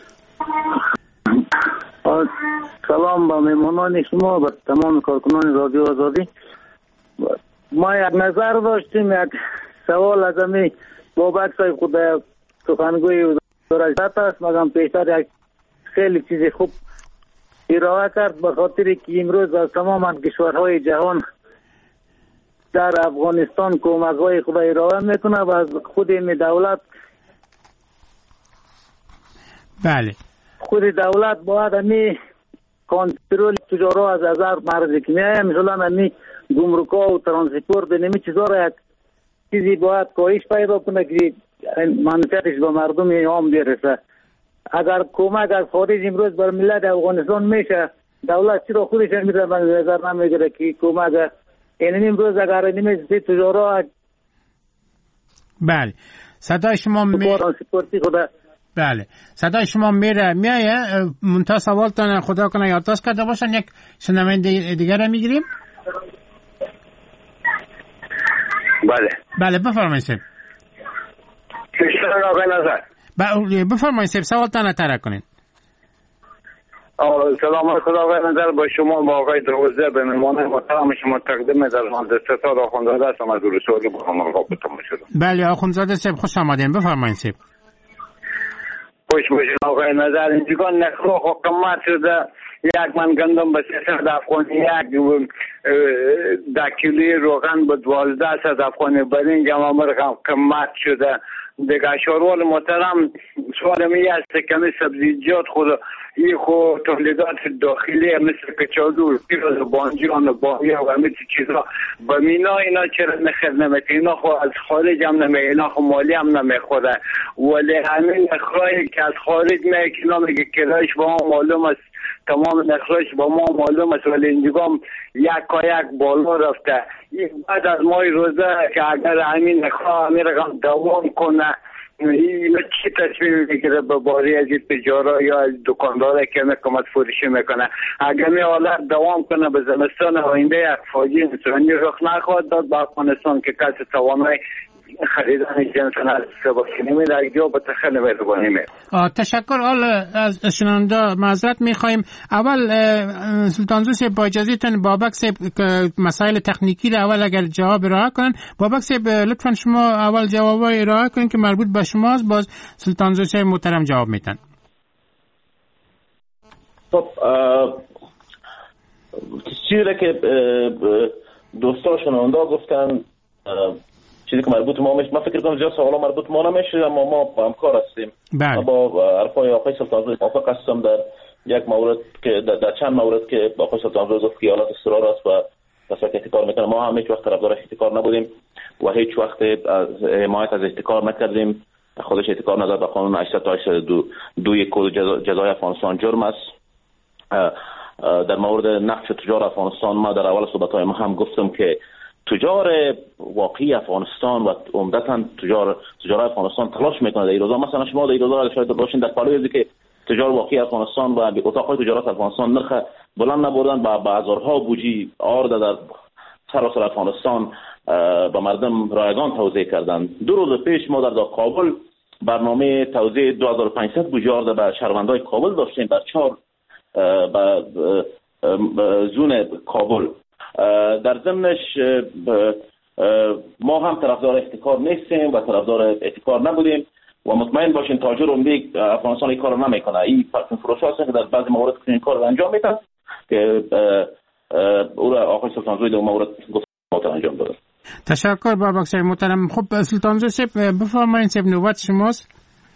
سلام با مهمانان شما و تمام کارکنان رادیو آزادی. ما یک نظر داشتیم، یک سوال از امی بابک صاحب خود سخنگوی وزارت است، مگم پیشتر یک خیلی چیز خوب ارائه کرد، به خاطری که امروز از تمام کشورهای جهان در افغانستان کمک‌های خود ارائه میکنه و از خود این دولت بله خود دولت باید امی کنترل تجارت از هزار مرزی که میایه، مثلا امی گمرک‌ها و ترانسپورت نمی چیزا را یک چیزی باید کاهش پیدا کنه که منفعتش به مردم عام برسه. اگر کمک از خارج امروز بر ملت افغانستان میشه، دولت چرا خودش میره به نظر نمیگیره که کمک این امروز اگر نمیشه تجارت. بله صدای شما بله صدای شما میایه. منتها سوالتان خدا کنه یادداشت کرده باشن. یک شنونده دیگر میگیریم. بله بفرمایید. بفرمایید سوالتان ترک کنید. سلام خدا آقای نظر با شما، با آقای دروازه به مهمان محترم شما تقدیم در مهندس‌ستاد آخوندزاده هستم از روسیه با هم رابطه شدم. بله آخوندزاده صاحب خوش آمدین، بفرمایید صاحب. خوش باشین آقای نظر. اینجگان نخلو حکمت شده، یک من گندم به 300 افغانی، یک دکیلی روغن به 12 افغانی، برین گمامر قمت شده. دیگه شاروال محترم سوال می است که سبزیجات خود این خود تولیدات داخلی مثل کچالو، پیاز، بانجان، باقی و همه چیزا با مینا اینا چرا نخیر نمیکنه؟ اینا خود از خارج هم نمیکنه، اینا خود مالی هم نمیخوره، ولی همین نخراهی که از خارج میکنه میگه کرایش با ما معلوم است، تمام نخراهش با ما معلوم است، ولی اینجا یک بالا رفته. بعد از ماه روزه که اگر همین نخراه همین رقم دوام کنه، این چی تصمیم میگیره به باری از تجارت یا از دکانداره که حکومت فروشی میکنه؟ اگر این حالت دوام کنه به زمستان آینده یک فاجعه انسانی رخ نخواهد داد به افغانستان که کسی توانای خریدن جنس نسباسی نمیده، یا به تخیل مهربانی میده. تشکر. از شنونده معذرت میخوایم. اول سلطانزو صاحب با اجازهتون بابک صاحب مسائل تکنیکی را اول اگر جواب ارائه کنن. بابک صاحب لطفا شما اول جوابای ارائه کنین که مربوط به شماست، باز سلطانزو صاحب محترم جواب میدن. خب چیزی که دوستا شنونده گفتن، چیزی که مربوط ما میشه، من فکر کنم زیاد سوالا مربوط ما نمیشه، اما ما با همکار هستیم. با حرفای آقای سلطانزوی موافق هستم در یک مورد که در چند مورد که آقای سلطانزوی گفت که حالت اضطرار است و کسایی که احتکار میکنه. ما هم هیچ وقت طرفدار احتکار نبودیم و هیچ وقت از حمایت از احتکار نکردیم. خودش احتکار نظر به قانون 882 کد جزای افغانستان جرم است. در مورد نقش تجار افغانستان ما در اول صحبت‌های ما هم گفتم که تجار واقعی افغانستان و عمدتاً تجار افغانستان تلاش میکنه در این روزا. مثلا شما در این روزا شاید باشین در پالوی که تجار واقعی افغانستان و اتاق‌های تجارت افغانستان نرخ بلند نبردن با هزارها بوجی آرد در سراسر افغانستان به مردم رایگان توزیع کردند. 2 روز پیش ما در کابل برنامه توزیع 2500 بوجی آرد به شهروندان کابل داشتیم در 4 زون کابل. در ضمنش ما هم طرفدار احتکار نیستیم و طرفدار احتکار نبودیم و مطمئن باشین تاجر عمده افغانستان این کارو نمیکنه. این پرچم فروش هستن که در بعضی موارد این کار انجام میدن که او را آقای سلطانزوی در مورد گفت انجام داده. تشکر بابک صاحب محترم. خب سلطانزوی صاحب بفرمایید، صاحب نوبت شماست.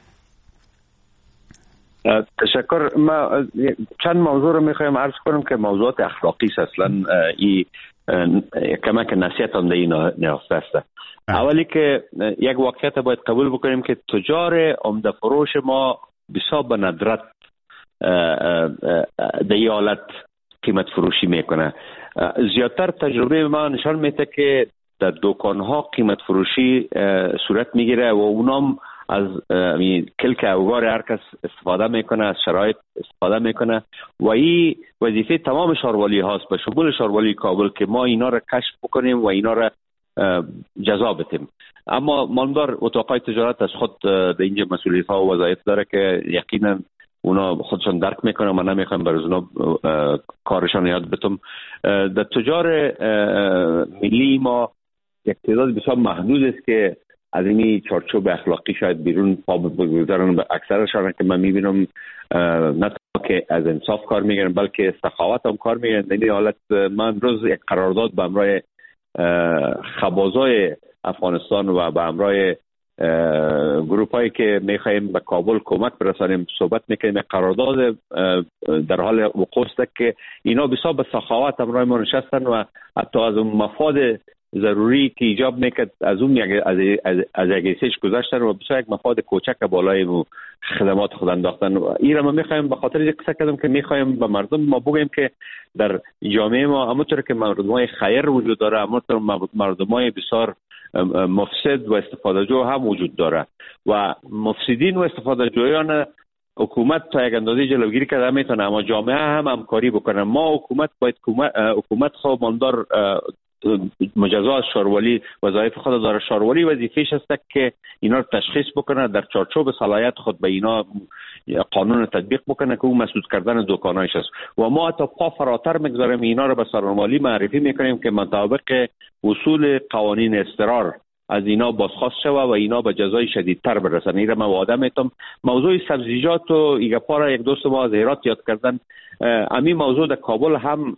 تشکر. ما چند موضوع رو میخوایم عرض کنم که موضوعات اخلاقی است. اصلا این کمک نصیحت هم در این نهفته است. اولی که یک واقعیت باید قبول بکنیم که تجار عمده فروش ما بسیار به ندرت در این حالت قیمت فروشی میکنه. زیادتر تجربه ما نشان میده که در دکان‌ها قیمت فروشی صورت میگیره و اونام از کلک اوگار هر کس استفاده میکنه، از شرایط استفاده میکنه و این وظیفه تمام شاروالی هاست به شمول شاروالی کابل که ما اینا را کشف بکنیم و اینا را جزا بدیم. اما ماندار اتاقای تجارت از خود در اینجا مسئولیت ها و وظایف داره که یقینا اونا خودشان درک میکنه. من نمیخوام برای اونا کارشان یاد بدم. در تجار ملی ما یک تعداد بسیار محدود است که از این چارچوب اخلاقی شاید بیرون پا بگذارن. به اکثرشان که من میبینم نه که از انصاف کار میگیرن بلکه سخاوت هم کار میگیرن. در این حالت من امروز یک قرارداد به همراه خبازای افغانستان و به همراه گروپ هایی که میخوایم به کابل کمک برسانیم صحبت میکنیم. قرارداد در حال وقوع است که اینا بسیار به سخاوت همراه ما نشستن و حتی از اون مفاد ضروری که ایجاب میکرد از اون از اگیسش گذاشتن و بسیار یک مفاد کوچک بالای خدمات خود انداختن. این را ما میخوایم به خاطر یک قصه کردم که میخوایم به مردم ما بگیم که در جامعه ما همونطور که مردمای خیر وجود داره همونطور مردمای بسیار مفسد و استفاده جو هم وجود داره و مفسدین و استفاده جویان حکومت تا یک اندازه جلوگیری کرده میتونه، اما جامعه هم همکاری بکنه. ما حکومت باید حکومت خود ماندار مجازات شاروالی وظایف خود داره. شاروالی وظیفه‌اش است که اینا رو تشخیص بکنه، در چارچوب صلاحیت خود به اینا قانون تطبیق بکنه که اون مسدود کردن دکانایش است و ما حتی پا فراتر میگذاریم اینا رو به سرمالی معرفی میکنیم که مطابق اصول قوانین اضطرار از اینا بازخواست شوه و اینا به جزای شدیدتر برسن. این را من وعده میتم. موضوع سبزیجات و ایگپارا یک دوست ما از هرات یاد کردن. همین موضوع در کابل هم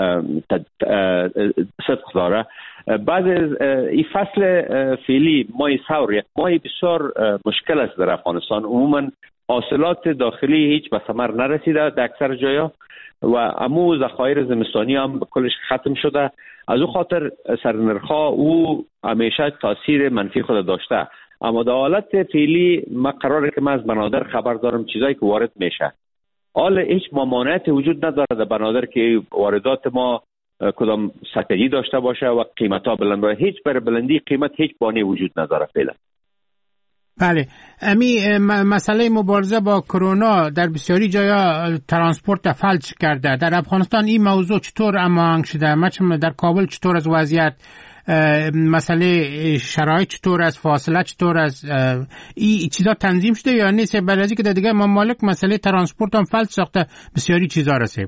صدق داره. بعد این فصل فعلی ماه ثور یک ماه بسیار مشکل است در افغانستان. عموما حاصلات داخلی هیچ به ثمر نرسیده در اکثر جایا و امو ذخایر زمستانی هم کلش ختم شده. از او خاطر سرنرخ‌ها او همیشه تاثیر منفی خود داشته. اما در حالت فعلی ما قراره که من از بنادر خبر دارم چیزایی که وارد میشه. حال هیچ ممانعتی وجود نداره در بنادر که واردات ما کدام سطحی داشته باشه و قیمت‌ها بلند باشه. هیچ بر بلندی قیمت هیچ بانی وجود نداره فعلا. بله، امی مسئله مبارزه با کرونا در بسیاری جایا ترانسپورت فلج کرده. در افغانستان این موضوع چطور هماهنگ شده؟ مثلا در کابل چطور از وضعیت، مسئله شرایط چطور از، فاصله چطور از، این چیزا تنظیم شده یا نیست؟ برای که در دیگه ممالک مسئله ترانسپورت هم فلج ساخته بسیاری چیزا رسید.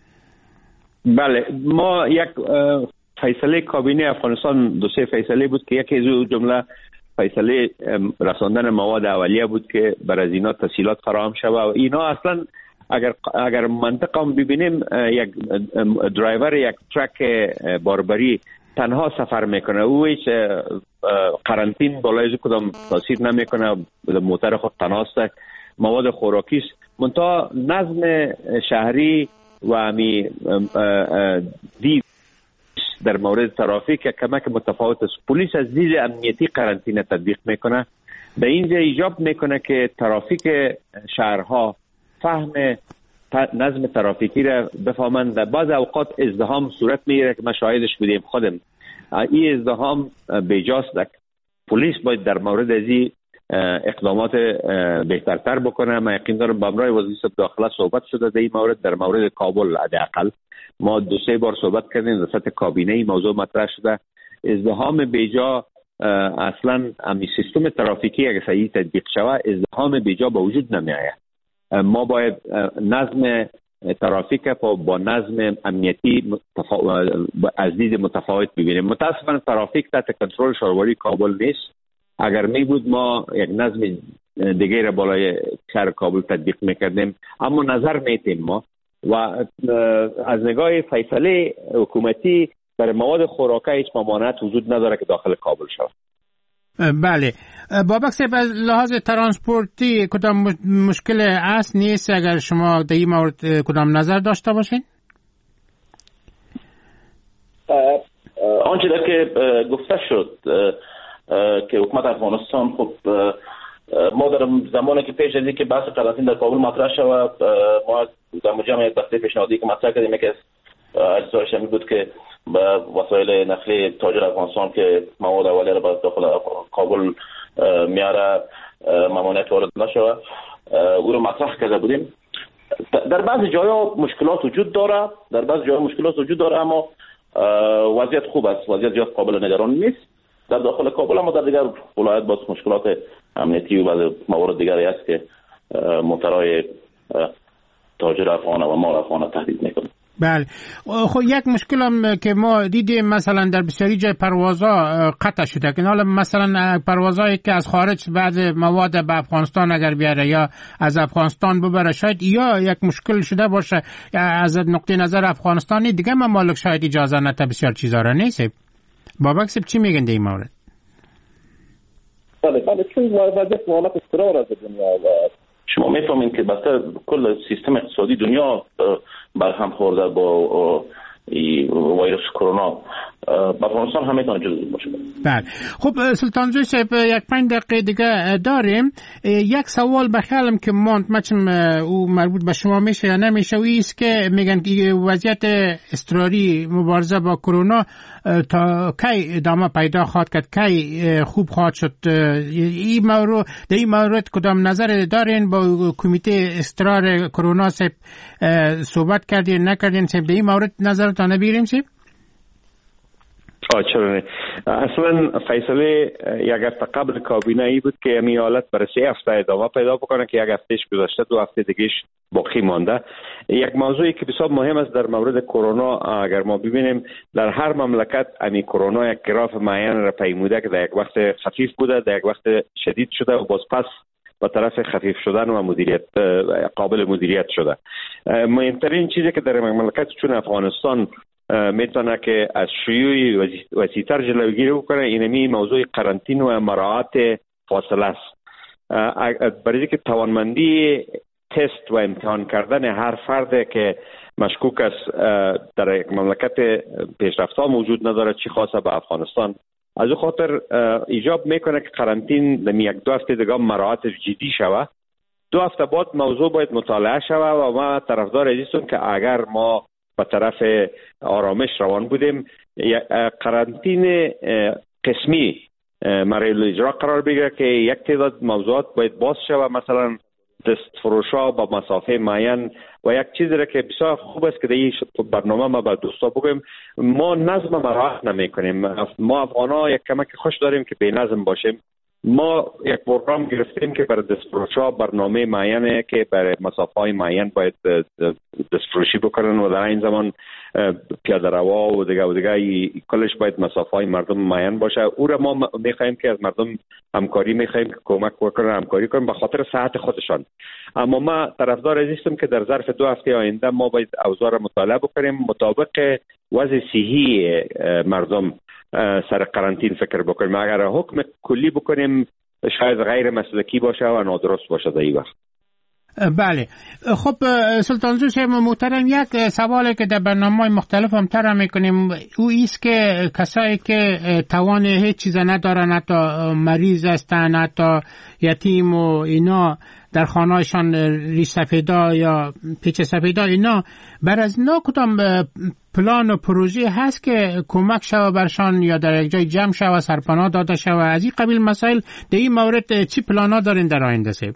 بله، ما یک فیصله کابینه افغانستان دو سه فیصله بود که یکی از جمله فیصله رساندن مواد اولیه بود که بر از اینا تسهیلات فراهم شود و اینا اصلا اگر منطقه هم ببینیم یک درایور یک ترک باربری تنها سفر میکنه، او هیچ قرنطین بالای کدام تاثیر نمیکنه، موتر خود تنهاست، مواد خوراکی است. منتها نظم شهری و همی دید در مورد ترافیک کمک متفاوت است. پلیس از دید امنیتی قرنطینه تطبیق میکنه. به اینجا ایجاب میکنه که ترافیک شهرها فهم نظم ترافیکی را بفهمند. در بعض اوقات ازدحام صورت میگیره که ما شاهدش بودیم خودم. این ازدحام بیجاست. پلیس باید در مورد ازی اقدامات بهترتر بکنه. من یقین دارم با امرای وزیر داخله صحبت شده در این مورد. در مورد کابل حداقل ما دو سه بار صحبت کردیم، در سطح کابینه این موضوع مطرح شده. ازدحام بیجا اصلا امی سیستم ترافیکی اگه صحیح تطبیق شود ازدحام بیجا به وجود نمی آید. ما باید نظم ترافیک با نظم امنیتی از دید متفاوت ببینیم. متاسفانه ترافیک تحت کنترل شاروالی کابل نیست. اگر می بود ما یک نظم دیگه را بالای شهر کابل تطبیق میکردیم، اما نظر میتیم ما و از نگاه فیصله حکومتی برای مواد خوراکی هیچ ممانعت وجود نداره که داخل کابل شود. بله، بابک صاحب از لحاظ ترانسپورتی کدام مشکل اصل نیست اگر شما در این مورد کدام نظر داشته باشین؟ آنچه که گفته شد که حکومت افغانستان خب ما در زمانی که پیش از اینکه بحث قرنطینه در کابل مطرح شد ما در مجمع یک بسته پیشنهادی که مطرح کردیم که اجزایش این بود که با وسایل نقلیه تاجر افغانستان که مواد اولیه را به داخل کابل میاره ممانعت وارد نشود، او را مطرح کرده بودیم. در بعضی جاها مشکلات وجود داره، اما وضعیت خوب است، وضعیت زیاد قابل نگران نیست در داخل کابل، اما در دیگر ولایت باز مشکلات امنیتی و بعض موارد دیگری است که محتوای تاجر افغان و مال افغان تهدید میکنه. بله. خب یک مشکل هم که ما دیدیم مثلا در بسیاری جای پروازها قطع شده، که حالا مثلا پروازهایی که از خارج بعض مواد به افغانستان اگر بیاره یا از افغانستان ببره شاید یا یک مشکل شده باشه از نقطه نظر افغانستانی، دیگه ممالک شاید اجازه نده بسیار چیزا را نیست. بابک صاحب چی میگن در این مورد؟ بله چون وضعیت حالت استقرار از دنیا و شما میفهمین که بسته کل سیستم اقتصادی دنیا برهم خورده با ویروس کرونا، با افغانستان هم میتونه جزو باشه. بله. خب سلطانزوی صاحب یک 5 دقیقه دیگه داریم. یک سوال به خیالم که مچم او مربوط به شما میشه یا نمیشه، و ایست که میگن که وضعیت اضطراری مبارزه با کرونا تا کی ادامه پیدا خواهد کرد، کی خوب خواهد شد؟ این مورد کدام نظر دارین؟ با کمیته اضطرار کرونا صاحب صحبت کردین نکردین صاحب؟ در این مورد نظرتان بگیریم صاحب؟ چرا نه؟ اصلا فیصله یک هفته قبل کابینه ای بود که این حالت برای 3 هفته ادامه پیدا بکنه که یک هفتهش گذشته، 2 هفته دیگهش باقی مانده. یک موضوعی که بسیار مهم است در مورد کرونا، اگر ما ببینیم در هر مملکت امی کرونا یک گراف معین را پیموده که در یک وقت خفیف بوده، در یک وقت شدید شده و باز پس با طرف خفیف شدن و مدیریت قابل مدیریت شده. مهمترین چیزی که در مملکت چون افغانستان میتونه که از شیوع وسیع‌تر جلوگیری بکنه، اینمی موضوع قرنطینه و مراعات فاصله است. برای اینکه توانمندی تست و امتحان کردن هر فرد که مشکوک است در یک مملکت پیشرفته موجود نداره، چی خاصه به افغانستان، از او خاطر ایجاب میکنه که قرنطین در 1-2 هفته دیگه مراعات جدی شوه. 2 هفته بعد موضوع باید مطالعه شوه و ما طرفدار ازیستم که اگر ما به طرف آرامش روان بودیم، قرنطینه قسمی مورد اجرا قرار بگیره که یک تعداد موضوعات باید باز شود، مثلا دست فروشا با مسافه معین و یک چیزی را که بسیار خوب است که در این برنامه ما با دوستا بگویم، ما نظم مراعات نمی کنیم. ما افغانا یک کمک خوش داریم که بی نظم باشیم. ما یک پروگرام گرفتیم که برای دستفروشا برنامه معینه که برای مسافه‌های معین باید دستفروشی بکنن و در این زمان پیاده روا و دیگه کلش باید مسافه‌های مردم معین باشه. او را ما می‌خوایم که از مردم همکاری می‌خوایم که کمک بکنن، همکاری کنن به خاطر صحت خودشان. اما ما طرفدار ازیستم که در ظرف 2 هفته آینده ما باید اوضاع را مطالعه بکنیم، مطابق وضع صحی مردم سر قرنطین فکر بکنیم. اگر حکم کلی بکنیم شاید غیر مسلکی باشه و نادرست باشه در این وقت. بله. خب سلطانزو صاحب محترم، یک سوالی که در برنامه‌های مختلف هم طرح می‌کنیم او ایست که کسایی که توان هیچ چیز ندارن، حتی مریض هستن، حتی یتیم و اینا، در خانه‌شان ریش سفیدا یا پیچ سفیدا، اینا بر از اینا کدام پلان و پروژه هست که کمک شود برشان یا در یک جای جمع شود، سرپناه داده شود؟ از این قبیل مسائل در این مورد چی پلانا دارین در آینده صاحب؟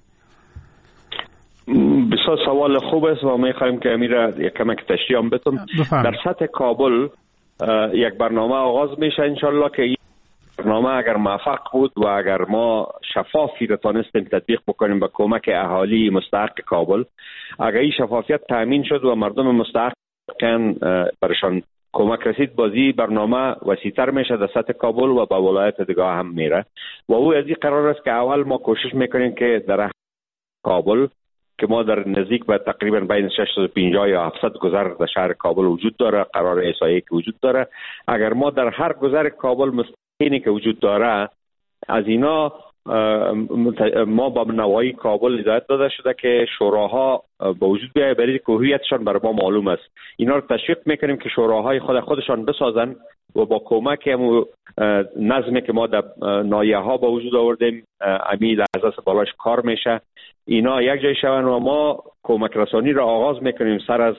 بسیار سوال خوب است و می‌خوایم که امیر یک کمک تشریح هم بتم. در سطح کابل یک برنامه آغاز میشه انشالله که این برنامه اگر موفق بود و اگر ما شفافی را تانستیم تطبیق بکنیم به کمک اهالی مستحق کابل، اگر این شفافیت تامین شد و مردم مستحق برشان کمک رسید، بازی برنامه وسیع‌تر میشه در سطح کابل و به ولایت دیگه هم میره و او از این قرار است که اول ما کوشش میکنیم که در کابل که ما در نزدیک به تقریبا بین 650 یا 700 گذر در شهر کابل وجود داره، قرار احصایی که وجود داره، اگر ما در هر گذر کابل مستقینی که وجود داره از اینا ما با نوایی کابل هدایت داده شده که شوراها به وجود بیاید، برای که هویتشان برای ما معلوم است. اینا رو تشویق میکنیم که شوراهای خودشان بسازن و با کمک نظمی که ما در نایه ها با وجود آوردیم امی لحظه بالاش کار میشه اینا یک جای شوند و ما کمک رسانی را آغاز میکنیم سر از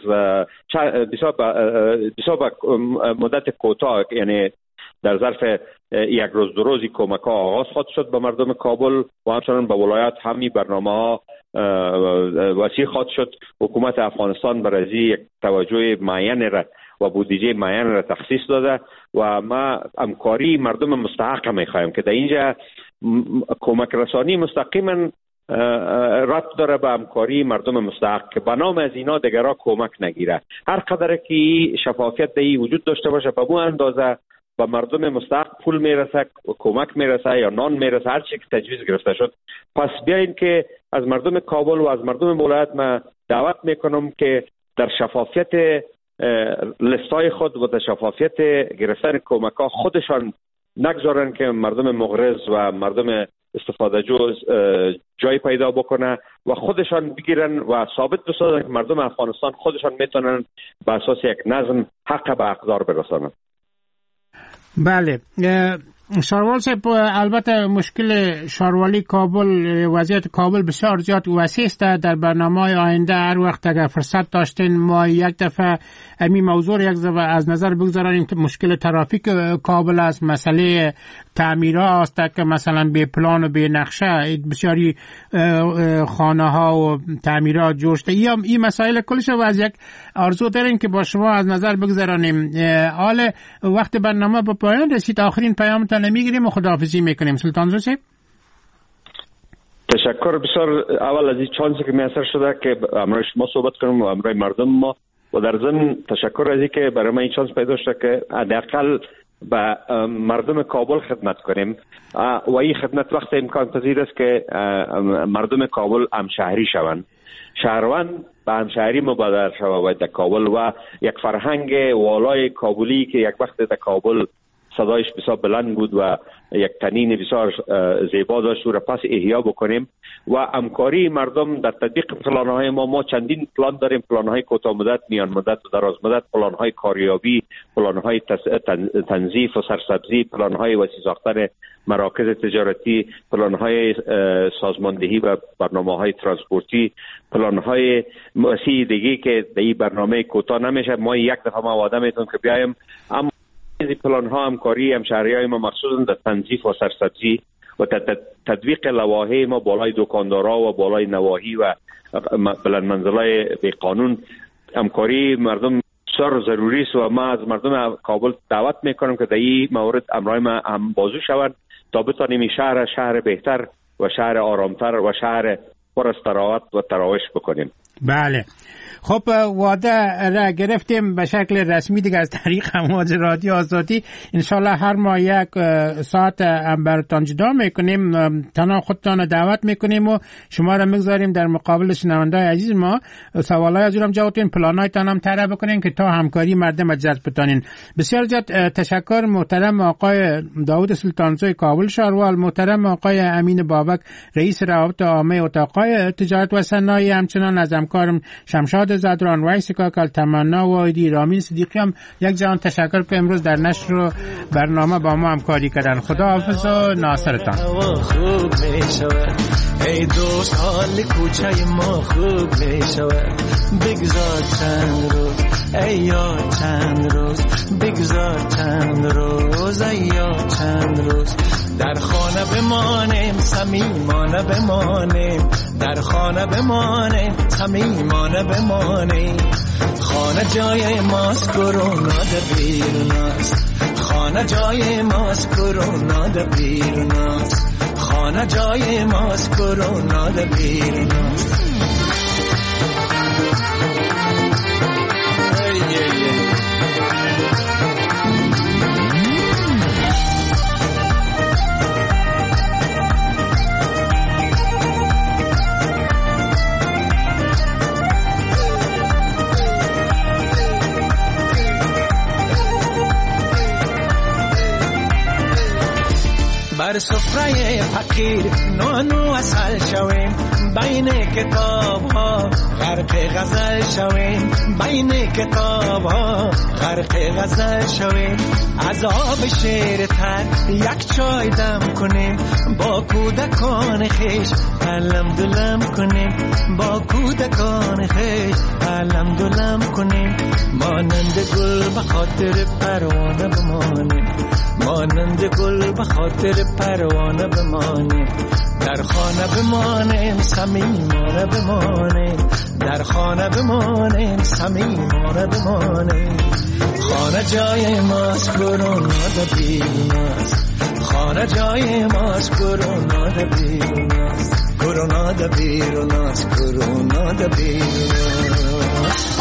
بسیار مدت کوتاه، یعنی در ظرف یک روز دو روزی کمک ها آغاز خواهد شد به مردم کابل و همچنان به ولایت. همین برنامه ها وسیع خواهد شد. حکومت افغانستان برای یک توجه معین را و بودجه معین را تخصیص داده و ما همکاری مردم مستحق میخوایم که در اینجا کمک رسانی مستقیما ربط داره به همکاری مردم مستحق که به نام از اینا دیگرها کمک نگیره. هر قدر که شفافیت در وجود داشته باشه به اون اندازه به مردم مستحق پول میرسه، کمک میرسه یا نان میرسه، هر چی که تجویز گرفته شد. پس بیاین که از مردم کابل و از مردم ولایت ما دعوت میکنم که در شفافیت لستای خود و در شفافیت گرفتن کمک ها خودشان نگذارن که مردم مغرض و مردم استفاده جو جای پیدا بکنه و خودشان بگیرن و ثابت بسازن که مردم افغانستان خودشان میتونن به اساس یک نظم حق به اقدار برسانن. بله شاروال صاحب، البته مشکل شاروالی کابل، وضعیت کابل بسیار زیاد وسیع است. در برنامه‌های آینده هر وقت اگر فرصت داشتین ما یک دفعه این موضوع یک دفعه از نظر بگذاریم که مشکل ترافیک کابل است، مسئله تعمیرات است که مثلا به پلان و به نقشه بسیاری خانه ها و تعمیرات جوړ شده. این مسائل کلش و از یک آرزو داریم که با شما از نظر بگذاریم. حال وقت برنامه به پایان رسید، آخرین پیام نمیگیریم و خداحافظی میکنیم. سلطان زو صاحب تشکر بسیار اول از این چانسی که میسر شده که امروز شما صحبت کنم و امروز مردم ما، و در ضمن تشکر از این که برای من این چانس پیدا شده که حداقل به مردم کابل خدمت کنیم و این خدمت وقت امکان پذیر است که مردم کابل همشهری شوند، شهروند به همشهری مبادر شود در کابل و یک فرهنگ والای کابلی که یک وقت در کابل صدایش بسیار بلند بود و یک تنین بسیار زیبا داشت و پس احیا بکنیم و همکاری مردم در تطبیق پلان‌های ما چندین پلان داریم، پلان‌های کوتاه مدت، میان مدت و دراز مدت، پلان‌های کاریابی، پلان‌های تنظیف و سرسبزی، پلان‌های وسیع ساختن مراکز تجارتی، پلان‌های سازماندهی و برنامه‌های ترانسپورتی، پلان‌های وسیع دیگه که در این برنامه کوتاه نمیشه. ما یک دفعه ما وعده می‌کنیم که بیایم، اما این پلان ها همکاری همشهریای ما مخصوصا در تنظیف و سرسبزی و تطبیق لوایح ما بالای دکاندارا و بالای نواحی و بلند منزلای به قانون همکاری مردم بسیار ضروری است و ما از مردم کابل دعوت میکنم که در این مورد امرای ما هم بازو شوند تا بتانیم شهر بهتر و شهر آرامتر و شهر پر از تراوت و تراوش بکنیم. بله خب وعده را گرفتیم به شکل رسمی دیگه از طریق امواج رادیو آزادی. انشالله هر ماه یک ساعت براتان جدا میکنیم، تنها خودتان دعوت میکنیم و شما را میگذاریم در مقابل شنونده‌های عزیز ما سوالای از اونم جواب بدین، پلانایتان هم طرح بکنین که تا همکاری مردم را جذب بتانین. بسیار زیاد تشکر محترم آقای داوود سلطانزوی کابل شاروال، محترم آقای امین بابک رئیس روابط عامه اتاق‌های تجارت و صنایع، همچنان از همکارم شمشاد زادران، وایس کاکل، تمنا واحدی، رامین صدیقی هم یک جهان تشکر که امروز در نشر و برنامه با ما همکاری کردن. خدا حافظ و ناصرتان. ای دوست حال کوچه ما خوب می شود، بگذار چند روز ای یا چند روز، بگذار چند روز ای یا چند روز، در خانه بمانیم صمیمانه بمانیم، در خانه بمانیم صمیمانه بمانیم، خانه جای ماست کرونا در بیرون است، خانه جای ماست کرونا در بیرون است، خانه جای ماست کرونا در بیرون است. بر سفره فقیر نان و عسل شویم، بین کتاب ها غرق غزل شویم، بین کتاب ها غرق غزل شویم. از آب شیر تر یک چای دم کنیم، با کودکان خیش علم دلم کنیم، با کودکان خیش علم دلم کنیم. مانند گل به خاطر پروانه بمانیم، مانند گل به خاطر پروانه بمانیم. در خانه بمانیم صمیمانه بمانیم، در خانه بمانیم صمیمانه بمانیم. خانه جای ماست کرونا ده بیرون است، خانه جای ماست کرونا ده بیرون است، کرونا ده بیرون است، کرونا ده بیرون است.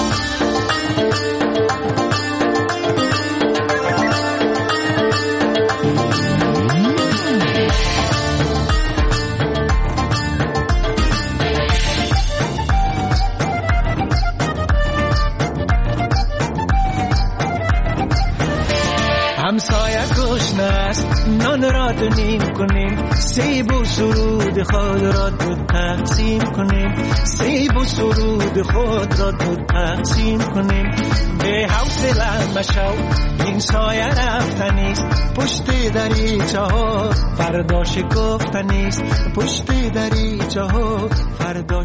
همسایه گشنه است نان را دونیم کنیم، سیب و سرود خود را دو تقسیم کنیم، سیب و سرود خود را دو تقسیم کنیم. به حوصله مشو این سایه رفتنیست، پشت دریچه ها فردا شکفتنیست، پشت دریچه ها فردا